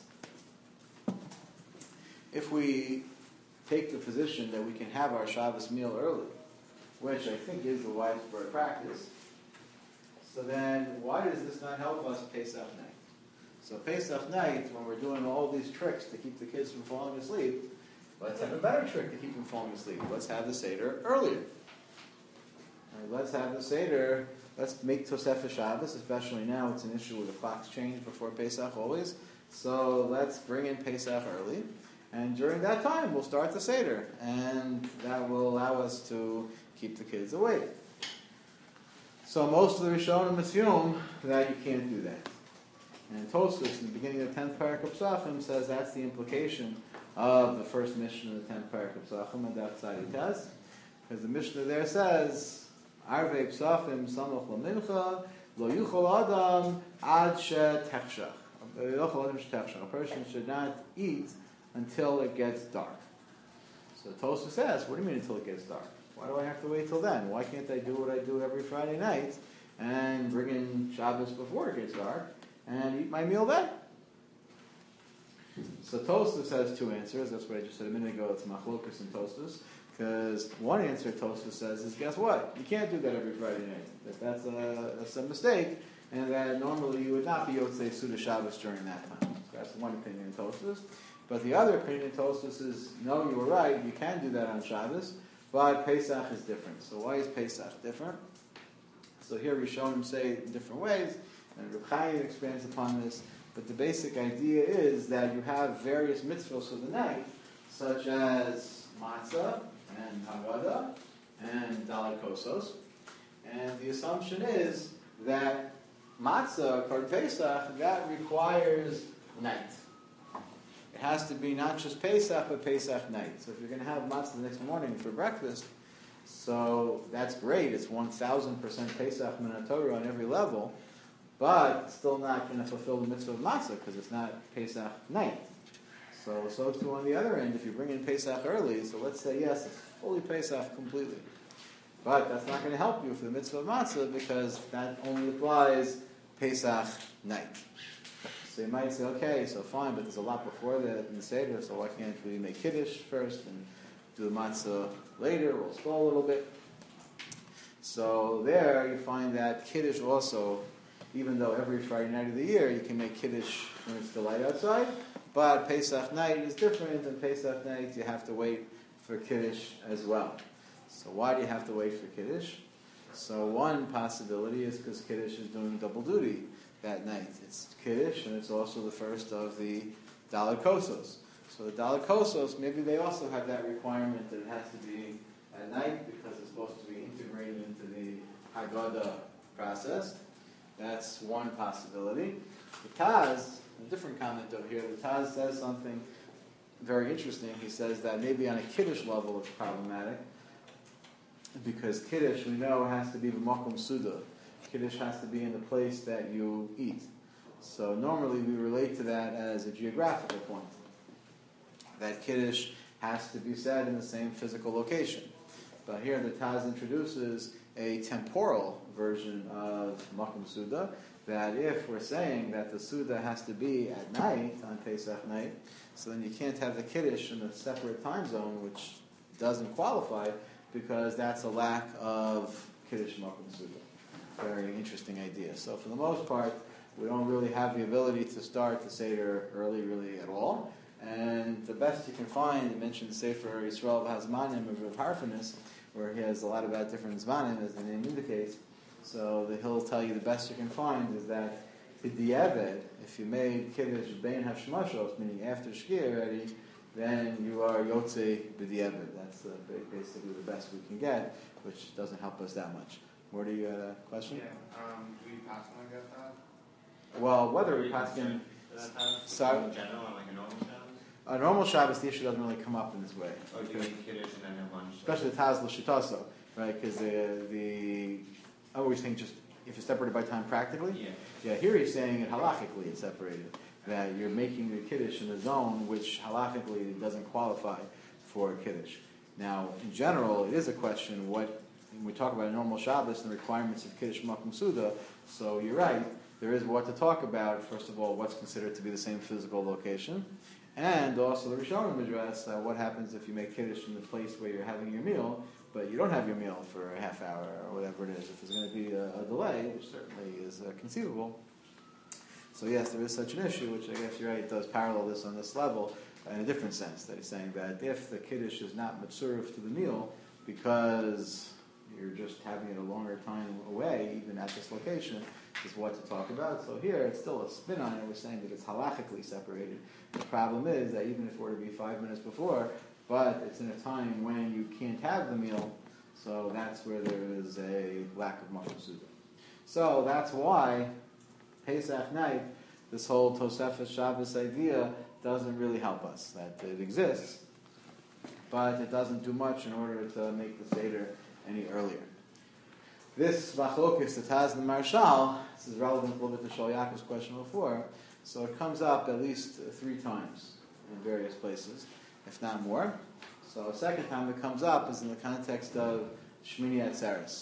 if we take the position that we can have our Shabbos meal early, which I think is the widespread practice, so then why does this not help us Pesach night? So Pesach night, when we're doing all these tricks to keep the kids from falling asleep, let's have a better trick to keep them falling asleep. Let's have the Seder earlier. Right, let's have the Seder, let's make Tosefah Shabbos, especially now it's an issue with the clocks change before Pesach always. So let's bring in Pesach early. And during that time, we'll start the Seder. And that will allow us to keep the kids awake. So most of the Rishonim assume that you can't do that. And Tosfos, in the beginning of the tenth parak of Psachim, says that's the implication of the first Mishnah of the tenth parak of Psachim, and that's Tzaditas. Because the Mishnah there says, Arvei Psachim samoch lamincha, lo yuchol adam ad she techshach. A person should not eat until it gets dark. So Tosfos says, what do you mean until it gets dark? Why do I have to wait till then? Why can't I do what I do every Friday night and bring in Shabbos before it gets dark and eat my meal then? So Tosfos has two answers. That's what I just said a minute ago. It's Machlokas and Tosfos. Because one answer Tosfos says is, guess what? You can't do that every Friday night. That that's a, that's a mistake, and that normally you would not be Yotzei Suda Shabbos during that time. So that's one opinion in Tosfos. But the other opinion in Tosfos is, no, you were right. You can do that on Shabbos. But Pesach is different. So why is Pesach different? So here Rishonim say it in different ways, and Reb Chaim expands upon this. But the basic idea is that you have various mitzvahs of the night, such as matzah and haggadah and daled kosos. And the assumption is that matzah, according to Pesach, that requires night. It has to be not just Pesach, but Pesach night. So if you're going to have matzah the next morning for breakfast, so that's great. It's one thousand percent Pesach Minat Torah on every level, but still not going to fulfill the mitzvah of matzah because it's not Pesach night. So, so too on the other end, if you bring in Pesach early, so let's say yes, it's fully Pesach completely. But that's not going to help you for the mitzvah of matzah because that only applies Pesach night. So you might say, okay, so fine, but there's a lot before that in the Seder, so why can't we make Kiddush first and do the matzah later? We'll stall a little bit. So there you find that Kiddush also, even though every Friday night of the year you can make Kiddush when it's still light outside, but Pesach night is different, and Pesach night you have to wait for Kiddush as well. So why do you have to wait for Kiddush? So one possibility is because Kiddush is doing double duty that night. It's Kiddush, and it's also the first of the Daled Kosos. So the Daled Kosos, maybe they also have that requirement that it has to be at night because it's supposed to be integrated into the Haggadah process. That's one possibility. The Taz, a different comment over here, the Taz says something very interesting. He says that maybe on a Kiddush level it's problematic because Kiddush, we know, has to be b'makom suda. Kiddush has to be in the place that you eat. So normally we relate to that as a geographical point. That Kiddush has to be said in the same physical location. But here the Taz introduces a temporal version of Makom Suda, that if we're saying that the Suda has to be at night, on Pesach night, so then you can't have the Kiddush in a separate time zone, which doesn't qualify, because that's a lack of Kiddush Makom Suda. Very interesting idea. So for the most part, we don't really have the ability to start the Seder early, really, at all. And the best you can find, you mentioned the Sefer Yisrael V'Hazmanim of Rav Harfanis, where he has a lot about different Zmanim, as the name indicates. So the, he'll tell you the best you can find is that B'diavad, if you made Kiddush Bein Hashmashos, meaning after Shkia already, then you are Yotzei B'diavad. That's uh, basically the best we can get, which doesn't help us that much. Where do you got a question? Yeah, um, do we pass on like that? Well, whether we pass in... So, in general, on like a normal Shabbos? A normal Shabbos, the issue doesn't really come up in this way. Or do you make Kiddush and then have lunch? Especially the Taz L'Shitaso, right? Because the, the... I always think just, if it's separated by time practically? Yeah. Yeah, here he's saying it halachically it's separated. that you're making the kiddush in a zone which halachically doesn't qualify for a kiddush. Now, in general, it is a question what when we talk about normal Shabbos and the requirements of kiddush makom suda. So you're right. There is what to talk about. First of all, what's considered to be the same physical location, and also the Rishonim address uh, what happens if you make kiddush in the place where you're having your meal, but you don't have your meal for a half hour or whatever it is. If there's going to be a, a delay, which certainly is uh, conceivable. So yes, there is such an issue, which I guess you're right, does parallel this on this level in a different sense. That he's saying that if the kiddush is not mitzuruf to the meal because you're just having it a longer time away, even at this location, is what to talk about. So here, it's still a spin on it. We're saying that it's halachically separated. The problem is that even if it were to be five minutes before, but it's in a time when you can't have the meal, so that's where there is a lack of makom suda. So that's why Pesach night, this whole Tosefes Shabbos idea doesn't really help us. That it exists, but it doesn't do much in order to make the Seder any earlier. This machlokes, the Taz and the Marshal, this is relevant a little bit to Shol Yaakov's question before, so it comes up at least three times in various places, if not more. So a second time it comes up is in the context of Shmini Atzeres.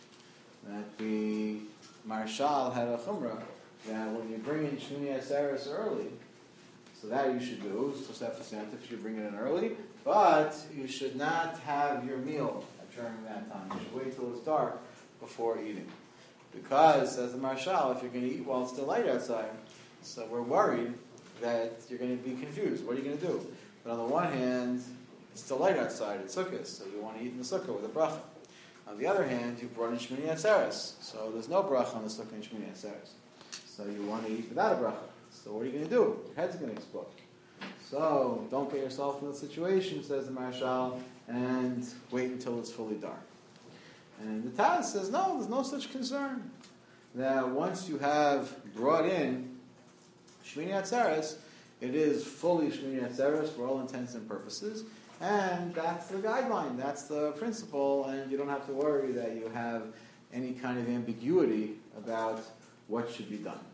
That the Marshal had a chumrah that when you bring in Shmini Atzeres early, so that you should do, Tosefes Yantif, you should bring it in early, but you should not have your meal during that time. You should wait till it's dark before eating. Because, says the Marshal, if you're going to eat while it's still light outside, so we're worried that you're going to be confused. What are you going to do? But on the one hand, it's still light outside, it's sukkah, so you want to eat in the sukkah with a bracha. On the other hand, you brought in Shmini Atzeres, so there's no bracha on the sukkah in Shmini Atzeres. So you want to eat without a bracha. So what are you going to do? Your head's going to explode. So don't get yourself in that situation, says the Marshal, and wait until it's fully dark. And the Taz says, no, there's no such concern. That once you have brought in Shmini Atzeres, it is fully Shmini Atzeres for all intents and purposes, and that's the guideline, that's the principle, and you don't have to worry that you have any kind of ambiguity about what should be done.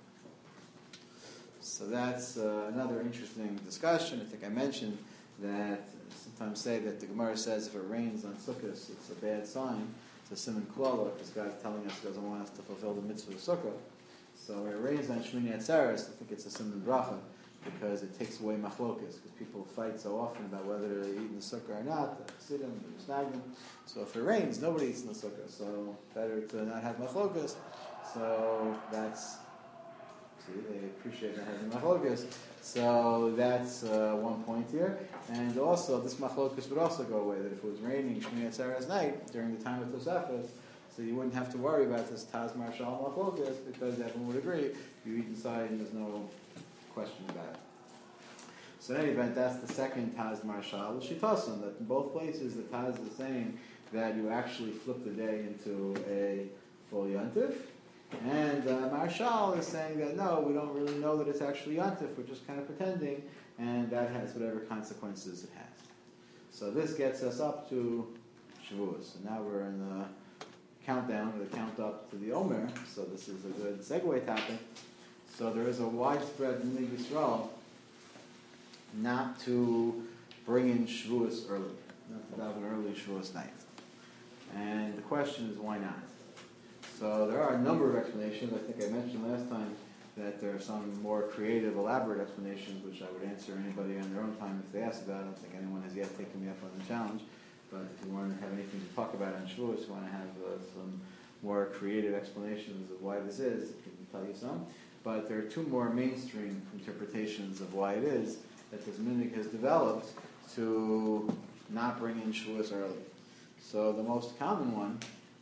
So that's uh, another interesting discussion. I think I mentioned that sometimes say that the Gemara says if it rains on Sukkot, it's a bad sign. It's a siman klala, because God's telling us He doesn't want us to fulfill the mitzvah of Sukkah. So when it rains on Shmini Atzeres, I think it's a siman bracha, because it takes away machlokas, because people fight so often about whether to eat in the Sukkah or not, the Chassidim, the Misnagdim. So if it rains, nobody eats in the Sukkah, so better to not have machlokas. So that's, see, they appreciate not having machlokas. So that's uh, one point here. And also, this machlokas would also go away, that if it was raining Shmini Atzeres night during the time of Tosefes, so you wouldn't have to worry about this Taz Marshal machlokas, because everyone would agree, you eat inside and there's no question about it. So in any event, that's the second Taz Marshal. Shitasim, that in both places the Taz is saying that you actually flip the day into a full Yontif. And uh, Marshal is saying that no, we don't really know that it's actually Yontif, we're just kind of pretending, and that has whatever consequences it has. So this gets us up to Shavuos. And now we're in the countdown, or the count up to the Omer, so this is a good segue topic. So there is a widespread minhag Yisrael not to bring in Shavuos early, not to have an early Shavuos night. And the question is, why not? So there are a number of explanations. I think I mentioned last time that there are some more creative, elaborate explanations, which I would answer anybody on their own time if they ask about it. I don't think anyone has yet taken me up on the challenge. But if you want to have anything to talk about on Shavuos, you want to have uh, some more creative explanations of why this is, I can tell you some. But there are two more mainstream interpretations of why it is that this minhag has developed to not bring in Shavuos early. So the most common one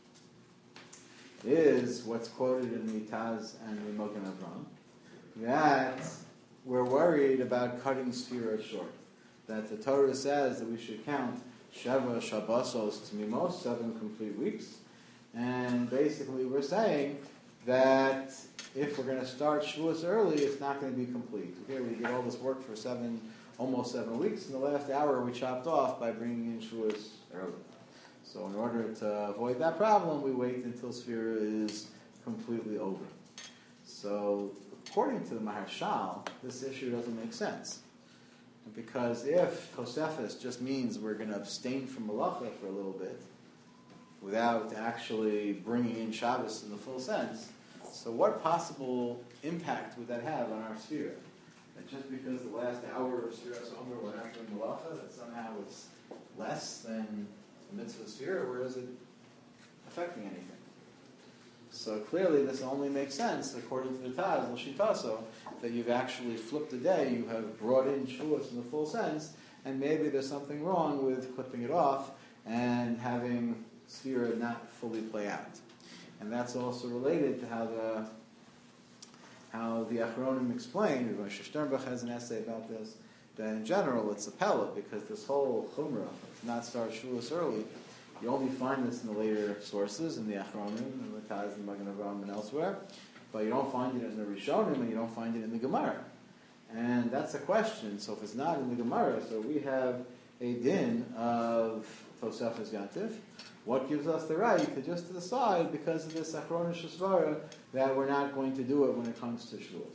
is what's quoted in the Taz and the Mogen Avram, that we're worried about cutting Sfira short. That the Torah says that we should count Sheva Shabbosos Tmimos, seven complete weeks. And basically we're saying that if we're going to start Shavuos early, it's not going to be complete. Here we did all this work for seven, almost seven weeks. In the last hour we chopped off by bringing in Shavuos early. So in order to avoid that problem, we wait until Sfira is completely over. So according to the Maharshal, this issue doesn't make sense. Because if Tosefes just means we're going to abstain from malacha for a little bit, without actually bringing in Shabbos in the full sense, so what possible impact would that have on our sphere? That just because the last hour of Sfiras Omer we're not doing malacha, that somehow it's less than the mitzvah sphere, or is it affecting anything? So clearly this only makes sense, according to the Taz, L'Shitaso, that you've actually flipped the day, you have brought in Shavuos in the full sense, and maybe there's something wrong with clipping it off and having Sfira not fully play out. And that's also related to how the how the Achronim explain, Moshe Sternbach has an essay about this, that in general it's a pella, because this whole Chumrah, to not start Shavuos early, you only find this in the later sources, in the Achronim, in the Taz, and Magen Avraham, and elsewhere, but you don't find it in the Rishonim, and you don't find it in the Gemara. And that's a question. So if it's not in the Gemara, so we have a din of Tosefes Yantif. What gives us the right to just decide, because of this Achronish Svara, that we're not going to do it when it comes to Shavuos?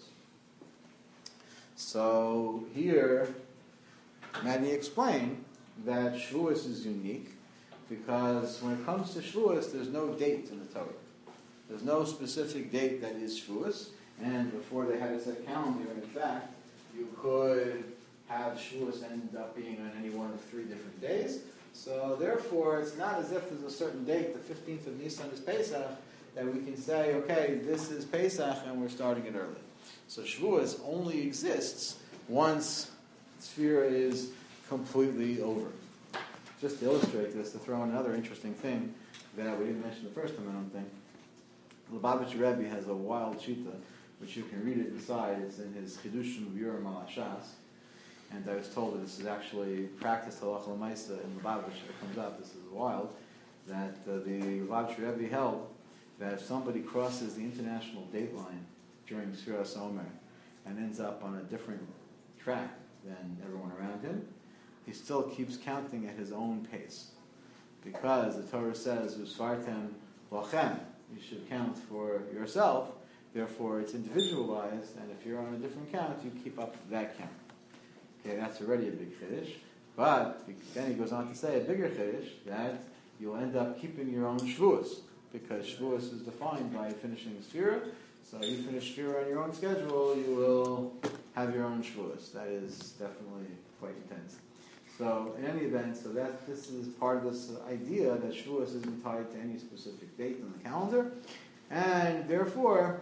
So here, Mani explained that Shavuos is unique, because when it comes to Shavuos, there's no date in the Torah. There's no specific date that is Shavuos, and before they had a set calendar, in fact, you could have Shavuos end up being on any one of three different days. So therefore, it's not as if there's a certain date, the fifteenth of Nisan is Pesach, that we can say, okay, this is Pesach and we're starting it early. So Shavuos only exists once Sfira is completely over. Just to illustrate this, to throw in another interesting thing that we didn't mention the first time, I don't think. Lubavitch Rebbe has a wild shita, which you can read it inside. It's in his Chidushim V'Urim Al Hashas. And I was told that this is actually practiced halacha l'maisa in Lubavitch. It comes up, this is wild, that uh, the Lubavitch Rebbe held that if somebody crosses the international date line during Sfiras Omer and ends up on a different track than everyone around him, he still keeps counting at his own pace. Because the Torah says, Usfartem lachem, you should count for yourself, therefore it's individualized, and if you're on a different count, you keep up that count. Okay, that's already a big chiddush, but then he goes on to say a bigger chiddush, that you'll end up keeping your own shvuos, because shvuos is defined by finishing Sfira, so you finish Sfira on your own schedule, you will have your own shvuos. That is definitely quite intense. So in any event, so that this is part of this idea that Shavuos isn't tied to any specific date on the calendar, and therefore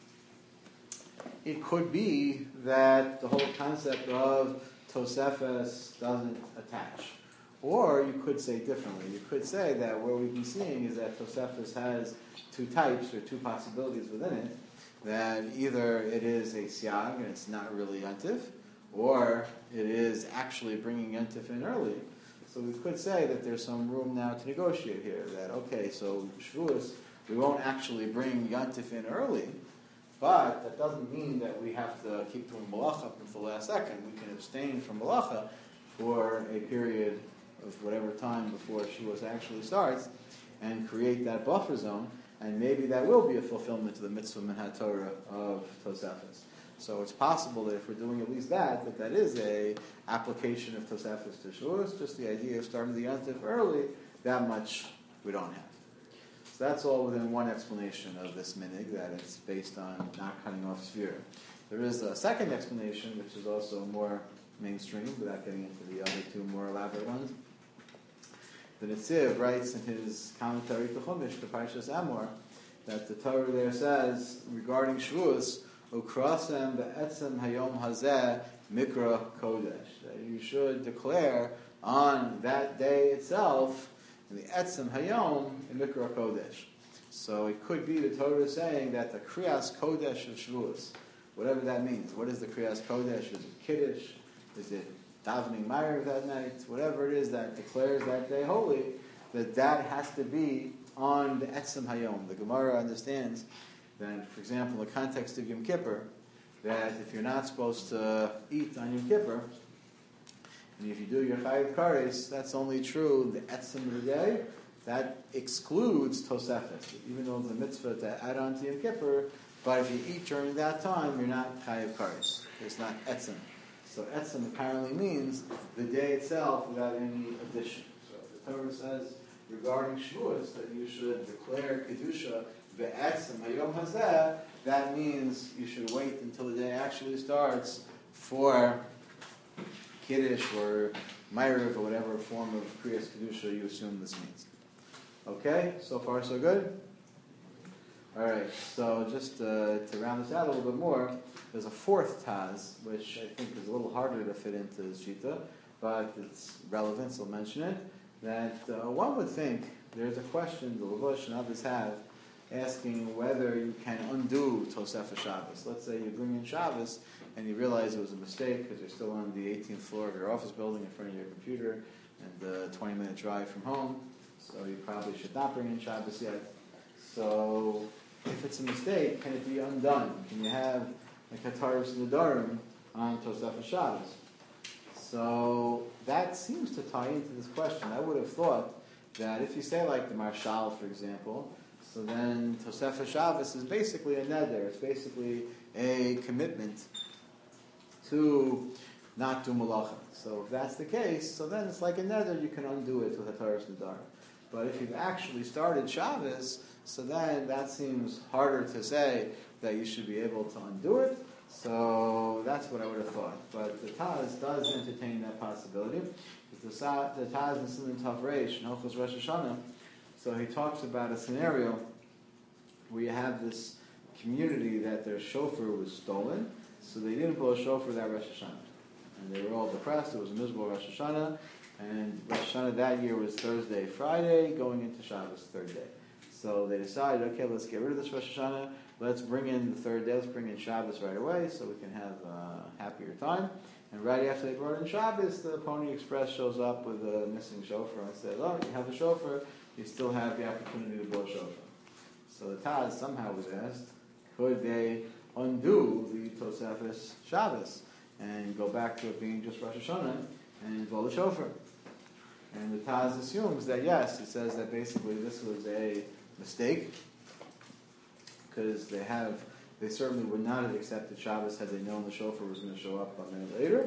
it could be that the whole concept of Tosefes doesn't attach. Or you could say differently. You could say that what we've been seeing is that Tosefes has two types or two possibilities within it, that either it is a siag and it's not really yantif, or it is actually bringing Yantif in early. So we could say that there's some room now to negotiate here, that, okay, so Shavuos, we won't actually bring Yantif in early, but that doesn't mean that we have to keep doing malacha up until the last second. We can abstain from malacha for a period of whatever time before Shavuos actually starts, and create that buffer zone, and maybe that will be a fulfillment of the mitzvah minhat Torah of Tosefes. So it's possible that if we're doing at least that, that that is a application of Tosefes to Shavuos, just the idea of starting the Yantif early, that much we don't have. So that's all within one explanation of this minig, that it's based on not cutting off Sfira. There is a second explanation, which is also more mainstream, without getting into the other two more elaborate ones. The Netziv writes in his commentary to Chumash, to Parshas Amor, that the Torah there says, regarding Shavuos, Ukrasem be'etzem hayom hazeh mikra kodesh. That you should declare on that day itself, in the etzem hayom, in mikra kodesh. So it could be the Torah is saying that the kriyas kodesh of Shavuos, whatever that means. What is the kriyas kodesh? Is it kiddush? Is it davening ma'ariv that night? Whatever it is that declares that day holy, that that has to be on the etzem hayom. The Gemara understands that, for example, in the context of Yom Kippur, that if you're not supposed to eat on Yom Kippur, and if you do your chayiv kares, that's only true the etzem of the day. That excludes Tosefes. Even though the mitzvah to add on to Yom Kippur, But if you eat during that time, you're not chayiv kares. It's not etzem. So etzem apparently means the day itself without any addition. So if the Torah says regarding Shavuos that you should declare kedusha ve'etzem hayom hazeh, that means you should wait until the day actually starts for kiddush or ma'ariv or whatever form of kriyas kedusha you assume this means. Okay, so far so good. All right, so just uh, to round this out a little bit more, there's a fourth Taz, which I think is a little harder to fit into the Shita, but it's relevant, so I'll mention it. That uh, one would think there's a question the Levush and others have asking whether you can undo Tosefah Shabbos. Let's say you bring in Shabbos and you realize it was a mistake because you're still on the eighteenth floor of your office building in front of your computer and a twenty minute drive from home, so you probably should not bring in Shabbos yet. So if it's a mistake, can it be undone? Can you have a Kataris Nedarim on Tosefah Shabbos? So that seems to tie into this question. I would have thought that if you say like the Marshal, for example, so then Tosefah Shabbos is basically a neder. It's basically a commitment to not do malacha. So if that's the case, so then it's like a neder, you can undo it with a Kataris Nedarim. But if you've actually started Shabbos, so then that seems harder to say that you should be able to undo it. So that's what I would have thought. But the Taz does entertain that possibility. The Taz in Siman Tav Reish in Hilchos Rosh Hashanah, so he talks about a scenario where you have this community that their shofar was stolen, so they didn't blow a shofar that Rosh Hashanah. And they were all depressed. It was a miserable Rosh Hashanah. And Rosh Hashanah that year was Thursday, Friday, going into Shabbos, third day. So they decided, okay, let's get rid of this Rosh Hashanah. Let's bring in the third day. Let's bring in Shabbos right away so we can have a happier time. And right after they brought in Shabbos, the Pony Express shows up with a missing shofar and says, oh, you have a shofar, you still have the opportunity to blow a shofar. So the Taz somehow was asked, could they undo the Tosefah Shabbos and go back to it being just Rosh Hashanah and blow the shofar? And the Taz assumes that yes, it says that basically this was a mistake, because they have, they certainly would not have accepted Shabbos had they known the shofar was going to show up a minute later.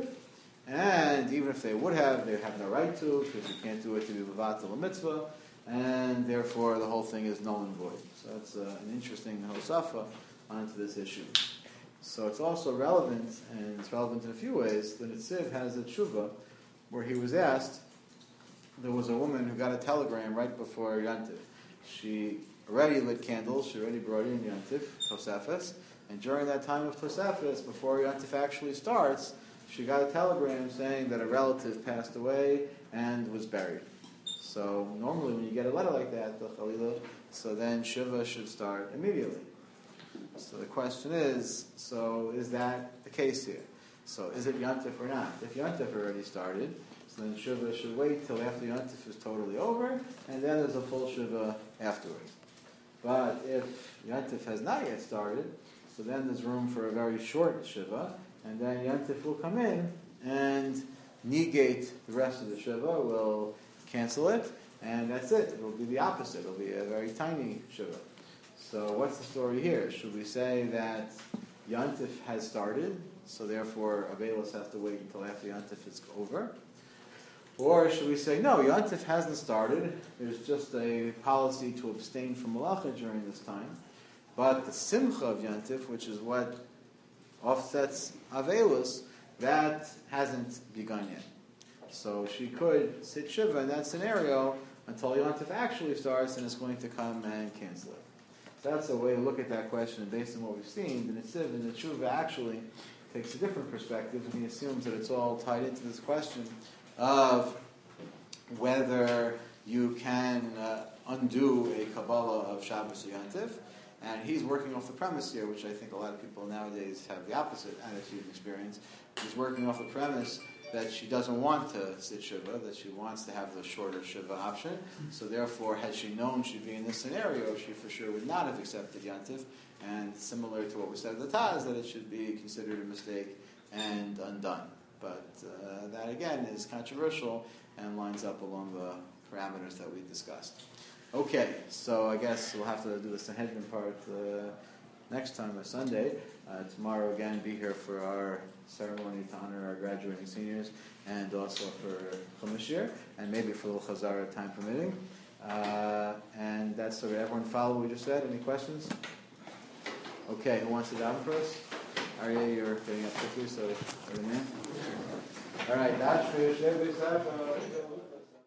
And even if they would have, they have no right to, because you can't do it to be levatel a mitzvah, and therefore the whole thing is null and void. So that's uh, an interesting hosafa onto this issue. So it's also relevant, and it's relevant in a few ways. The Netziv has a tshuva where he was asked, there was a woman who got a telegram right before Yantiv. She already lit candles, she already brought in Yantif, Tosefes, and during that time of Tosefes, before Yantif actually starts, she got a telegram saying that a relative passed away and was buried. So normally when you get a letter like that, the Chalila, so then Shiva should start immediately. So the question is, so is that the case here? So is it Yantif or not? If Yantif already started, so then Shiva should wait till after Yantif is totally over, and then there's a full Shiva afterwards. But if Yantif has not yet started, so then there's room for a very short Shiva, and then Yantif will come in and negate the rest of the Shiva, will cancel it, and that's it. It will be the opposite. It will be a very tiny Shiva. So what's the story here? Should we say that Yantif has started, so therefore Avelis has to wait until after Yantif is over? Or should we say, no, Yantif hasn't started, there's just a policy to abstain from malacha during this time, but the simcha of Yantif, which is what offsets Avelis, that hasn't begun yet. So she could sit Shiva in that scenario until Yantif actually starts and is going to come and cancel it. So that's a way to look at that question, and based on what we've seen, the Netziv and the Tshuva actually takes a different perspective, and he assumes that it's all tied into this question of whether you can uh, undo a Kabbalah of Shabbos or Yantif, and he's working off the premise here, which I think a lot of people nowadays have the opposite attitude and experience. He's working off the premise that she doesn't want to sit Shiva, that she wants to have the shorter Shiva option, so therefore, had she known she'd be in this scenario, she for sure would not have accepted Yantif, and similar to what we said at the Taz, that it should be considered a mistake and undone. But uh, that again is controversial and lines up along the parameters that we discussed. Okay, so I guess we'll have to do the Sanhedrin part uh, next time, a Sunday. Uh, tomorrow again, be here for our ceremony to honor our graduating seniors, and also for Chumash year, and maybe for a little Chazara, time permitting. Uh, and that's so everyone follow what we just said. Any questions? Okay, who wants to daven for us? Aryeh, you're getting up quickly, so everyone in. All right, that's for